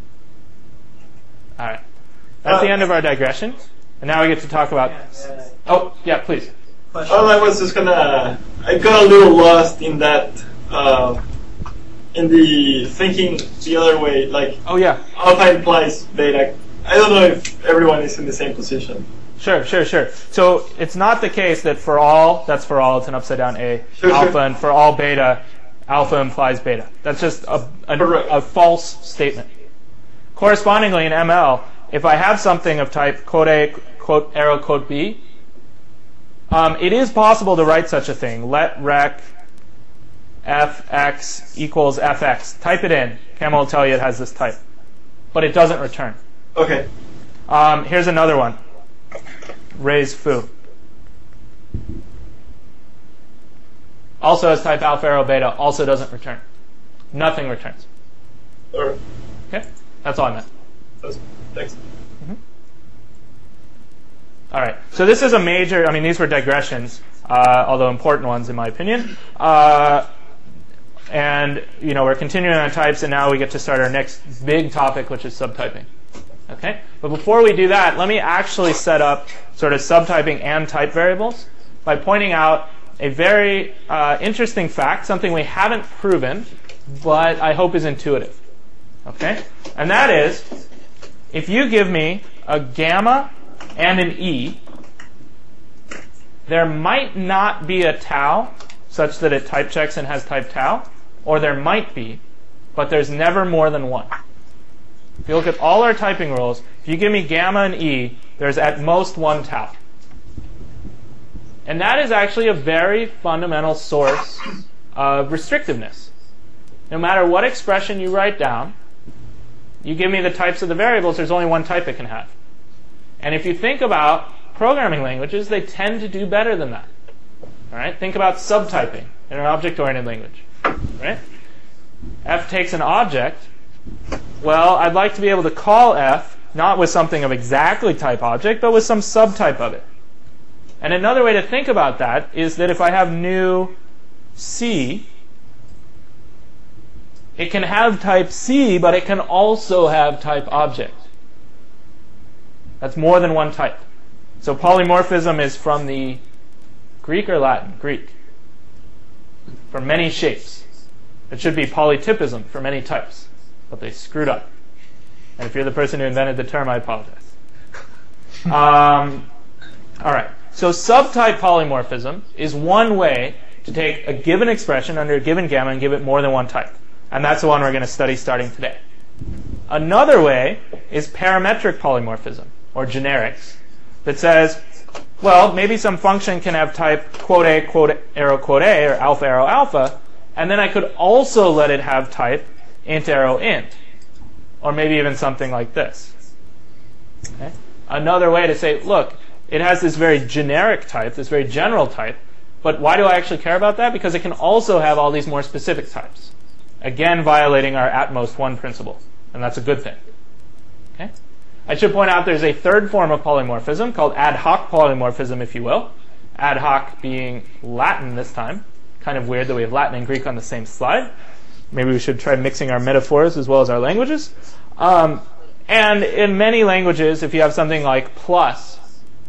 All right. That's the end of our digression. And now we get to talk about... Oh, yeah, please. Oh, I was just gonna... I got a little lost in that... Uh, in the thinking the other way, like... Oh, yeah. Alpha implies beta. I don't know if everyone is in the same position. Sure, sure, sure. So it's not the case that for all, that's for all, it's an upside down A, Sure, alpha, sure. and for all beta, alpha implies beta. That's just a, a, Correct. a false statement. Correspondingly, in M L, if I have something of type quote A, quote arrow, quote B, um, it is possible to write such a thing. Let rec fx equals fx. Type it in. Camel will tell you it has this type. But it doesn't return. Okay. Um, here's another one. Raise foo. Also has type alpha arrow beta, also doesn't return. Nothing returns. All right. Okay? That's all I meant. That's- Thanks. All right. So this is a major, I mean, these were digressions, uh, although important ones in my opinion. Uh, And you know, we're continuing on types, and now we get to start our next big topic, which is subtyping. Okay? But before we do that, let me actually set up sort of subtyping and type variables by pointing out a very uh, interesting fact, something we haven't proven, but I hope is intuitive. Okay? And that is, if you give me a gamma and an E, there might not be a tau such that it type checks and has type tau, or there might be, but there's never more than one. If you look at all our typing rules, if you give me gamma and E, there's at most one tau. And that is actually a very fundamental source of restrictiveness. No matter what expression you write down, you give me the types of the variables, there's only one type it can have. And if you think about programming languages, they tend to do better than that. All right? Think about subtyping in an object-oriented language. Right? F takes an object. Well, I'd like to be able to call F not with something of exactly type object, but with some subtype of it. And another way to think about that is that if I have new C, it can have type C, but it can also have type object. That's more than one type. So polymorphism is from the Greek or Latin? Greek. For many shapes. It should be polytypism, for many types. But they screwed up. And if you're the person who invented the term, I apologize. um, all right. So subtype polymorphism is one way to take a given expression under a given gamma and give it more than one type. And that's the one we're going to study starting today. Another way is parametric polymorphism, or generics, that says, well, maybe some function can have type quote A, quote arrow, quote A, or alpha, arrow, alpha, and then I could also let it have type int, arrow, int, or maybe even something like this. Okay? Another way to say, look, it has this very generic type, this very general type, but why do I actually care about that? Because it can also have all these more specific types. Again, violating our at most one principle, and that's a good thing. Okay? I should point out there's a third form of polymorphism called ad hoc polymorphism, if you will. Ad hoc being Latin this time. Kind of weird that we have Latin and Greek on the same slide. Maybe we should try mixing our metaphors as well as our languages. Um, and in many languages, if you have something like plus,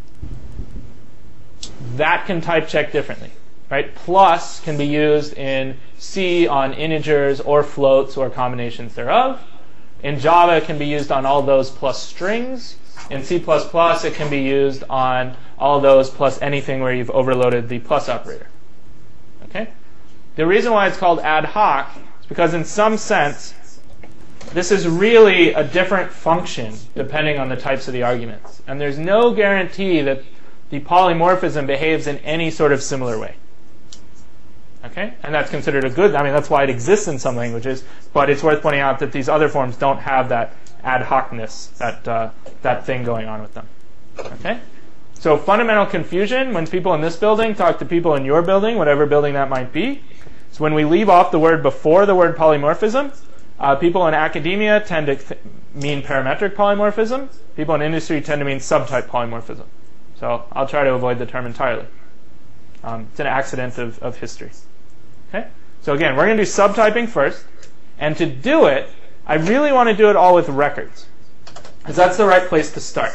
that can type check differently. Right? Plus can be used in C on integers or floats or combinations thereof. In Java, it can be used on all those plus strings. In C plus plus, it can be used on all those plus anything where you've overloaded the plus operator. Okay? The reason why it's called ad hoc is because in some sense, this is really a different function depending on the types of the arguments. And there's no guarantee that the polymorphism behaves in any sort of similar way. Okay? And that's considered a good, I mean, that's why it exists in some languages, but it's worth pointing out that these other forms don't have that ad hocness, that, uh, that thing going on with them. Okay? So fundamental confusion, when people in this building talk to people in your building, whatever building that might be, is when we leave off the word before the word polymorphism. Uh, people in academia tend to th- mean parametric polymorphism. People in industry tend to mean subtype polymorphism. So I'll try to avoid the term entirely. Um, it's an accident of, of history. Okay? So again, we're going to do subtyping first. And to do it, I really want to do it all with records, because that's the right place to start.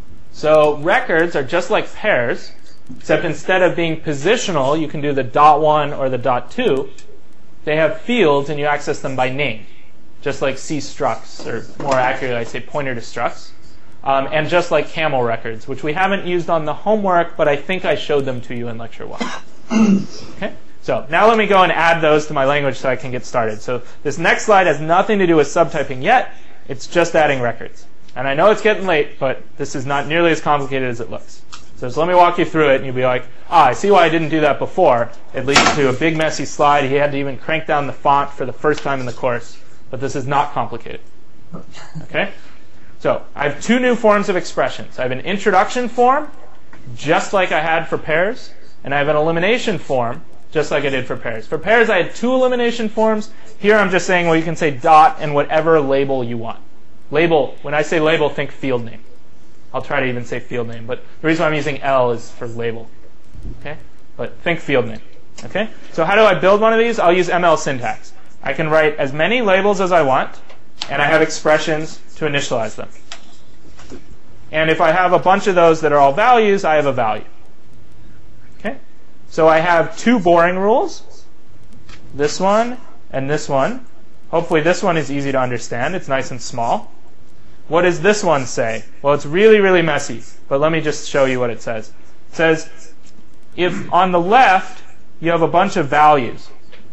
So records are just like pairs, except instead of being positional, you can do the dot one or the dot two. They have fields, and you access them by name, just like C structs, or more accurately, I say pointer to structs. Um, and just like camel records, which we haven't used on the homework, but I think I showed them to you in lecture one. Okay? So now let me go and add those to my language so I can get started. So this next slide has nothing to do with subtyping yet. It's just adding records. And I know it's getting late, but this is not nearly as complicated as it looks. So just let me walk you through it, and you'll be like, ah, I see why I didn't do that before. It leads to a big messy slide. He had to even crank down the font for the first time in the course. But this is not complicated. Okay? So I have two new forms of expressions. I have an introduction form, just like I had for pairs, and I have an elimination form, just like I did for pairs. For pairs, I had two elimination forms. Here I'm just saying, well, you can say dot and whatever label you want. Label, when I say label, think field name. I'll try to even say field name, but the reason I'm using L is for label. Okay? But think field name. Okay? So how do I build one of these? I'll use M L syntax. I can write as many labels as I want, and I have expressions to initialize them. And if I have a bunch of those that are all values, I have a value. Okay? So I have two boring rules, this one and this one. Hopefully this one is easy to understand. It's nice and small. What does this one say? Well, it's really, really messy, but let me just show you what it says. It says, if on the left you have a bunch of values,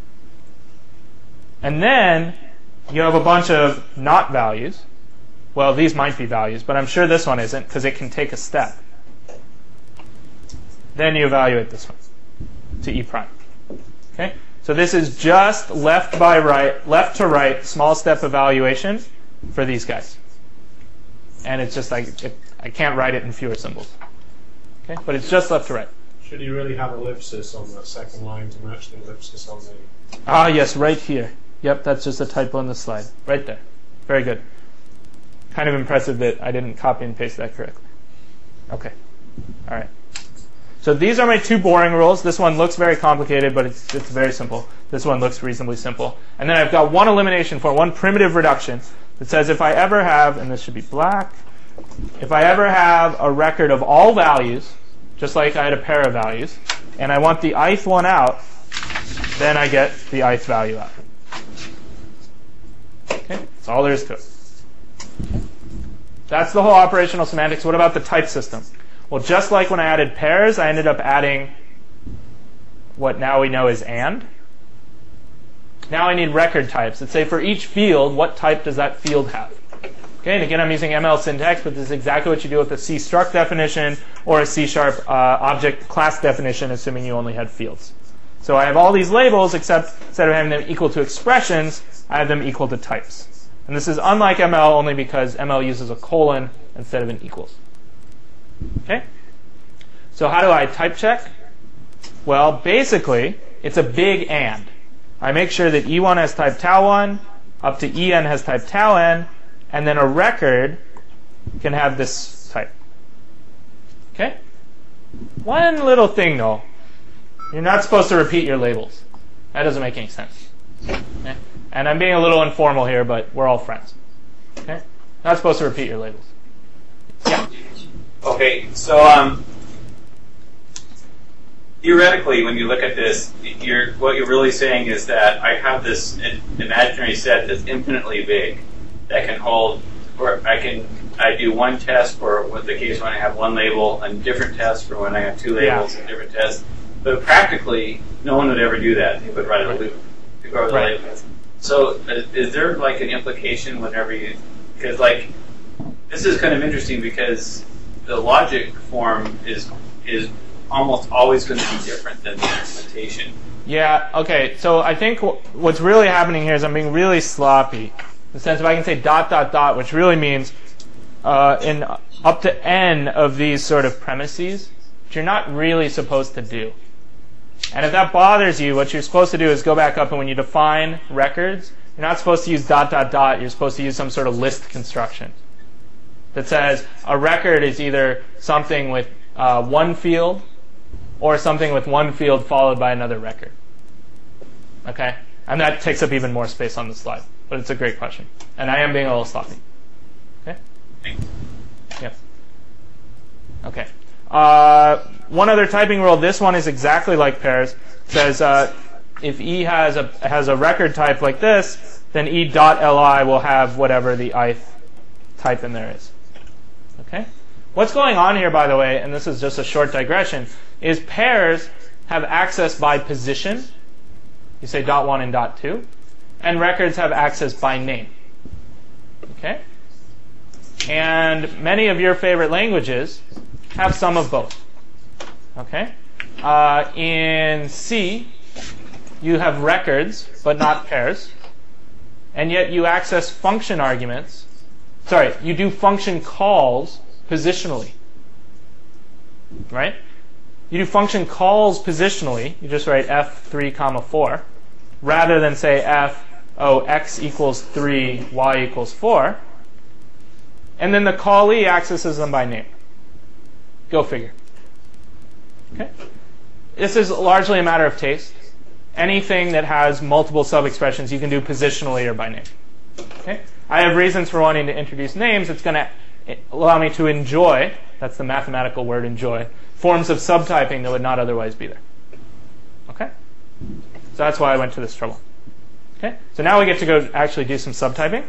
and then you have a bunch of not values, well, these might be values, but I'm sure this one isn't because it can take a step. Then you evaluate this one to E prime. Okay? So this is just left by right, left to right, small step evaluation for these guys. And it's just like, it, I can't write it in fewer symbols. Okay? But it's just left to right. Should you really have ellipsis on that second line to match the ellipsis on the... Ah, yes, right here. Yep, that's just a typo on the slide. Right there. Very good. Kind of impressive that I didn't copy and paste that correctly. Okay. All right. So these are my two boring rules. This one looks very complicated, but it's, it's very simple. This one looks reasonably simple. And then I've got one elimination for one primitive reduction that says if I ever have, and this should be black, if I ever have a record of all values, just like I had a pair of values, and I want the ith one out, then I get the ith value out. Okay, that's all there is to it. That's the whole operational semantics. What about the type system? Well, just like when I added pairs, I ended up adding what now we know is and. Now I need record types. Let's say for each field, what type does that field have? Okay, and again, I'm using M L syntax, but this is exactly what you do with a C struct definition or a C sharp uh, object class definition, assuming you only had fields. So I have all these labels, except instead of having them equal to expressions, I have them equal to types. And this is unlike M L only because M L uses a colon instead of an equals. Okay? So how do I type check? Well, basically, it's a big and. I make sure that E one has type tau one, up to E n has type tau n, and then a record can have this type. Okay? One little thing, though. You're not supposed to repeat your labels. That doesn't make any sense. Okay? And I'm being a little informal here, but we're all friends. Okay? Not supposed to repeat your labels. Yeah. Okay, so um, theoretically, when you look at this, you're, what you're really saying is that I have this imaginary set that's infinitely big that can hold, or I can I do one test for what the case when I have one label, and different tests for when I have two labels, yeah. and different tests. But practically, no one would ever do that. They would write a loop to go over the right. labels. So, is there like an implication whenever you, because like this is kind of interesting because the logic form is is almost always going to be different than the implementation. Yeah, okay, so I think w- what's really happening here is I'm being really sloppy. In the sense if I can say dot, dot, dot, which really means uh, in up to n of these sort of premises, which you're not really supposed to do. And if that bothers you, what you're supposed to do is go back up and when you define records, you're not supposed to use dot, dot, dot, you're supposed to use some sort of list construction that says a record is either something with uh, one field or something with one field followed by another record. Okay? And that takes up even more space on the slide. But it's a great question. And I am being a little sloppy. Okay? Thanks. Yeah. Okay. Uh, one other typing rule. This one is exactly like pairs. It says uh, if E has a has a record type like this, then E dot li will have whatever the ith type in there is. Okay? What's going on here, by the way, and this is just a short digression, is pairs have access by position. You say dot one and dot two. And records have access by name. Okay? And many of your favorite languages have some of both. Okay? Uh, in C, you have records, but not pairs. And yet you access function arguments. Sorry, you do function calls positionally. Right? You do function calls positionally. You just write f three comma four. Rather than say f, oh, x equals three, y equals four. And then the callee accesses them by name. Go figure. Okay? this is largely a matter of taste. Anything that has multiple sub-expressions you can do positionally or by name. Okay? I have reasons for wanting to introduce names. It's going to allow me to enjoy, that's the mathematical word enjoy, forms of subtyping that would not otherwise be there. Okay? So that's why I went to this trouble. Okay? So now we get to go actually do some subtyping.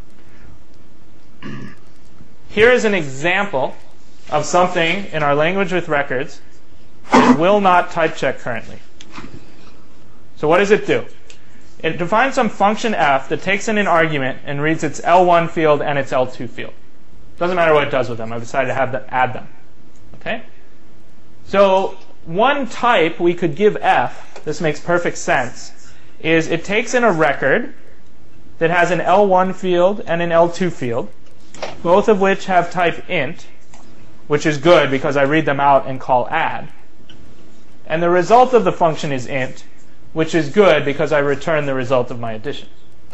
Here is an example of something in our language with records that will not type check currently. So what does it do? It defines some function f that takes in an argument and reads its L one field and its L two field. Doesn't matter what it does with them. I've decided to have to add them. Okay? So one type we could give f, this makes perfect sense, is it takes in a record that has an L one field and an L two field, both of which have type int, which is good because I read them out and call add. And the result of the function is int, which is good because I return the result of my addition.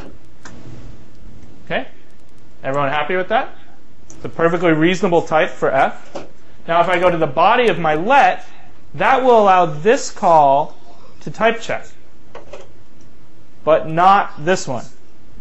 Okay? Everyone happy with that? It's a perfectly reasonable type for f. Now if I go to the body of my let, that will allow this call to type check, but not this one.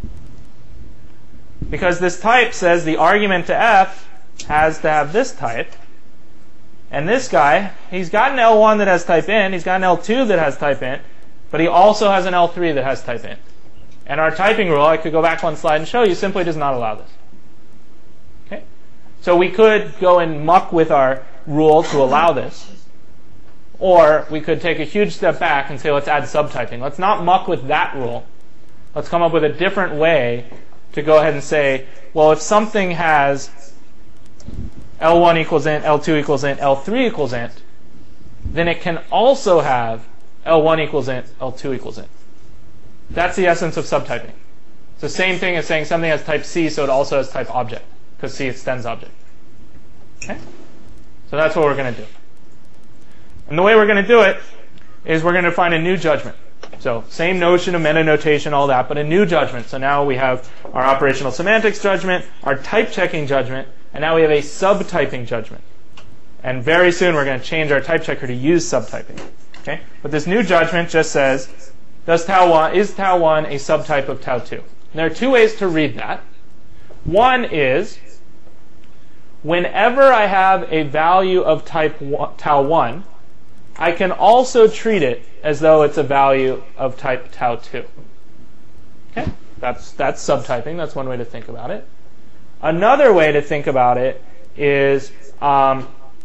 Because this type says the argument to f has to have this type. And this guy, he's got an L one that has type int, he's got an L two that has type int, but he also has an L three that has type int. And our typing rule, I could go back one slide and show you, simply does not allow this. Okay? So we could go and muck with our rule to allow this. Or we could take a huge step back and say, let's add subtyping. Let's not muck with that rule. Let's come up with a different way to go ahead and say, well, if something has L one equals int, L two equals int, L three equals int, then it can also have L one equals int, L two equals int. That's the essence of subtyping. It's the same thing as saying something has type C, so it also has type object, because C extends object. Okay? So that's what we're going to do. And the way we're going to do it is we're going to find a new judgment. So same notion of meta notation, all that, but a new judgment. So now we have our operational semantics judgment, our type checking judgment, and now we have a subtyping judgment. And very soon we're going to change our type checker to use subtyping. Okay? But this new judgment just says, does tau one, is tau one a subtype of tau two? And there are two ways to read that. One is, whenever I have a value of type one, tau one, I can also treat it as though it's a value of type tau two. Okay? That's, that's subtyping. That's one way to think about it. Another way to think about it is um,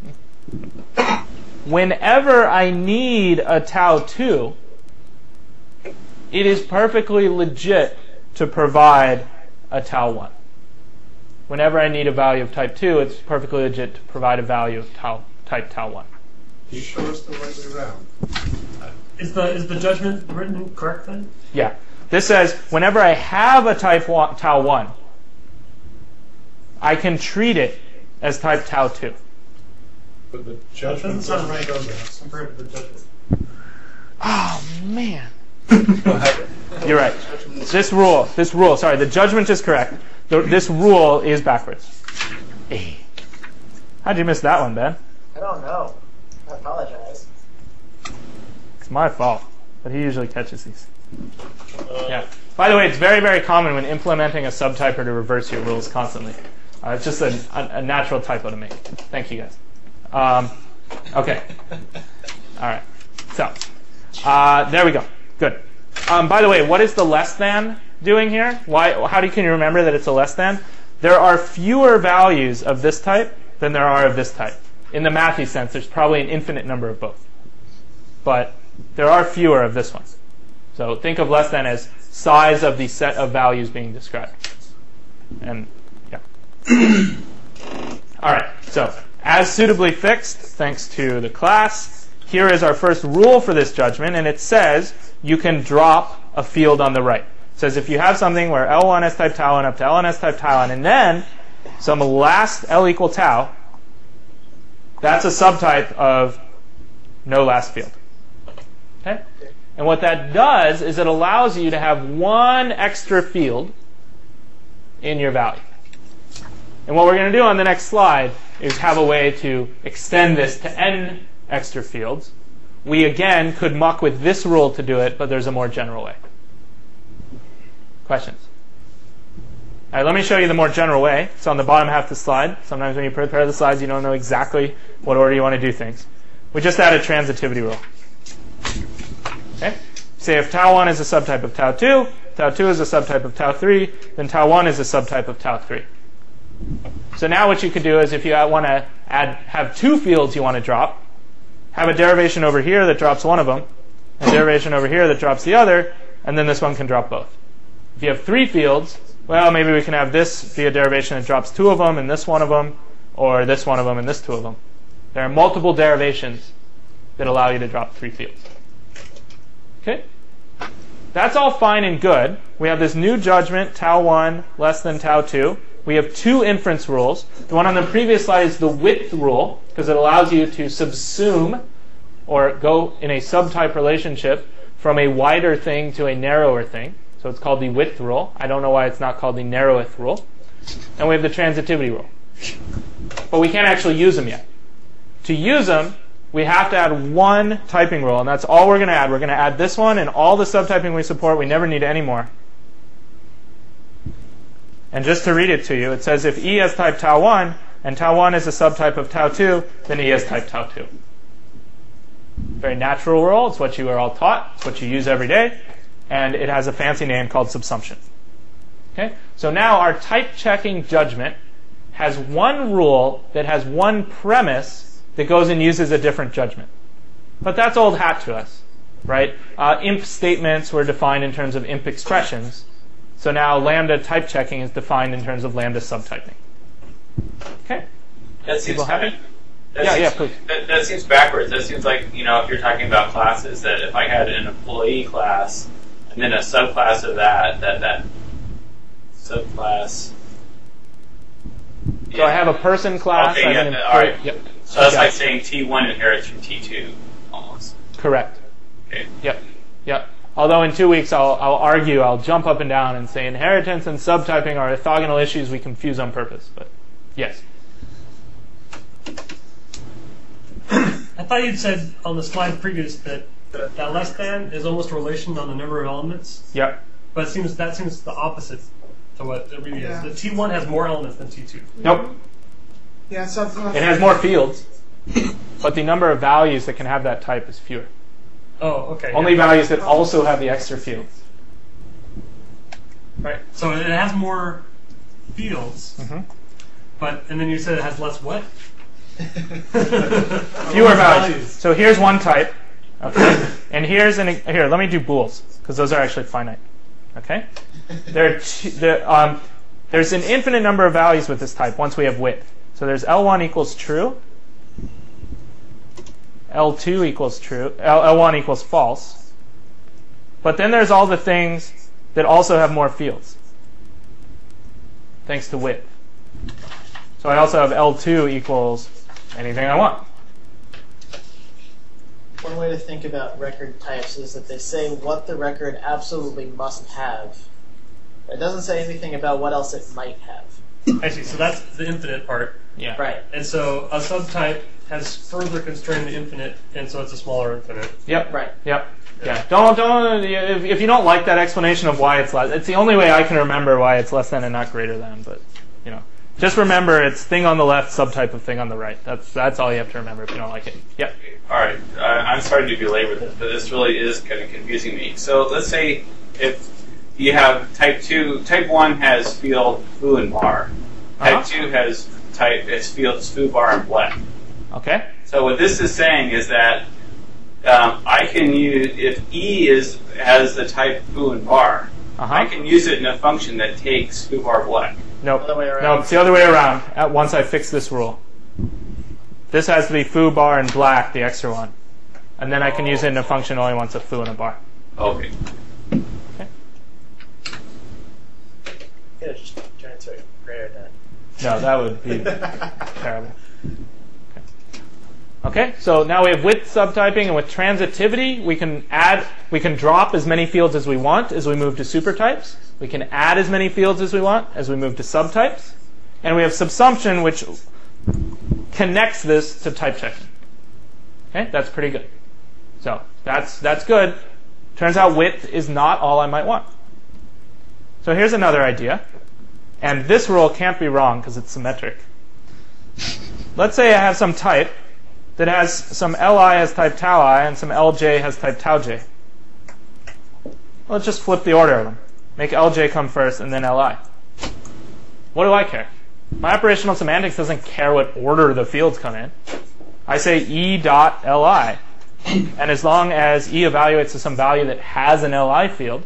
whenever I need a tau two, it is perfectly legit to provide a tau one. Whenever I need a value of type two, it's perfectly legit to provide a value of tau, type tau one. Can you show us the right way around? Is the is the judgment written correct then? Yeah. This says whenever I have a type one, tau one, I can treat it as type tau two. But the judgment That doesn't sound right show that. compared to the judgment. Oh man. You're right. This rule, this rule, sorry, the judgment is correct. The, this rule is backwards. How'd you miss that one, Ben? I don't know. I apologize. It's my fault, but he usually catches these. Yeah. By the way, it's very, very common when implementing a subtyper to reverse your rules constantly. Uh, it's just a, a, a natural typo to make. Thank you, guys. Um, okay. All right. So, uh, there we go. Good. Um, by the way, what is the less than doing here? Why? How do you, can you remember that it's a less than? There are fewer values of this type than there are of this type. In the mathy sense, there's probably an infinite number of both. But there are fewer of this one. So think of less than as size of the set of values being described. And yeah. All right. So as suitably fixed, thanks to the class, here is our first rule for this judgment, and it says you can drop a field on the right. It says if you have something where L one has type tau and up to L n has type tau and then some last L equal tau, that's a subtype of no last field. Okay? And what that does is it allows you to have one extra field in your value. And what we're going to do on the next slide is have a way to extend this to n extra fields, we again could muck with this rule to do it, but there's a more general way. Questions? All right, let me show you the more general way. It's on the bottom half of the slide. Sometimes when you prepare the slides, you don't know exactly what order you want to do things. We just add a transitivity rule. Okay? Say if tau one is a subtype of tau two, tau two is a subtype of tau three, then tau one is a subtype of tau three. So now what you could do is if you want to add, have two fields you want to drop, have a derivation over here that drops one of them, a derivation over here that drops the other, and then this one can drop both. If you have three fields, well, maybe we can have this be a derivation that drops two of them and this one of them, or this one of them and this two of them. There are multiple derivations that allow you to drop three fields. Okay? That's all fine and good. We have this new judgment, tau one less than tau two. We have two inference rules. The one on the previous slide is the width rule, because it allows you to subsume or go in a subtype relationship from a wider thing to a narrower thing. So it's called the width rule. I don't know why it's not called the narroweth rule. And we have the transitivity rule. But we can't actually use them yet. To use them, we have to add one typing rule, and that's all we're going to add. We're going to add this one and all the subtyping we support. We never need any more. And just to read it to you, it says if E has type tau one and tau one is a subtype of tau two, then E has type tau two. Very natural rule. It's what you are all taught. It's what you use every day. And it has a fancy name called subsumption. Okay? So now our type checking judgment has one rule that has one premise that goes and uses a different judgment. But that's old hat to us, right? Uh, imp statements were defined in terms of imp expressions. So now lambda type checking is defined in terms of lambda subtyping. Okay? That seems People happy? That yeah, seems, yeah, please. That, that seems backwards. That seems like, you know, if you're talking about classes, that if I had an employee class and then a subclass of that, that that subclass. So yeah. I have a person class. Okay, I yeah, have an all right. Yep. So that's okay. like saying T one inherits from T two, almost. Correct. Okay. Yep. Yep. Although in two weeks I'll, I'll argue, I'll jump up and down and say inheritance and subtyping are orthogonal issues we confuse on purpose. But yes. I thought you'd said on the slide previous that that less than is almost a relation on the number of elements. Yep. But it seems that seems the opposite to what it really Yeah. is. The T one has more elements than T two. Nope. Yeah, so It has more fields, but the number of values that can have that type is fewer. Oh, okay. Only yeah. values that also have the extra fields. Right. So it has more fields, Mm-hmm. but and then you said it has less what? Fewer values. So here's one type. Okay. And here's an here. Let me do bools because those are actually finite. Okay. There are two, there, um, there's an infinite number of values with this type once we have width. So there's L one equals true, L two equals true, L, L one equals false. But then there's all the things that also have more fields, thanks to width. So I also have L two equals anything I want. One way to think about record types is that they say what the record absolutely must have. It doesn't say anything about what else it might have. I see. So that's the infinite part. Yeah. Right. And so a subtype has further constrained the infinite, and so it's a smaller infinite. Yep. Right. Yep. Yeah. Don't don't if, if you don't like that explanation of why it's less, it's the only way I can remember why it's less than and not greater than. But you know, just remember it's thing on the left, subtype of thing on the right. That's that's all you have to remember if you don't like it. Yep. All right. Uh, I'm sorry to belabor this, but this really is kind of confusing me. So let's say if you have type two, type one has field foo and bar. Type Uh-huh. two has type is fields foo, bar, and blek. Okay. So what this is saying is that um, I can use if E is has the type foo and bar, Uh-huh. I can use it in a function that takes foo, bar, blek. Nope. Other way around. No, it's the other way around. At once I fix this rule. This has to be foo, bar, and black, the extra one. And then I can use it in a function only once a foo and a bar. Okay. Okay. Yeah, just turn it to a greater than. No, that would be terrible. Okay. Okay, so now we have width subtyping, and with transitivity, we can add, we can drop as many fields as we want as we move to supertypes. We can add as many fields as we want as we move to subtypes. And we have subsumption, which connects this to type checking. Okay, that's pretty good. So that's that's good. Turns out width is not all I might want. So here's another idea. And this rule can't be wrong because it's symmetric. Let's say I have some type that has some Li has type tau I and some Lj has type tau j. Let's just flip the order of them. Make Lj come first and then Li. What do I care? My operational semantics doesn't care what order the fields come in. I say E dot Li. And as long as E evaluates to some value that has an Li field,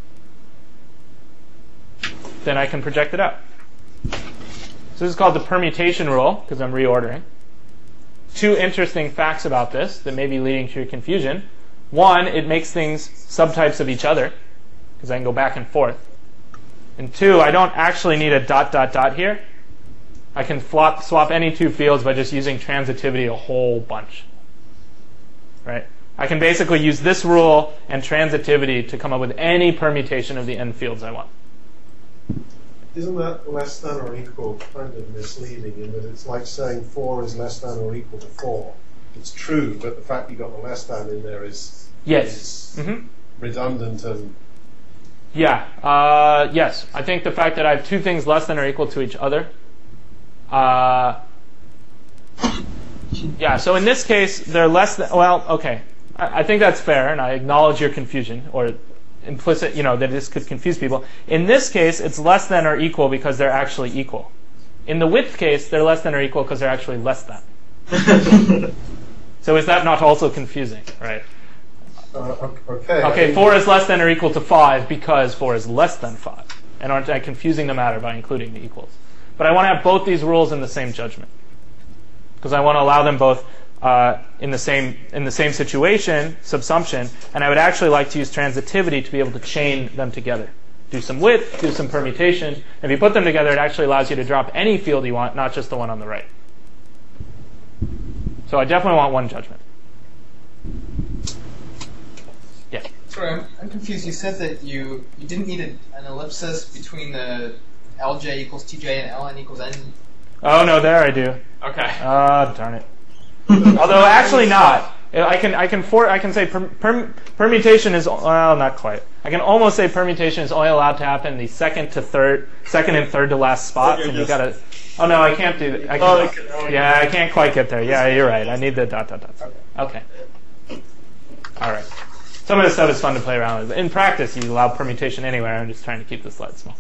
then I can project it out. So this is called the permutation rule, because I'm reordering. Two interesting facts about this that may be leading to your confusion. One, it makes things subtypes of each other, because I can go back and forth. And two, I don't actually need a dot, dot, dot here. I can flop, swap any two fields by just using transitivity a whole bunch. Right? I can basically use this rule and transitivity to come up with any permutation of the n fields I want. Isn't that less than or equal kind of misleading in that it's like saying four is less than or equal to four? It's true, but the fact you got the less than in there is, yes. is Mm-hmm. redundant and... Yeah, uh, yes. I think the fact that I have two things less than or equal to each other. Uh, yeah, so in this case, they're less than, well, okay. I, I think that's fair, and I acknowledge your confusion, or implicit, you know, that this could confuse people. In this case, it's less than or equal because they're actually equal. In the width case, they're less than or equal because they're actually less than. So is that not also confusing, right? Uh, okay. Okay, four is less than or equal to five because four is less than five. And aren't I confusing the matter by including the equals? But I want to have both these rules in the same judgment. Because I want to allow them both uh, in the same in the same situation, subsumption, and I would actually like to use transitivity to be able to chain them together. Do some width, do some permutation. If you put them together, it actually allows you to drop any field you want, not just the one on the right. So I definitely want one judgment. Yeah. Sorry, I'm, I'm confused. You said that you, you didn't need an, an ellipsis between the Lj equals Tj and Ln equals n. Oh no, there I do. Okay. Ah, darn it. Although actually not. I can I can for I can say per, per, permutation is well not quite. I can almost say permutation is only allowed to happen the second to third, second and third to last spots, and you gotta. Oh no, I can't do that. I can, yeah, I can't quite get there. Yeah, you're right. I need the dot dot dot. Okay. All right. Some of this stuff is fun to play around with. In practice, you allow permutation anywhere. I'm just trying to keep the slide small.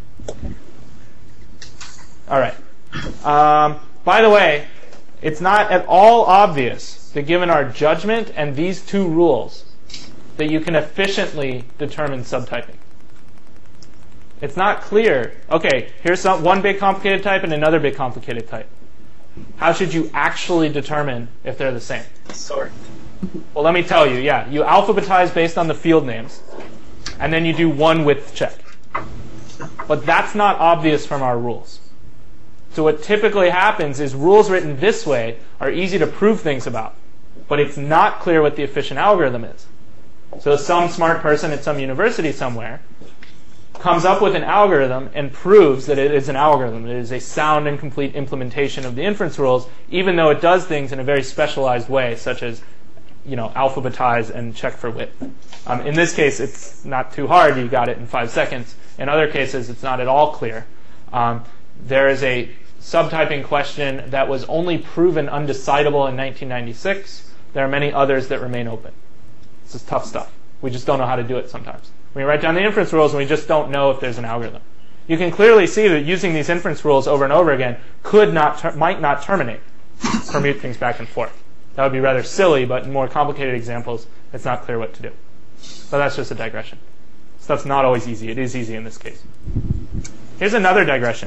All right. Um, by the way, it's not at all obvious that given our judgment and these two rules, that you can efficiently determine subtyping. It's not clear. Okay, here's some, one big complicated type and another big complicated type. How should you actually determine if they're the same? Sort. Well, let me tell you, yeah. You alphabetize based on the field names, and then you do one width check. But that's not obvious from our rules. So what typically happens is rules written this way are easy to prove things about, but it's not clear what the efficient algorithm is. So some smart person at some university somewhere comes up with an algorithm and proves that it is an algorithm. It is a sound and complete implementation of the inference rules, even though it does things in a very specialized way, such as, you know, alphabetize and check for width. Um, in this case, it's not too hard. You got it in five seconds. In other cases, it's not at all clear. Um, there is a subtyping question that was only proven undecidable in nineteen ninety-six. There are many others that remain open. This is tough stuff. We just don't know how to do it sometimes. We write down the inference rules and we just don't know if there's an algorithm. You can clearly see that using these inference rules over and over again could not ter- might not terminate, permute things back and forth. That would be rather silly, but in more complicated examples, it's not clear what to do. But that's just a digression. Stuff's not always easy. It is easy in this case. Here's another digression.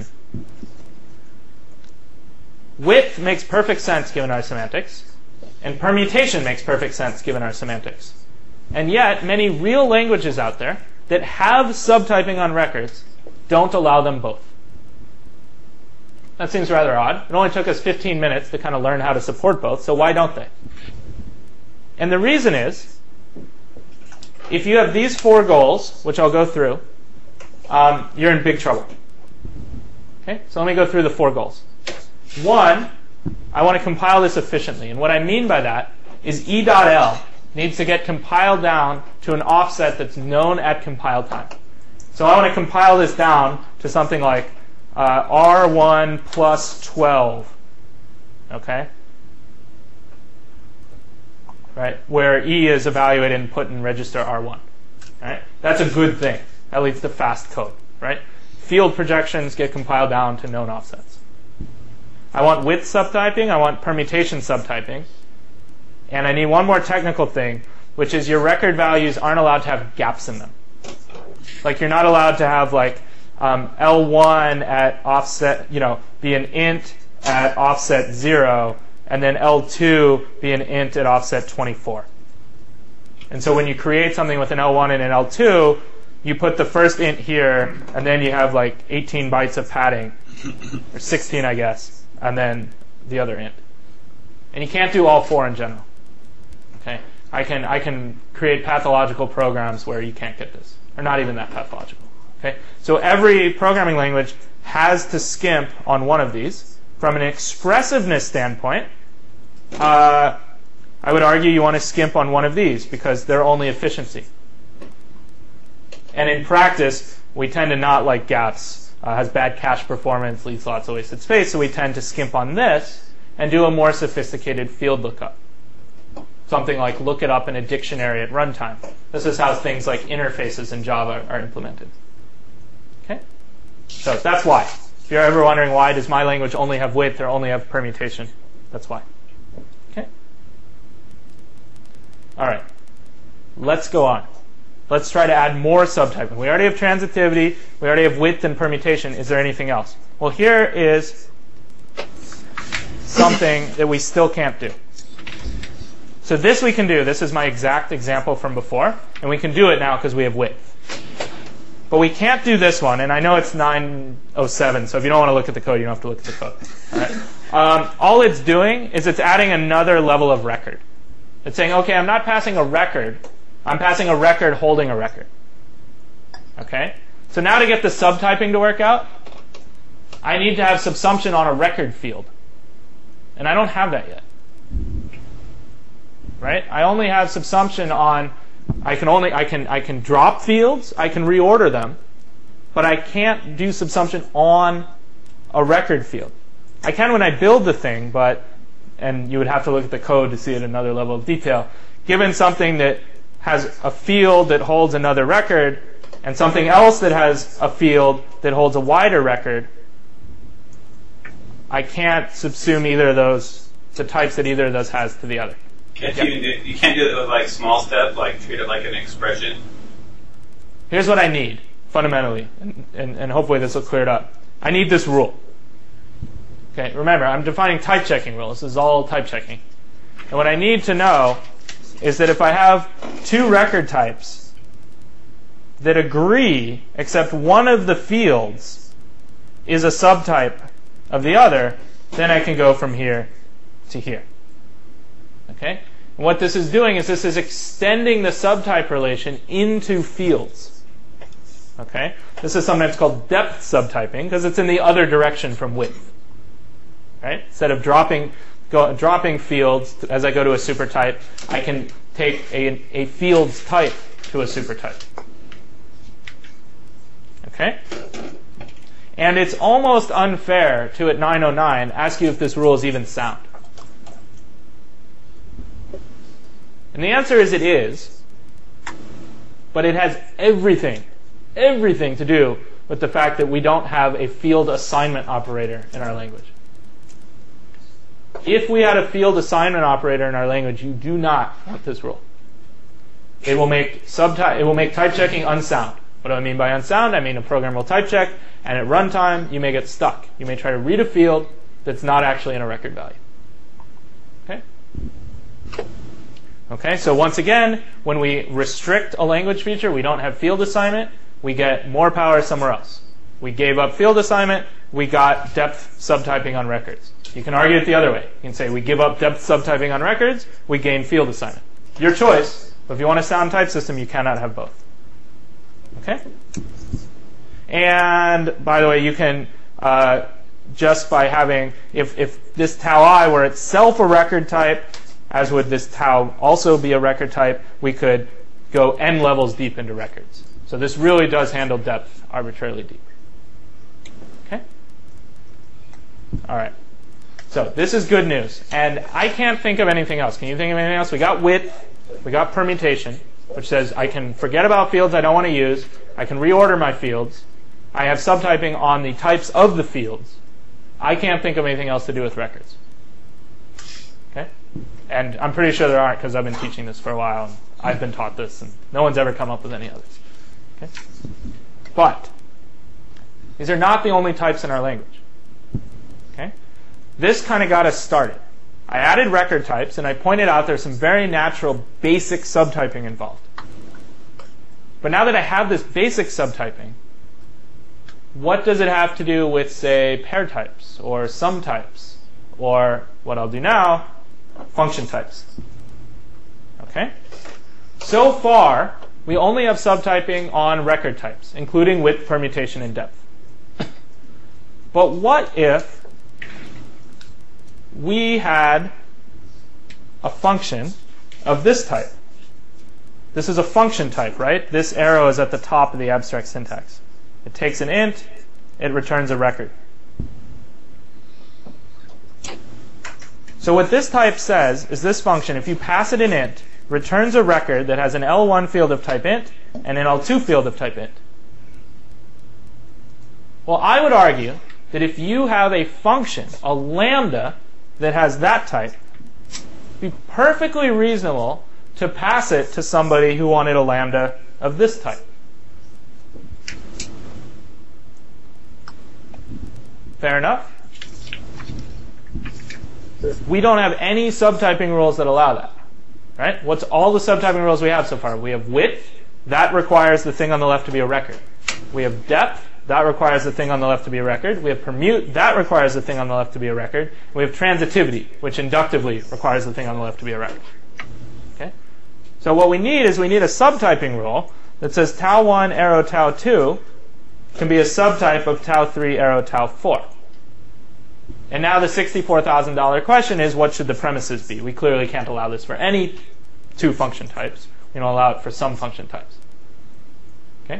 Width makes perfect sense given our semantics, and permutation makes perfect sense given our semantics. And yet, many real languages out there that have subtyping on records don't allow them both. That seems rather odd. It only took us fifteen minutes to kind of learn how to support both, so why don't they? And the reason is, if you have these four goals, which I'll go through, um, you're in big trouble. Okay, so let me go through the four goals. One, I want to compile this efficiently, and what I mean by that is E.L needs to get compiled down to an offset that's known at compile time. So I want to compile this down to something like uh, R one plus twelve. Okay? Right? Where E is evaluated and put in register R one. Right? That's a good thing. That leads to fast code. Right? Field projections get compiled down to known offsets. I want width subtyping. I want permutation subtyping. And I need one more technical thing, which is your record values aren't allowed to have gaps in them. Like you're not allowed to have like um, L one at offset, you know, be an int at offset zero, and then L two be an int at offset twenty-four. And so when you create something with an L one and an L two, you put the first int here, and then you have like eighteen bytes of padding, or sixteen, I guess, and then the other int. And you can't do all four in general. Okay, I can I can create pathological programs where you can't get this, or not even that pathological. Okay, so every programming language has to skimp on one of these. From an expressiveness standpoint, uh, I would argue you want to skimp on one of these because they're only efficiency. And in practice, we tend to not like gaps. Uh, has bad cache performance, leaves lots of wasted space, so we tend to skimp on this and do a more sophisticated field lookup. Something like look it up in a dictionary at runtime. This is how things like interfaces in Java are implemented. Okay? So that's why. If you're ever wondering why does my language only have width or only have permutation, that's why. Okay? All right. Let's go on. Let's try to add more subtyping. We already have transitivity. We already have width and permutation. Is there anything else? Well, here is something that we still can't do. So this we can do. This is my exact example from before. And we can do it now because we have width. But we can't do this one. And I know it's nine oh seven, so if you don't want to look at the code, you don't have to look at the code. All right? Um, all it's doing is it's adding another level of record. It's saying, OK, I'm not passing a record. I'm passing a record holding a record. Okay? So now to get the subtyping to work out, I need to have subsumption on a record field. And I don't have that yet. Right? I only have subsumption on, I can only, I can, I can drop fields, I can reorder them, but I can't do subsumption on a record field. I can when I build the thing, but, and you would have to look at the code to see it at another level of detail. Given something that has a field that holds another record, and something else that has a field that holds a wider record, I can't subsume either of those, the types that either of those has to the other. Can't you, even do, you can't do it with like small step, like treat it like an expression. Here's what I need, fundamentally, and, and, and hopefully this will clear it up. I need this rule. Okay, remember, I'm defining type checking rules. This is all type checking. And what I need to know is that if I have two record types that agree, except one of the fields is a subtype of the other, then I can go from here to here. Okay? And what this is doing is this is extending the subtype relation into fields. Okay? This is sometimes called depth subtyping because it's in the other direction from width. Right? Instead of dropping go, dropping fields as I go to a supertype, I can take a, a field's type to a supertype. Okay? And it's almost unfair to, at nine oh nine, ask you if this rule is even sound. And the answer is it is, but it has everything, everything to do with the fact that we don't have a field assignment operator in our language. If we had a field assignment operator in our language, you do not want this rule. It will make subtype, it will make type checking unsound. What do I mean by unsound? I mean a program will type check, and at runtime, you may get stuck. You may try to read a field that's not actually in a record value. Okay? Okay, so once again, when we restrict a language feature, we don't have field assignment, we get more power somewhere else. We gave up field assignment, we got depth subtyping on records. You can argue it the other way. You can say we give up depth subtyping on records, we gain field assignment. Your choice, but if you want a sound type system, you cannot have both. Okay? And by the way, you can, uh, just by having, if, if this tau I were itself a record type, as would this tau also be a record type, we could go n levels deep into records. So this really does handle depth arbitrarily deep. Okay? All right. So this is good news. And I can't think of anything else. Can you think of anything else? We got width. We got permutation, which says I can forget about fields I don't want to use. I can reorder my fields. I have subtyping on the types of the fields. I can't think of anything else to do with records. Okay? And I'm pretty sure there aren't because I've been teaching this for a while. And I've been taught this, and no one's ever come up with any others. Okay? But these are not the only types in our language. Okay? This kind of got us started. I added record types, and I pointed out there's some very natural basic subtyping involved. But now that I have this basic subtyping, what does it have to do with, say, pair types, or sum types, or what I'll do now, function types? Okay? So far, we only have subtyping on record types, including width, permutation, and depth. But what if we had a function of this type? This is a function type, right? This arrow is at the top of the abstract syntax. It takes an int, it returns a record. So what this type says is this function, if you pass it an int, returns a record that has an L one field of type int and an L two field of type int. Well, I would argue that if you have a function, a lambda, that has that type, it'd be perfectly reasonable to pass it to somebody who wanted a lambda of this type. Fair enough? We don't have any subtyping rules that allow that. Right? What's all the subtyping rules we have so far? We have width. That requires the thing on the left to be a record. We have depth. That requires the thing on the left to be a record. We have permute. That requires the thing on the left to be a record. We have transitivity, which inductively requires the thing on the left to be a record. Okay? So what we need is we need a subtyping rule that says tau one arrow tau two can be a subtype of tau three arrow tau four. And now the sixty-four thousand dollars question is, what should the premises be? We clearly can't allow this for any two function types. We don't allow it for some function types. Okay?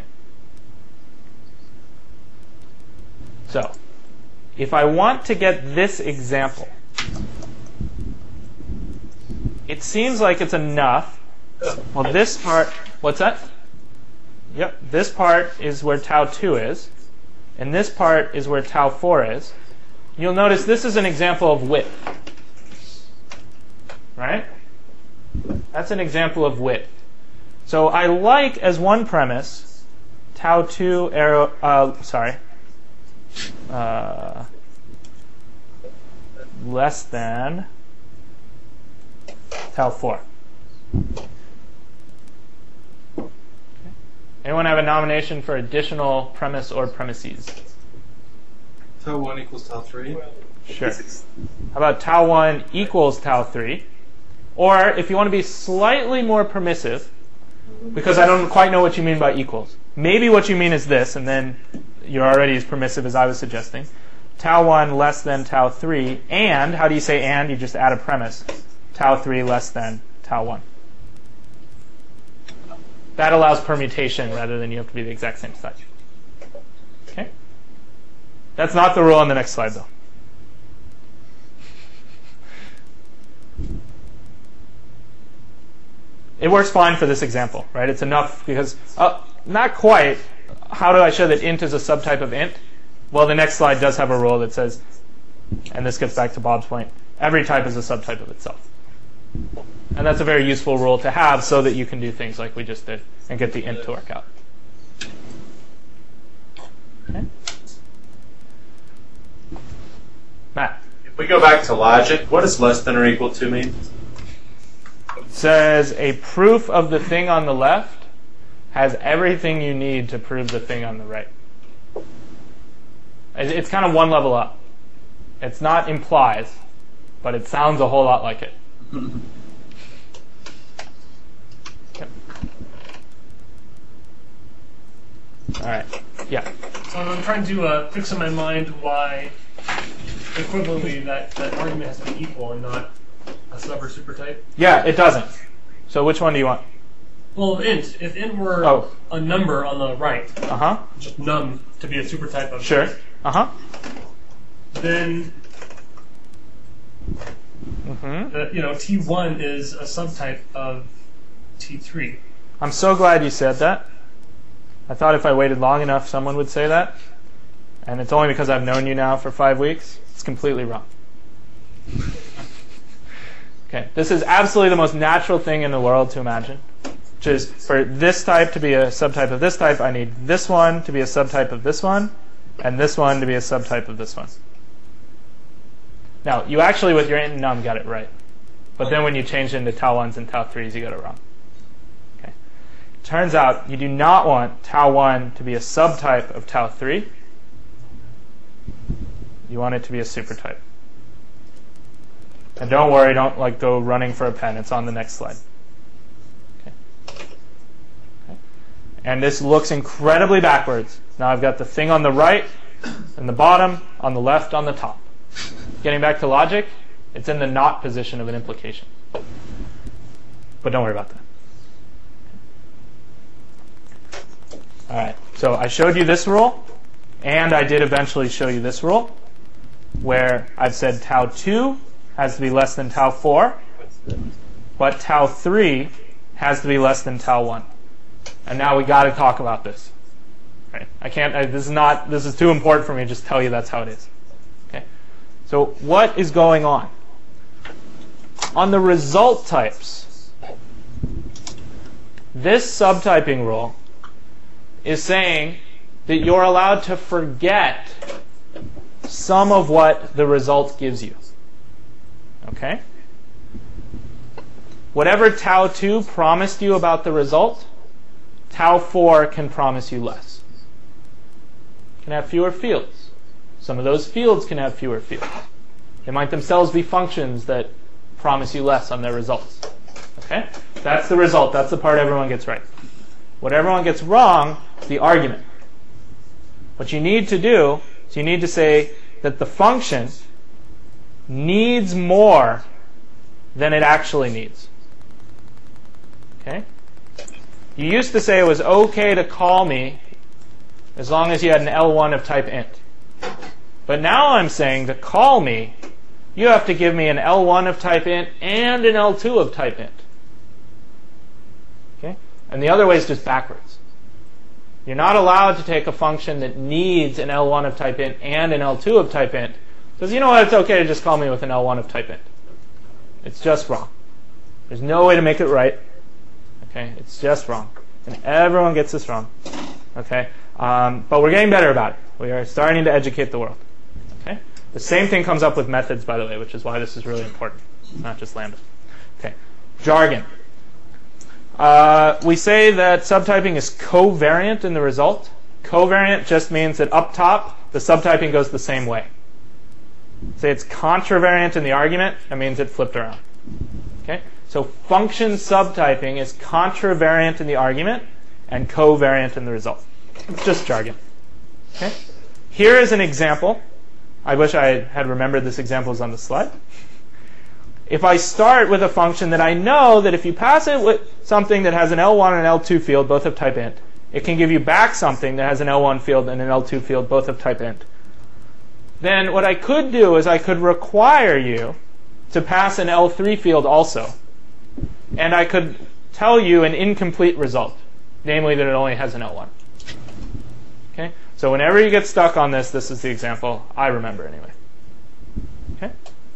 So, if I want to get this example, it seems like it's enough. Well, this part, what's that? Yep, this part is where tau two is, and this part is where tau four is. You'll notice this is an example of width. Right? That's an example of width. So I like, as one premise, tau two arrow, uh, sorry, uh, less than tau four. Okay. Anyone have a nomination for additional premise or premises? Tau one equals tau three. Sure. How about tau one equals tau three? Or if you want to be slightly more permissive, because I don't quite know what you mean by equals. Maybe what you mean is this, and then you're already as permissive as I was suggesting. Tau one less than tau three, and, how do you say and? You just add a premise. Tau three less than tau one. That allows permutation rather than you have to be the exact same size. Okay? That's not the rule on the next slide, though. It works fine for this example, right? It's enough because, uh, not quite. How do I show that int is a subtype of int? Well, the next slide does have a rule that says, and this gets back to Bob's point, every type is a subtype of itself. And that's a very useful rule to have so that you can do things like we just did and get the int to work out. Okay. Matt. If we go back to logic, what does less than or equal to mean? It says a proof of the thing on the left has everything you need to prove the thing on the right. It's kind of one level up. It's not implies, but it sounds a whole lot like it. Okay. All right. Yeah. So I'm trying to uh, fix in my mind why equivalently that, that argument has to be equal and not a sub or super type? Yeah, it doesn't. So which one do you want? Well, int. If int were Oh. a number on the right, Uh-huh. just num to be a super type of Sure. Uh-huh. then Mm-hmm. the, you know T one is a subtype of T three. I'm so glad you said that. I thought if I waited long enough, someone would say that. And it's only because I've known you now for five weeks. It's completely wrong. Okay, this is absolutely the most natural thing in the world to imagine. Which is, for this type to be a subtype of this type, I need this one to be a subtype of this one, and this one to be a subtype of this one. Now, you actually, with your int and num, got it right. But then when you change it into tau ones and tau threes, you got it wrong. Okay. Turns out you do not want tau one to be a subtype of tau three. You want it to be a supertype. And don't worry, don't like go running for a pen. It's on the next slide. Okay. Okay. And this looks incredibly backwards. Now I've got the thing on the right, and the bottom, on the left, on the top. Getting back to logic, it's in the not position of an implication. But don't worry about that. All right, so I showed you this rule, and I did eventually show you this rule, where I've said tau two has to be less than tau four, but tau three has to be less than tau one. And now we got to talk about this. Right? I can't. I, this is not. This is too important for me to just tell you that's how it is. Okay. So what is going on? On the result types, this subtyping rule is saying that you're allowed to forget some of what the result gives you. Okay? Whatever tau two promised you about the result, tau four can promise you less. It can have fewer fields. Some of those fields can have fewer fields. They might themselves be functions that promise you less on their results. Okay? That's the result. That's the part everyone gets right. What everyone gets wrong is the argument. What you need to do is you need to say that the function needs more than it actually needs. Okay? You used to say it was okay to call me as long as you had an L one of type int. But now I'm saying to call me, you have to give me an L one of type int and an L two of type int. Okay? And the other way is just backwards. You're not allowed to take a function that needs an L one of type int and an L two of type int. Because you know what? It's okay to just call me with an L one of type int. It's just wrong. There's no way to make it right. Okay? It's just wrong. And everyone gets this wrong. Okay? Um, but we're getting better about it. We are starting to educate the world. Okay? The same thing comes up with methods, by the way, which is why this is really important. It's not just lambda. Okay. Jargon. Uh, we say that subtyping is covariant in the result. Covariant just means that up top, the subtyping goes the same way. Say it's contravariant in the argument, that means it flipped around. Okay? So function subtyping is contravariant in the argument and covariant in the result. It's just jargon. Okay? Here is an example. I wish I had remembered this example was on the slide. If I start with a function that I know that if you pass it with something that has an L one and an L two field, both of type int, it can give you back something that has an L one field and an L two field, both of type int. Then what I could do is I could require you to pass an L three field also. And I could tell you an incomplete result, namely that it only has an L one. Okay? So whenever you get stuck on this, this is the example I remember anyway. Okay?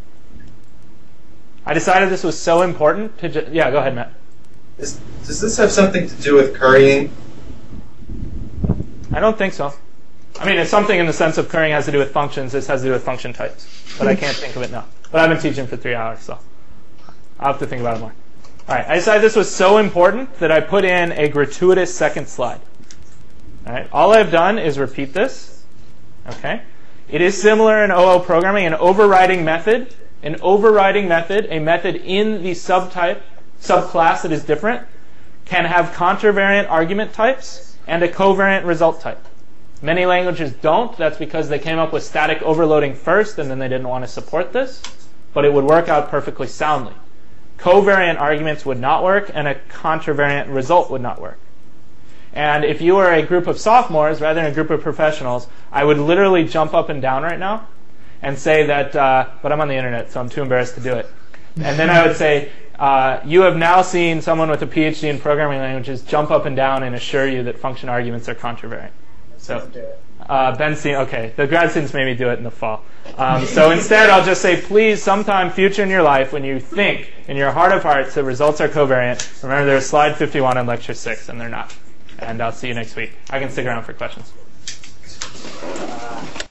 I decided this was so important to ju- yeah, go ahead, Matt. Is, does this have something to do with currying? I don't think so. I mean, it's something in the sense of currying has to do with functions. This has to do with function types. But I can't think of it now. But I've been teaching for three hours, so I'll have to think about it more. All right, I decided this was so important that I put in a gratuitous second slide. All right, all I've done is repeat this. Okay, it is similar in O O programming. An overriding method, an overriding method, a method in the subtype, subclass that is different, can have contravariant argument types and a covariant result type. Many languages don't. That's because they came up with static overloading first, and then they didn't want to support this. But it would work out perfectly soundly. covariant arguments would not work, and a contravariant result would not work. And if you were a group of sophomores rather than a group of professionals, I would literally jump up and down right now and say that, uh, but I'm on the internet, so I'm too embarrassed to do it. And then I would say, uh, you have now seen someone with a PhD in programming languages jump up and down and assure you that function arguments are contravariant. So, uh, Ben seen, okay, the grad students made me do it in the fall. Um, so instead, I'll just say, please, sometime future in your life, when you think in your heart of hearts that results are covariant, remember there's slide fifty-one in lecture six, and they're not. And I'll see you next week. I can stick around for questions.